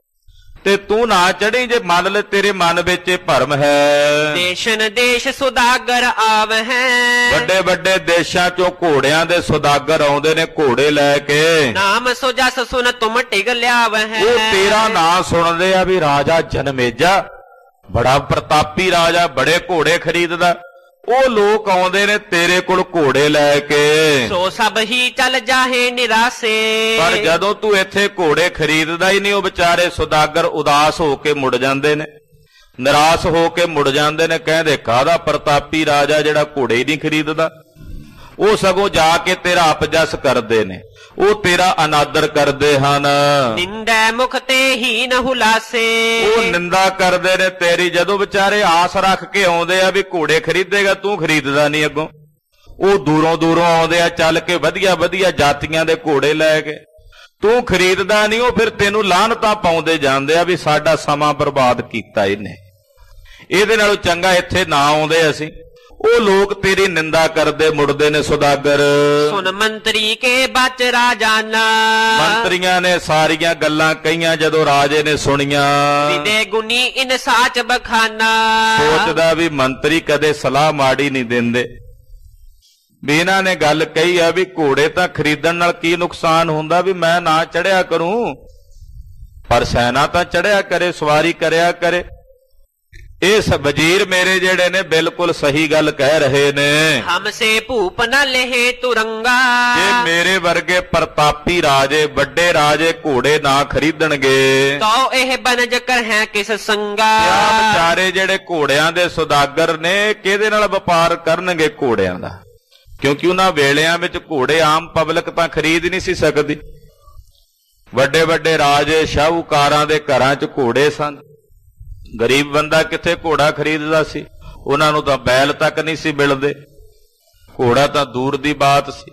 A: ਤੇ ਤੂੰ ਨਾ ਚੜੀ। ਜੇ ਮੰਨ ਲੈ ਤੇਰੇ ਮਨ ਵਿੱਚ ਇਹ ਭਰਮ ਹੈ।
B: ਦੇਸ਼ਨ ਦੇਸ਼ ਸੁਦਾਗਰ ਆਵਹਿ, ਵੱਡੇ
A: ਵੱਡੇ ਦੇਸ਼ਾਂ ਚੋਂ ਘੋੜਿਆਂ ਦੇ ਸੁਦਾਗਰ ਆਉਂਦੇ ਨੇ ਘੋੜੇ ਲੈ ਕੇ।
B: ਨਾਮ ਸੋ ਜਸ ਸੁਨ ਤੁਮ ਟਿਗ ਲਿਆਵਹਿ,
A: ਉਹ ਤੇਰਾ ਨਾਂ ਸੁਣਦੇ ਆ ਵੀ ਰਾਜਾ ਜਨਮੇਜਾ ਬੜਾ ਪ੍ਰਤਾਪੀ ਰਾਜਾ, ਬੜੇ ਘੋੜੇ ਖਰੀਦਦਾ। ਉਹ ਲੋਕ ਆਉਂਦੇ ਨੇ ਤੇਰੇ ਕੋਲ ਘੋੜੇ ਲੈ ਕੇ,
B: ਸੋ ਸਭ ਹੀ ਚੱਲ ਜਾਹੇ ਨਿਰਾਸੇ।
A: ਪਰ ਜਦੋਂ ਤੂੰ ਇੱਥੇ ਘੋੜੇ ਖਰੀਦਦਾ ਹੀ ਨਹੀਂ, ਉਹ ਵਿਚਾਰੇ ਸੁਦਾਗਰ ਉਦਾਸ ਹੋ ਕੇ ਮੁੜ ਜਾਂਦੇ ਨੇ, ਨਿਰਾਸ਼ ਹੋ ਕੇ ਮੁੜ ਜਾਂਦੇ ਨੇ। ਕਹਿੰਦੇ ਕਾਹਦਾ ਪ੍ਰਤਾਪੀ ਰਾਜਾ ਜਿਹੜਾ ਘੋੜੇ ਹੀ ਨਹੀਂ ਖਰੀਦਦਾ? ਉਹ ਸਗੋਂ ਜਾ ਕੇ ਤੇਰਾ ਅਪਜਸ ਕਰਦੇ ਨੇ, ਉਹ ਤੇਰਾ ਅਨਾਦਰ ਕਰਦੇ ਹਨ।
B: ਨਿੰਦੈ ਮੁਖ ਤੇ ਹੀਨ ਹੁਲਾਸੇ,
A: ਉਹ ਨਿੰਦਾ ਕਰਦੇ ਨੇ ਤੇਰੀ। ਜਦੋਂ ਵਿਚਾਰੇ ਆਸ ਰੱਖ ਕੇ ਆਉਂਦੇ ਆ ਵੀ ਘੋੜੇ ਖਰੀਦੇਗਾ, ਤੂੰ ਖਰੀਦਦਾ ਨਹੀਂ ਅੱਗੋਂ। ਉਹ ਦੂਰੋਂ ਦੂਰੋਂ ਆਉਂਦੇ ਆ ਚੱਲ ਕੇ ਵਧੀਆ ਵਧੀਆ ਜਾਤੀਆਂ ਦੇ ਘੋੜੇ ਲੈ ਕੇ, ਤੂੰ ਖਰੀਦਦਾ ਨਹੀਂ। ਉਹ ਫਿਰ ਤੈਨੂੰ ਲਾਹਨਤਾਂ ਪਾਉਂਦੇ ਜਾਂਦੇ ਆ ਵੀ ਸਾਡਾ ਸਮਾਂ ਬਰਬਾਦ ਕੀਤਾ ਇਹਨੇ, ਇਹਦੇ ਨਾਲੋਂ ਚੰਗਾ ਇੱਥੇ ਨਾ ਆਉਂਦੇ ਅਸੀਂ। ਉਹ ਲੋਕ ਤੇਰੀ ਨਿੰਦਾ ਕਰਦੇ ਮੁੜਦੇ ਨੇ ਸੁਦਾਗਰ।
B: ਸੁਨ ਮੰਤਰੀ ਕੇ ਬਚ ਰਾਜਾਨਾ,
A: ਮੰਤਰੀਆਂ ਨੇ ਸਾਰੀਆਂ ਗੱਲਾਂ ਕਹੀਆਂ ਜਦੋਂ ਰਾਜੇ ਨੇ ਸੁਣੀਆਂ।
B: ਵਿਦੇ ਗੁਨੀ ਇਨ ਸਾਚ ਬਖਾਨਾ,
A: ਸੋਚਦਾ ਵੀ ਮੰਤਰੀ ਕਦੇ ਸਲਾਹ ਮਾੜੀ ਨਹੀਂ ਦਿੰਦੇ, ਵੀ ਇਹਨਾਂ ਨੇ ਗੱਲ ਕਹੀ ਆ ਵੀ ਘੋੜੇ ਤਾਂ ਖਰੀਦਣ ਨਾਲ ਕੀ ਨੁਕਸਾਨ ਹੁੰਦਾ, ਵੀ ਮੈਂ ਨਾ ਚੜਿਆ ਕਰੂੰ, ਪਰ ਸੈਨਾ ਤਾਂ ਚੜਿਆ ਕਰੇ, ਸਵਾਰੀ ਕਰਿਆ ਕਰੇ। ਇਹ ਵਜ਼ੀਰ ਮੇਰੇ ਜਿਹੜੇ ਨੇ ਬਿਲਕੁਲ ਸਹੀ ਗੱਲ ਕਹਿ ਰਹੇ ਨੇ।
B: ਹਮਸੇ ਭੂਪ ਨ ਲਹੇ ਤੁਰੰਗਾ,
A: ਜੇ ਮੇਰੇ ਵਰਗੇ ਪ੍ਰਤਾਪੀ ਰਾਜੇ ਵੱਡੇ ਰਾਜੇ ਘੋੜੇ ਨਾ ਖਰੀਦਣਗੇ,
B: ਤੋ ਇਹ ਬਨਜ ਕਰ ਹੈ ਕਿਸ ਸੰਗਾ।
A: ਆ ਵਿਚਾਰੇ ਜਿਹੜੇ ਘੋੜਿਆਂ ਦੇ ਸੁਦਾਗਰ ਨੇ ਕਿਹਦੇ ਨਾਲ ਵਪਾਰ ਕਰਨਗੇ ਘੋੜਿਆਂ ਦਾ? ਕਿਉਂਕਿ ਉਹਨਾਂ ਵੇਲਿਆਂ ਵਿੱਚ ਘੋੜੇ ਆਮ ਪਬਲਿਕ ਤਾਂ ਖਰੀਦ ਨਹੀਂ ਸੀ ਸਕਦੀ। ਵੱਡੇ ਵੱਡੇ ਰਾਜੇ ਸ਼ਾਹੂਕਾਰਾਂ ਦੇ ਘਰਾਂ 'ਚ ਘੋੜੇ ਸਨ, ਗਰੀਬ ਬੰਦਾ ਕਿੱਥੇ ਘੋੜਾ ਖਰੀਦਦਾ ਸੀ? ਉਹਨਾਂ ਨੂੰ ਤਾਂ ਬੈਲ ਤੱਕ ਨਹੀਂ ਸੀ ਮਿਲਦੇ, ਘੋੜਾ ਤਾਂ ਦੂਰ ਦੀ ਬਾਤ ਸੀ।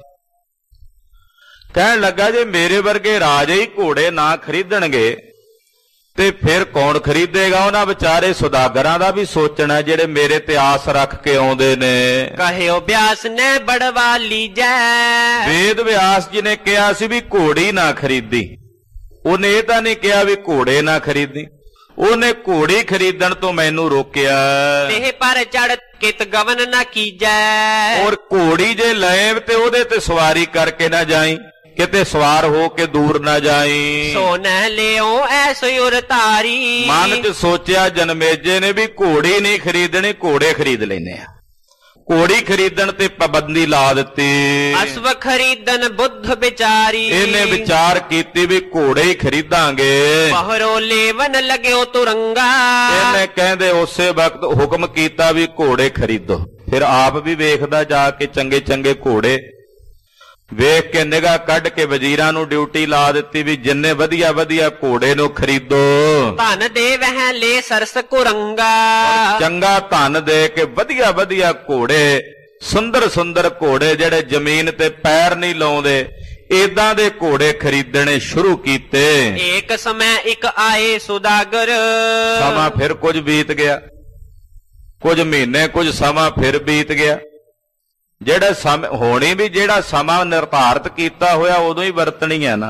A: ਕਹਿਣ ਲੱਗਾ ਜੇ ਮੇਰੇ ਵਰਗੇ ਰਾਜੇ ਹੀ ਘੋੜੇ ਨਾ ਖਰੀਦਣਗੇ ਤੇ ਫਿਰ ਕੌਣ ਖਰੀਦੇਗਾ? ਉਹਨਾਂ ਵਿਚਾਰੇ ਸੁਦਾਗਰਾਂ ਦਾ ਵੀ ਸੋਚਣਾ ਜਿਹੜੇ ਮੇਰੇ ਤੇ ਆਸ ਰੱਖ ਕੇ ਆਉਂਦੇ ਨੇ।
B: ਕਹਿਓ ਬਿਆਸ ਨੇ ਬੜਵਾ ਲੀਜੈ,
A: ਵੇਦ ਵਿਆਸ ਜੀ ਨੇ ਕਿਹਾ ਸੀ ਵੀ ਘੋੜੀ ਨਾ ਖਰੀਦੀ, ਉਹਨੇ ਇਹ ਤਾਂ ਨਹੀਂ ਕਿਹਾ ਵੀ ਘੋੜੇ ਨਾ ਖਰੀਦੀ। ਉਹਨੇ ਘੋੜੀ ਖਰੀਦਣ ਤੋਂ ਮੈਨੂੰ ਰੋਕਿਆ।
B: ਇਹ ਪਰ ਚੜ ਕਿਤ ਗਵਨ ਨਾ ਕੀਜੈ,
A: ਔਰ ਘੋੜੀ ਜੇ ਲਏ ਤੇ ਉਹਦੇ ਤੇ ਸਵਾਰੀ ਕਰਕੇ ਨਾ ਜਾਈ, ਕਿਤੇ ਸਵਾਰ ਹੋ ਕੇ ਦੂਰ ਨਾ ਜਾਈ।
B: ਸੋ ਨ ਲਿਓ ਐਸੋ ਉਰ ਤਾਰੀ,
A: ਮਨ 'ਚ ਸੋਚਿਆ ਜਨਮੇਜੇ ਨੇ ਵੀ ਘੋੜੀ ਨਹੀਂ ਖਰੀਦਣੀ, ਘੋੜੇ ਖਰੀਦ ਲੈਨੇ ਆ। ਘੋੜੀ ਖਰੀਦਣ ਤੇ ਪਾਬੰਦੀ ਲਾ ਦਿੱਤੀ।
B: ਅਸਵ ਖਰੀਦਨ ਬੁੱਧ ਵਿਚਾਰੀ,
A: ਇਹਨੇ ਵਿਚਾਰ ਕੀਤੀ ਵੀ ਘੋੜੇ ਹੀ ਖਰੀਦਾਂਗੇ।
B: ਪਹਰੋ ਲੇਵਨ ਲਗਿਓ ਤੁਰੰਗਾ,
A: ਇਹਨੇ ਕਹਿੰਦੇ ਉਸੇ ਵਕਤ ਹੁਕਮ ਕੀਤਾ ਵੀ ਘੋੜੇ ਖਰੀਦੋ। ਫਿਰ ਆਪ ਵੀ ਵੇਖਦਾ ਜਾ ਕੇ ਚੰਗੇ ਚੰਗੇ ਘੋੜੇ ਵੇਖ ਕੇ ਨਿਗਾਹ ਕੱਢ ਕੇ ਵਜ਼ੀਰਾਂ ਨੂੰ ਡਿਊਟੀ ਲਾ ਦਿੱਤੀ ਵੀ ਜਿੰਨੇ ਵਧੀਆ ਵਧੀਆ ਘੋੜੇ ਨੂੰ ਖਰੀਦੋ।
B: ਧਨ ਦੇ ਵਹਿ ਲੈ ਸਰਸ ਕੁਰੰਗਾ,
A: ਚੰਗਾ ਧਨ ਦੇ ਕੇ ਵਧੀਆ ਵਧੀਆ ਘੋੜੇ, ਸੁੰਦਰ ਸੁੰਦਰ ਘੋੜੇ ਜਿਹੜੇ ਜ਼ਮੀਨ ਤੇ ਪੈਰ ਨਹੀਂ ਲਾਉਂਦੇ, ਏਦਾਂ ਦੇ ਘੋੜੇ ਖਰੀਦਣੇ ਸ਼ੁਰੂ ਕੀਤੇ।
B: ਇੱਕ ਸਮੇਂ ਇੱਕ ਆਏ ਸੁਦਾਗਰ,
A: ਸਮਾਂ ਫਿਰ ਕੁਝ ਬੀਤ ਗਿਆ, ਕੁਝ ਮਹੀਨੇ ਕੁਝ ਸਮਾਂ ਫਿਰ ਬੀਤ ਗਿਆ। ਜਿਹੜਾ ਸਮ ਹੋਣੀ ਵੀ ਜਿਹੜਾ ਸਮਾਂ ਨਿਰਧਾਰਤ ਕੀਤਾ ਹੋਇਆ ਉਦੋਂ ਹੀ ਵਰਤਣੀ ਹੈ ਨਾ,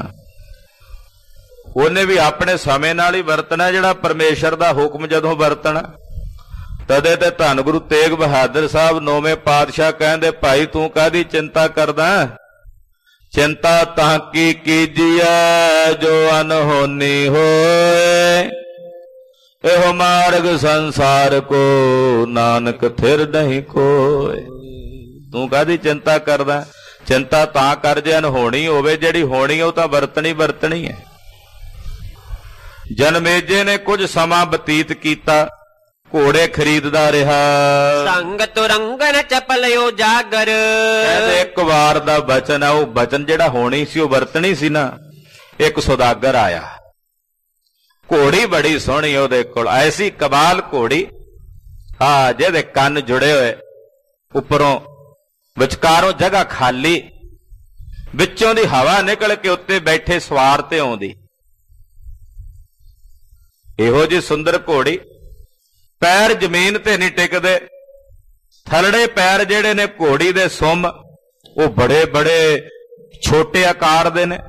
A: ਉਹਨੇ ਵੀ ਆਪਣੇ ਸਮੇਂ ਨਾਲ ਹੀ ਵਰਤਣਾ, ਜਿਹੜਾ ਪਰਮੇਸ਼ਰ ਦਾ ਹੁਕਮ ਜਦੋਂ ਵਰਤਣਾ। ਤਦੇ ਤੇ ਧੰਨ ਗੁਰੂ ਤੇਗ ਬਹਾਦਰ ਸਾਹਿਬ ਨੌਵੇਂ ਪਾਤਸ਼ਾਹ ਕਹਿੰਦੇ, ਭਾਈ ਤੂੰ ਕਾਹਦੀ ਚਿੰਤਾ ਕਰਦਾ? ਚਿੰਤਾ ਤਾਂ ਕੀ ਕੀਜੀਐ ਜੋ ਅਨਹੋਨੀ ਹੋਏ, ਇਹੋ ਮਾਰਗ ਸੰਸਾਰ ਕੋ ਨਾਨਕ ਥਿਰ ਨਹੀਂ ਕੋਏ। ਤੂੰ ਕਾਹਦੀ ਚਿੰਤਾ ਕਰਦਾ? ਚਿੰਤਾ ਤਾਂ ਕਰ ਜੇ ਅਨਹੋਣੀ ਹੋਵੇ, ਜਿਹੜੀ ਹੋਣੀ ਉਹ ਤਾਂ ਵਰਤਣੀ ਵਰਤਣੀ ਹੈ। ਜਨਮੇਜੇ ਨੇ ਕੁਝ ਸਮਾਂ ਬਤੀਤ ਕੀਤਾ, ਘੋੜੇ ਖਰੀਦਦਾ ਰਿਹਾ।
B: ਸੰਗ ਤੁਰੰਗਨ ਚਪਲਿਓ ਜਾਗਰ,
A: ਕਹਿੰਦੇ ਇੱਕ ਵਾਰ ਦਾ ਬਚਨ ਆ, ਉਹ ਬਚਨ ਜਿਹੜਾ ਹੋਣੀ ਸੀ ਉਹ ਵਰਤਣੀ ਸੀ ਨਾ। ਇੱਕ ਸੁਦਾਗਰ ਆਇਆ, ਘੋੜੀ ਬੜੀ ਸੋਹਣੀ ਉਹਦੇ ਕੋਲ, ਐਸੀ ਕਮਾਲ ਘੋੜੀ ਆ ਜਿਹਦੇ ਕੰਨ ਜੁੜੇ ਹੋਏ, ਉੱਪਰੋਂ ਵਿਚਕਾਰੋਂ ਜਗ੍ਹਾ ਖਾਲੀ, ਵਿੱਚੋਂ ਦੀ ਹਵਾ ਨਿਕਲ ਕੇ ਉੱਤੇ ਬੈਠੇ ਸਵਾਰ ਤੇ ਆਉਂਦੀ। ਇਹੋ ਜਿਹੀ ਸੁੰਦਰ ਘੋੜੀ, ਪੈਰ ਜ਼ਮੀਨ ਤੇ ਨਹੀਂ ਟਿਕਦੇ, ਥਲੜੇ ਪੈਰ ਜਿਹੜੇ ਨੇ ਘੋੜੀ ਦੇ ਸੁੰਮ ਉਹ ਬੜੇ ਬੜੇ ਛੋਟੇ ਆਕਾਰ ਦੇ ਨੇ,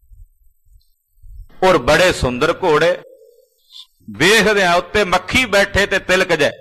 A: ਔਰ ਬੜੇ ਸੁੰਦਰ ਘੋੜੇ। ਵੇਖਦੇ ਆ ਉੱਤੇ ਮੱਖੀ ਬੈਠੇ ਤੇ ਤਿਲਕ ਜਾਏ।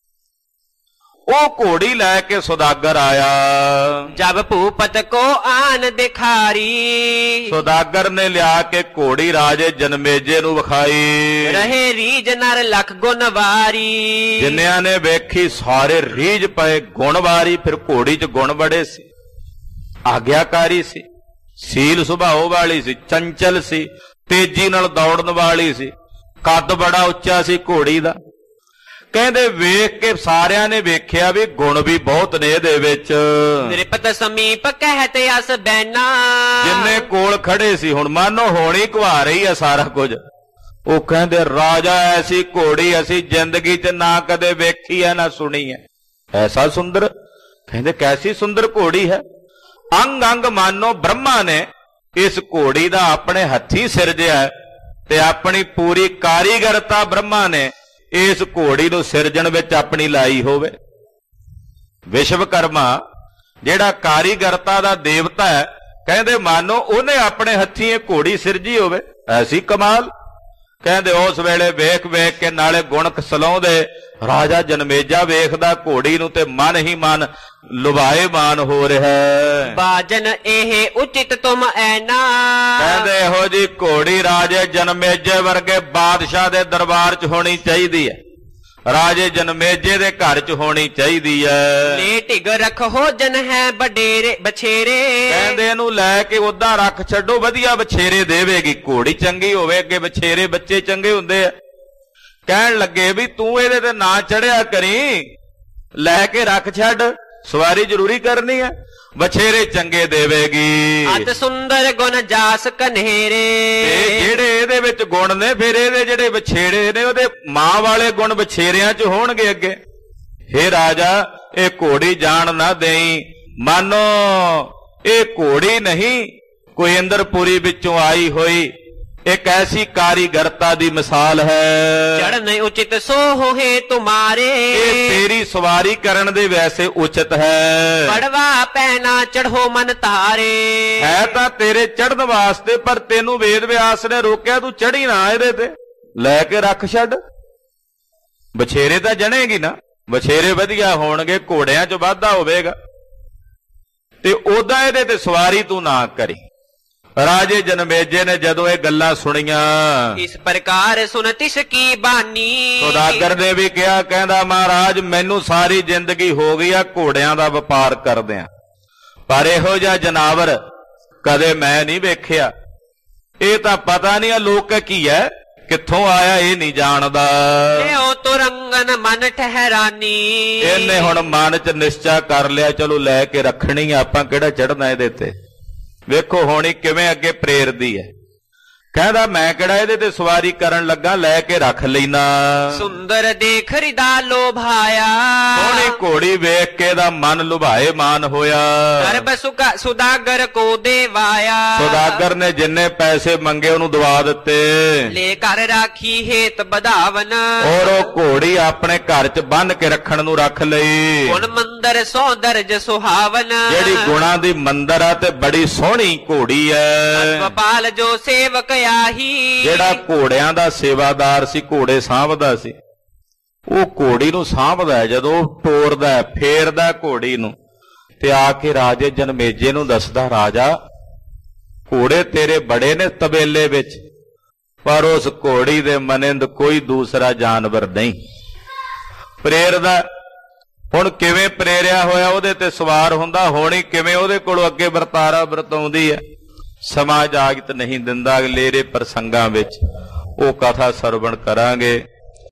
A: ਉਹ ਘੋੜੀ ਲੈ ਕੇ ਸੁਦਾਗਰ ਆਇਆ।
B: ਜਬ ਭੂਪਤ ਕੋ ਆਨ ਦਿਖਾਰੀ,
A: ਸੁਦਾਗਰ ਨੇ ਲਿਆ ਕੇ ਘੋੜੀ ਰਾਜੇ ਜਨਮੇਜੇ ਨੂੰ ਵਿਖਾਈ।
B: ਰਹੇ ਰੀਜ ਨਰ ਲਖ ਗੁਣ ਵਾਰੀ,
A: ਜਿੰਨਿਆਂ ਨੇ ਵੇਖੀ ਸਾਰੇ ਰੀਝ ਪਏ ਗੁਣ ਵਾਰੀ। ਫਿਰ ਘੋੜੀ 'ਚ ਗੁਣ ਬੜੇ ਸੀ, ਆਗਿਆਕਾਰੀ ਸੀ, ਸੀਲ ਸੁਭਾਅ ਵਾਲੀ ਸੀ, ਚੰਚਲ ਸੀ, ਤੇਜ਼ੀ ਨਾਲ ਦੌੜਨ ਵਾਲੀ ਸੀ, ਕੱਦ ਬੜਾ ਉੱਚਾ ਸੀ ਘੋੜੀ ਦਾ। ਕਹਿੰਦੇ ਵੇਖ ਕੇ ਸਾਰਿਆਂ ਨੇ ਵੇਖਿਆ ਵੀ ਗੁਣ ਵੀ ਬਹੁਤ ਨੇ ਇਹਦੇ ਵਿੱਚ।
B: ਨਿਰਪਤ ਸਮੀਪ ਕਹਿਤੇ ਅਸ ਬੈਨਾ,
A: ਜਿੰਨੇ ਕੋਲ ਖੜੇ ਸੀ ਹੁਣ ਮਾਨੋ ਹੋਣੀ ਘਵਾ ਰਹੀ ਹੈ ਸਾਰਾ ਕੁਝ। ਉਹ ਕਹਿੰਦੇ ਰਾਜਾ ਐਸੀ ਘੋੜੀ ਅਸੀਂ ਜ਼ਿੰਦਗੀ 'ਚ ਨਾ ਕਦੇ ਵੇਖੀ ਹੈ ਨਾ ਸੁਣੀ ਹੈ, ਐਸਾ ਸੁੰਦਰ। ਕਹਿੰਦੇ ਕੈਸੀ ਸੁੰਦਰ ਘੋੜੀ ਹੈ। ਅੰਗ ਅੰਗ ਮਾਨੋ ਬ੍ਰਹਮਾ ਨੇ ਇਸ ਘੋੜੀ ਦਾ ਆਪਣੇ ਹੱਥੀ ਸਿਰਜਿਆ, ਤੇ ਆਪਣੀ ਪੂਰੀ ਕਾਰੀਗਰਤਾ ਬ੍ਰਹਮਾ ਨੇ ਇਸ ਘੋੜੀ ਨੂੰ ਸਿਰਜਣ ਵਿੱਚ ਆਪਣੀ ਲਾਈ ਹੋਵੇ। ਵਿਸ਼ਵਕਰਮਾ ਜਿਹੜਾ ਕਾਰੀਗਰਤਾ ਦਾ ਦੇਵਤਾ ਹੈ, ਕਹਿੰਦੇ ਮਾਨੋ ਉਹਨੇ ਆਪਣੇ ਹੱਥੀਂ ਇਹ ਘੋੜੀ ਸਿਰਜੀ ਹੋਵੇ, ਐਸੀ ਕਮਾਲ। ਕਹਿੰਦੇ ਉਸ ਵੇਲੇ ਵੇਖ ਵੇਖ ਕੇ ਨਾਲੇ ਗੁਣ ਸਲਾਉਂਦੇ ਰਾਜਾ ਜਨਮੇਜਾ ਵੇਖਦਾ ਘੋੜੀ ਨੂੰ ਤੇ ਮਨ ਹੀ ਮਨ ਲੁਭਾਏਮਾਨ ਹੋ ਰਿਹਾ।
B: ਬਾਜਨ ਇਹ ਉਚਿਤ ਤੁਮ ਐਨਾ,
A: ਕਹਿੰਦੇ ਇਹੋ ਜੀ ਘੋੜੀ ਰਾਜੇ ਜਨਮੇਜੇ ਵਰਗੇ ਬਾਦਸ਼ਾਹ ਦੇ ਦਰਬਾਰ 'ਚ ਹੋਣੀ ਚਾਹੀਦੀ ਹੈ, ਰਾਜੇ ਜਨਮੇਜੇ ਦੇ ਘਰ 'ਚ ਹੋਣੀ ਚਾਹੀਦੀ ਹੈ।
B: ਲੈ ਢਿਗ ਰੱਖੋ ਜਨ ਹੈ ਬਡੇਰੇ ਬਛੇਰੇ,
A: ਕਹਿੰਦੇ ਇਹਨੂੰ ਲੈ ਕੇ ਉਦਾਂ ਰੱਖ ਛੱਡੋ, ਵਧੀਆ ਬਛੇਰੇ ਦੇਵੇਗੀ। ਘੋੜੀ ਚੰਗੀ ਹੋਵੇ ਅੱਗੇ ਬਛੇਰੇ ਬੱਚੇ ਚੰਗੇ ਹੁੰਦੇ ਆ। ਕਹਿਣ ਲੱਗੇ ਵੀ ਤੂੰ ਇਹਦੇ ਤੇ ਨਾ ਚੜਿਆ ਕਰੀ, ਲੈ ਕੇ ਰੱਖ ਛੱਡ, ਸਵਾਰੀ ਜ਼ਰੂਰੀ ਕਰਨੀ ਹੈ, ਬਛੇਰੇ ਚੰਗੇ ਦੇਵੇਗੀ।
B: ਅਤ ਸੁੰਦਰ ਗੁਣ ਜਾਸ ਕਨੇਰੇ,
A: ਤੇ ਜਿਹੜੇ ਇਹਦੇ ਵਿੱਚ ਗੁਣ ਨੇ ਫਿਰ ਇਹਦੇ ਜਿਹੜੇ ਬਛੇਰੇ ਨੇ ਉਹਦੇ ਮਾਂ ਵਾਲੇ ਗੁਣ ਬਛੇਰਿਆਂ 'ਚ ਹੋਣਗੇ ਅੱਗੇ। ਹੇ ਰਾਜਾ ਇਹ ਘੋੜੀ ਜਾਣ ਨਾ ਦੇਈ, ਮਾਨੋ ਇਹ ਘੋੜੀ ਨਹੀਂ ਕੋਈ ਇੰਦਰਪੁਰੀ ਵਿੱਚੋਂ ਆਈ ਹੋਈ ਇੱਕ ਐਸੀ ਕਾਰੀਗਰਤਾ ਦੀ ਮਿਸਾਲ ਹੈ।
B: ਚੜਨ ਉਚਿਤ ਸੋ ਹੋਏ ਤੁਮਾਰੇ,
A: ਇਹ ਤੇਰੀ ਸਵਾਰੀ ਕਰਨ ਦੇ ਵੈਸੇ ਉਚਿਤ ਹੈ।
B: ਪੜਵਾ ਪੈਣਾ ਚੜ੍ਹੋ ਮਨ ਤਾਰੇ,
A: ਹੈ ਤਾਂ ਤੇਰੇ ਚੜ੍ਹਨ ਵਾਸਤੇ, ਪਰ ਤੈਨੂੰ ਵੇਦ ਵਿਆਸ ਨੇ ਰੋਕਿਆ ਤੂੰ ਚੜੀ ਨਾ ਇਹਦੇ ਤੇ, ਲੈ ਕੇ ਰੱਖ ਛੱਡ। ਬਛੇਰੇ ਤਾਂ ਜਣੇਗੀ ਨਾ, ਬਛੇਰੇ ਵਧੀਆ ਹੋਣਗੇ, ਘੋੜਿਆਂ 'ਚ ਵਾਧਾ ਹੋਵੇਗਾ, ਤੇ ਉਦਾਂ ਇਹਦੇ ਤੇ ਸਵਾਰੀ ਤੂੰ ਨਾ ਕਰੀ। ਰਾਜੇ ਜਨਮੇਜੇ ਨੇ ਜਦੋਂ ਇਹ ਗੱਲਾਂ ਸੁਣੀਆਂ,
B: ਇਸ ਪ੍ਰਕਾਰ ਸੁਨ ਤਿਸ ਕੀ ਬਾਨੀ,
A: ਸੁਦਾਗਰ ਨੇ ਵੀ ਕਿਹਾ, ਕਹਿੰਦਾ ਮਹਾਰਾਜ ਮੈਨੂੰ ਸਾਰੀ ਜ਼ਿੰਦਗੀ ਹੋ ਗਈ ਆ ਘੋੜਿਆਂ ਦਾ ਵਪਾਰ ਕਰਦਿਆਂ, ਪਰ ਇਹੋ ਜਿਹਾ ਜਨਾਵਰ ਕਦੇ ਮੈਂ ਨਹੀਂ ਵੇਖਿਆ। ਇਹ ਤਾਂ ਪਤਾ ਨਹੀਂ ਆ ਲੋਕ ਕੀ ਹੈ, ਕਿੱਥੋਂ ਆਇਆ ਇਹ ਨਹੀਂ ਜਾਣਦਾ।
B: ਇਹੋ ਤੁਰੰਗਨ ਮਨ ਠਹਿਰਾਨੀ,
A: ਇਹਨੇ ਹੁਣ ਮਨ 'ਚ ਨਿਸ਼ਚਾ ਕਰ ਲਿਆ ਚਲੋ ਲੈ ਕੇ ਰੱਖਣੀ ਆ, ਆਪਾਂ ਕਿਹੜਾ ਚੜਨਾ ਇਹਦੇ ਤੇ। ਵੇਖੋ ਹੁਣ ਕਿਵੇਂ ਅੱਗੇ ਪ੍ਰੇਰਦੀ ਹੈ। ਕਹਿੰਦਾ ਮੈਂ ਕਿਹੜਾ ਇਹਦੇ ਤੇ ਸਵਾਰੀ ਕਰਨ ਲੱਗਾ, ਲੈ ਕੇ ਰੱਖ ਲੈਣਾ।
B: ਸੁੰਦਰ ਦੇਖ ਹਿਰਦਾ ਲੋਭਾਇਆ,
A: ਸੋਹਣੀ ਘੋੜੀ ਵੇਖ ਕੇ ਦਾ ਮਨ ਲੁਭਾਏ ਮਾਨ ਹੋਇਆ।
B: ਸਰਬ ਸੁਖਾ ਸੁਦਾਗਰ ਕੋ ਦੇਵਾਇਆ,
A: ਸੁਦਾਗਰ ਨੇ ਜਿੰਨੇ ਪੈਸੇ ਮੰਗੇ ਉਹਨੂੰ ਦਵਾ ਦਿੱਤੇ।
B: ਲੈ ਕਰ ਰਾਖੀ ਹੇਤ ਵਧਾਵਨ,
A: ਔਰ ਉਹ ਘੋੜੀ ਆਪਣੇ ਘਰ 'ਚ ਬੰਨ ਕੇ ਰੱਖਣ ਨੂੰ ਰੱਖ ਲਈ।
B: ਗੁਣ ਮੰਦਰ ਸੋ ਦਰਜ ਸੁਹਾਵਨ,
A: ਜਿਹੜੀ ਗੁਣਾਂ ਦੀ ਮੰਦਰ ਆ ਤੇ ਬੜੀ ਸੋਹਣੀ ਘੋੜੀ ਹੈ।
B: ਗੋਪਾਲ ਜੋ ਸੇਵਕ ਆਹੀ,
A: ਜਿਹੜਾ ਘੋੜਿਆਂ ਦਾ ਸੇਵਾਦਾਰ ਸੀ, ਘੋੜੇ ਸਾਂਭਦਾ ਸੀ, ਉਹ ਘੋੜੀ ਨੂੰ ਸਾਂਭਦਾ ਹੈ, ਜਦੋਂ ਤੋਰਦਾ ਫੇਰਦਾ ਘੋੜੀ ਨੂੰ ਤੇ ਆ ਕੇ ਰਾਜੇ ਜਨਮੇਜੇ ਨੂੰ ਦੱਸਦਾ, ਰਾਜਾ ਘੋੜੇ ਤੇਰੇ ਬੜੇ ਨੇ ਤਬੇਲੇ ਵਿੱਚ, ਪਰ ਉਸ ਘੋੜੀ ਦੇ ਮਨਿੰਦ ਕੋਈ ਦੂਸਰਾ ਜਾਨਵਰ ਨਹੀਂ। ਪ੍ਰੇਰਦਾ, ਹੁਣ ਕਿਵੇਂ ਪ੍ਰੇਰਿਆ ਹੋਇਆ ਉਹਦੇ ਤੇ ਸਵਾਰ ਹੁੰਦਾ, ਹੋਣੀ ਕਿਵੇਂ ਉਹਦੇ ਕੋਲੋਂ ਅੱਗੇ ਵਰਤਾਰਾ ਵਰਤਾਉਂਦੀ ਹੈ। ਸਮਾਂ ਇਜਾਜ਼ਤ ਨਹੀਂ ਦਿੰਦਾ। ਅਗਲੇਰੇ ਪ੍ਰਸੰਗਾਂ ਵਿੱਚ ਉਹ ਕਥਾ ਸਰਵਣ ਕਰਾਂਗੇ।